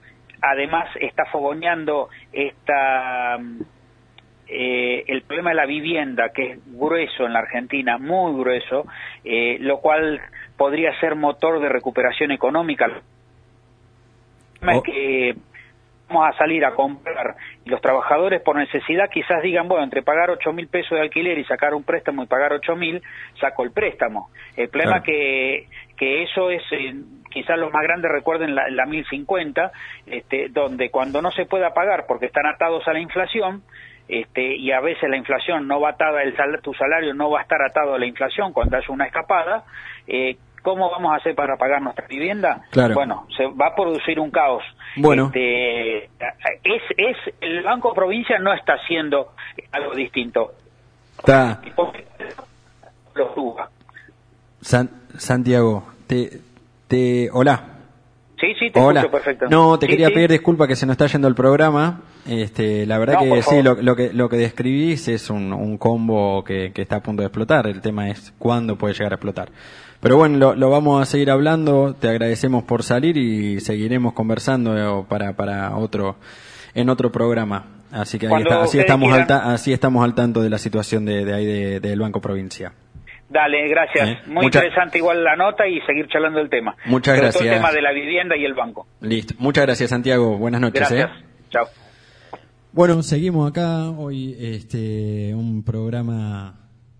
S5: además está fogoneando esta eh, el problema de la vivienda, que es grueso en la Argentina, muy grueso, eh, lo cual podría ser motor de recuperación económica. El problema es que vamos a salir a comprar y los trabajadores por necesidad quizás digan, bueno, entre pagar ocho mil pesos de alquiler y sacar un préstamo y pagar ocho mil, saco el préstamo. El problema es claro. que, que eso es, eh, quizás los más grandes recuerden la, la mil cincuenta, este, donde cuando no se pueda pagar porque están atados a la inflación, este, y a veces la inflación no va atada, el sal, tu salario no va a estar atado a la inflación cuando haya una escapada, eh, ¿cómo vamos a hacer para pagar nuestra vivienda?
S2: Claro.
S5: Bueno, se va a producir un caos.
S2: Bueno.
S5: Este, es, es, el Banco Provincia no está haciendo algo distinto.
S2: Está.
S5: Lo suba.
S2: San, Santiago, te, te, hola.
S5: Sí, sí, te
S2: Hola.
S5: escucho perfecto.
S2: No, te
S5: sí,
S2: quería
S5: sí.
S2: pedir disculpas que se nos está yendo el programa. Este, la verdad
S5: No,
S2: que sí, lo,
S5: favor.
S2: lo que lo que describís es un, un combo que, que está a punto de explotar. El tema es cuándo puede llegar a explotar. Pero bueno, lo, lo vamos a seguir hablando. Te agradecemos por salir y seguiremos conversando para para otro en otro programa. Así que ahí está, así estamos al ta, así estamos al tanto de la situación de, de ahí de, del Banco Provincia.
S5: Dale, gracias.
S2: ¿Eh?
S5: Muy
S2: Mucha...
S5: interesante igual la nota y seguir charlando el tema.
S2: Muchas
S5: Sobre
S2: gracias.
S5: todo el tema de la vivienda y el banco.
S2: Listo. Muchas gracias, Santiago. Buenas noches.
S5: Gracias.
S2: ¿eh?
S5: Chao.
S2: Bueno, seguimos acá hoy este un programa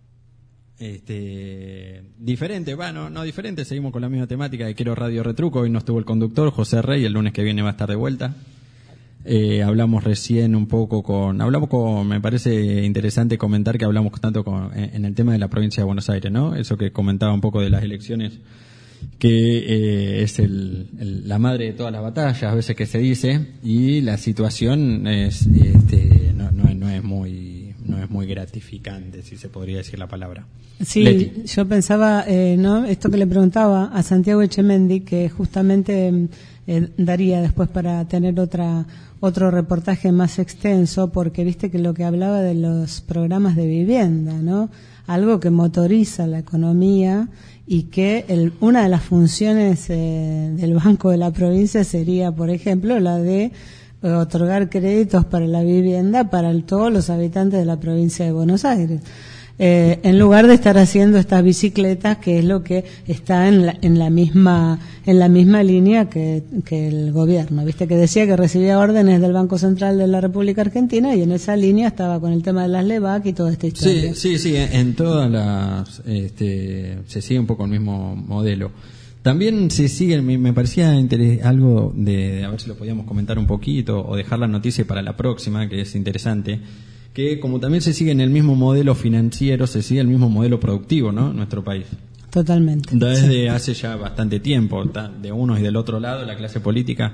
S2: este diferente, bueno, no diferente, seguimos con la misma temática de Quiero Radio Retruco. Hoy no estuvo el conductor, José Rey, el lunes que viene va a estar de vuelta. Eh, hablamos recién un poco con, hablamos con, me parece interesante comentar que hablamos tanto con, en, en el tema de la provincia de Buenos Aires, ¿no? Eso que comentaba un poco de las elecciones, que eh, es el, el, la madre de todas las batallas, a veces que se dice, y la situación es, este, no, no, no es muy, no es muy gratificante, si se podría decir la palabra.
S4: Sí,
S2: Leti.
S4: Yo pensaba, eh, no, esto que le preguntaba a Santiago Echemendi, que justamente eh, daría después para tener otra otro reportaje más extenso, porque viste que lo que hablaba de los programas de vivienda, ¿no? Algo que motoriza la economía y que el, una de las funciones eh, del Banco de la Provincia sería, por ejemplo, la de eh, otorgar créditos para la vivienda para el, todos los habitantes de la provincia de Buenos Aires. Eh, en lugar de estar haciendo estas bicicletas, que es lo que está en la, en la misma en la misma línea que, que el gobierno, viste que decía que recibía órdenes del Banco Central de la República Argentina y en esa línea estaba con el tema de las LEVAC y toda esta historia.
S2: Sí, sí, sí, en todas las este, se sigue un poco el mismo modelo. También se sigue, me, me parecía interes, algo de, de a ver si lo podíamos comentar un poquito o dejar la noticia para la próxima, que es interesante, que como también se sigue en el mismo modelo financiero, se sigue el mismo modelo productivo, ¿no? En nuestro país.
S4: Totalmente.
S2: Desde
S4: sí.
S2: hace ya bastante tiempo, de unos y del otro lado, la clase política,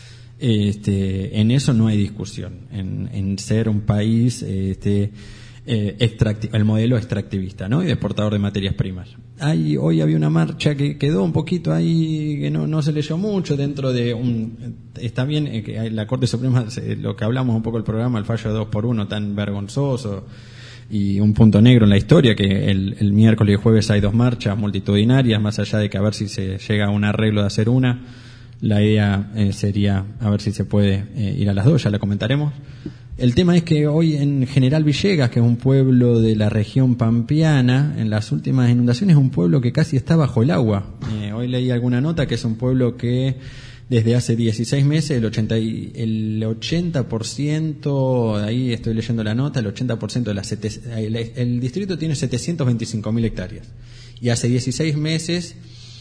S2: este, en eso no hay discusión, en, en ser un país, este, eh, extracti- el modelo extractivista, ¿no? Y de exportador de materias primas. Hay, hoy había una marcha que quedó un poquito ahí, que no, no se leyó mucho dentro de un, está bien eh, que la Corte Suprema, eh, lo que hablamos un poco del programa, el fallo de dos por uno tan vergonzoso y un punto negro en la historia, que el, el miércoles y jueves hay dos marchas multitudinarias, más allá de que a ver si se llega a un arreglo de hacer una, la idea eh, sería a ver si se puede eh, ir a las dos, ya la comentaremos. El tema es que hoy en General Villegas, que es un pueblo de la región pampeana, en las últimas inundaciones es un pueblo que casi está bajo el agua. Eh, hoy leí alguna nota que es un pueblo que desde hace dieciséis meses el ochenta, el ochenta por ciento, ahí estoy leyendo la nota, el ochenta por ciento de las sete, el, el distrito tiene setecientos veinticinco mil hectáreas y hace dieciséis meses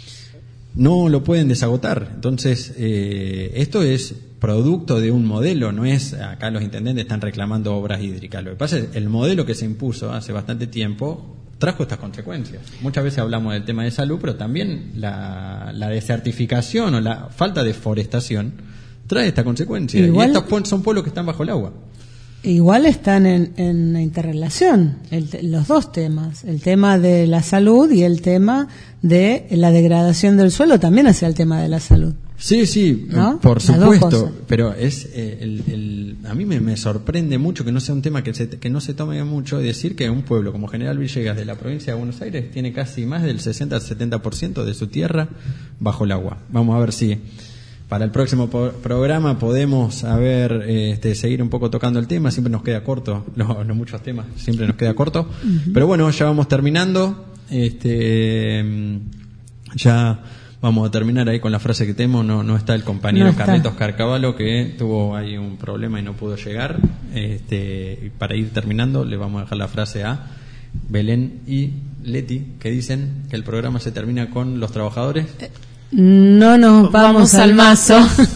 S2: no lo pueden desagotar. Entonces, eh, esto es producto de un modelo, no es, acá los intendentes están reclamando obras hídricas. Lo que pasa es que el modelo que se impuso hace bastante tiempo trajo estas consecuencias. Muchas veces hablamos del tema de salud, pero también la, la desertificación o la falta de forestación trae esta consecuencia. Igual, y estos son pueblos que están bajo el agua.
S4: Igual están en, en interrelación el, los dos temas, el tema de la salud y el tema de la degradación del suelo también hacia el tema de la salud.
S2: Sí, sí,
S4: ¿no?
S2: Por supuesto, pero es eh, el, el, a mí me, me sorprende mucho que no sea un tema que, se, que no se tome mucho decir que un pueblo como General Villegas de la provincia de Buenos Aires tiene casi más del sesenta al setenta por ciento de su tierra bajo el agua. Vamos a ver si para el próximo po- programa podemos a ver, este, seguir un poco tocando el tema. Siempre nos queda corto, los, los muchos temas, siempre nos queda corto. Uh-huh. Pero bueno, ya vamos terminando. Este, ya vamos a terminar ahí con la frase que tenemos. No, no está el compañero no Carlitos Carcavalo, que tuvo ahí un problema y no pudo llegar. Este, para ir terminando, le vamos a dejar la frase a Belén y Leti, que dicen que el programa se termina con los trabajadores.
S4: No nos vamos, vamos al mazo.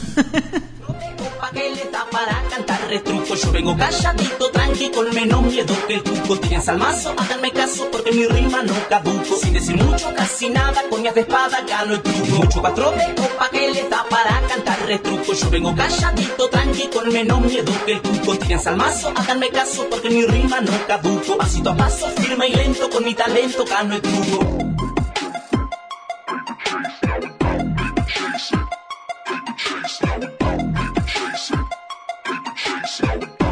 S1: Para cantar retruco, yo vengo calladito, tranqui, con menos miedo que el cuco. Tiren salmazo, háganme caso porque mi rima no caduco. Sin decir mucho, casi nada, con mi de espada gano el truco. Mucho cuatro de copa que le da para cantar retruco. Yo vengo calladito, tranqui, con menos miedo que el cuco. Tiren salmazo, háganme caso porque mi rima no caduco. Pasito a paso, firme y lento, con mi talento gano el truco.
S10: Chase it.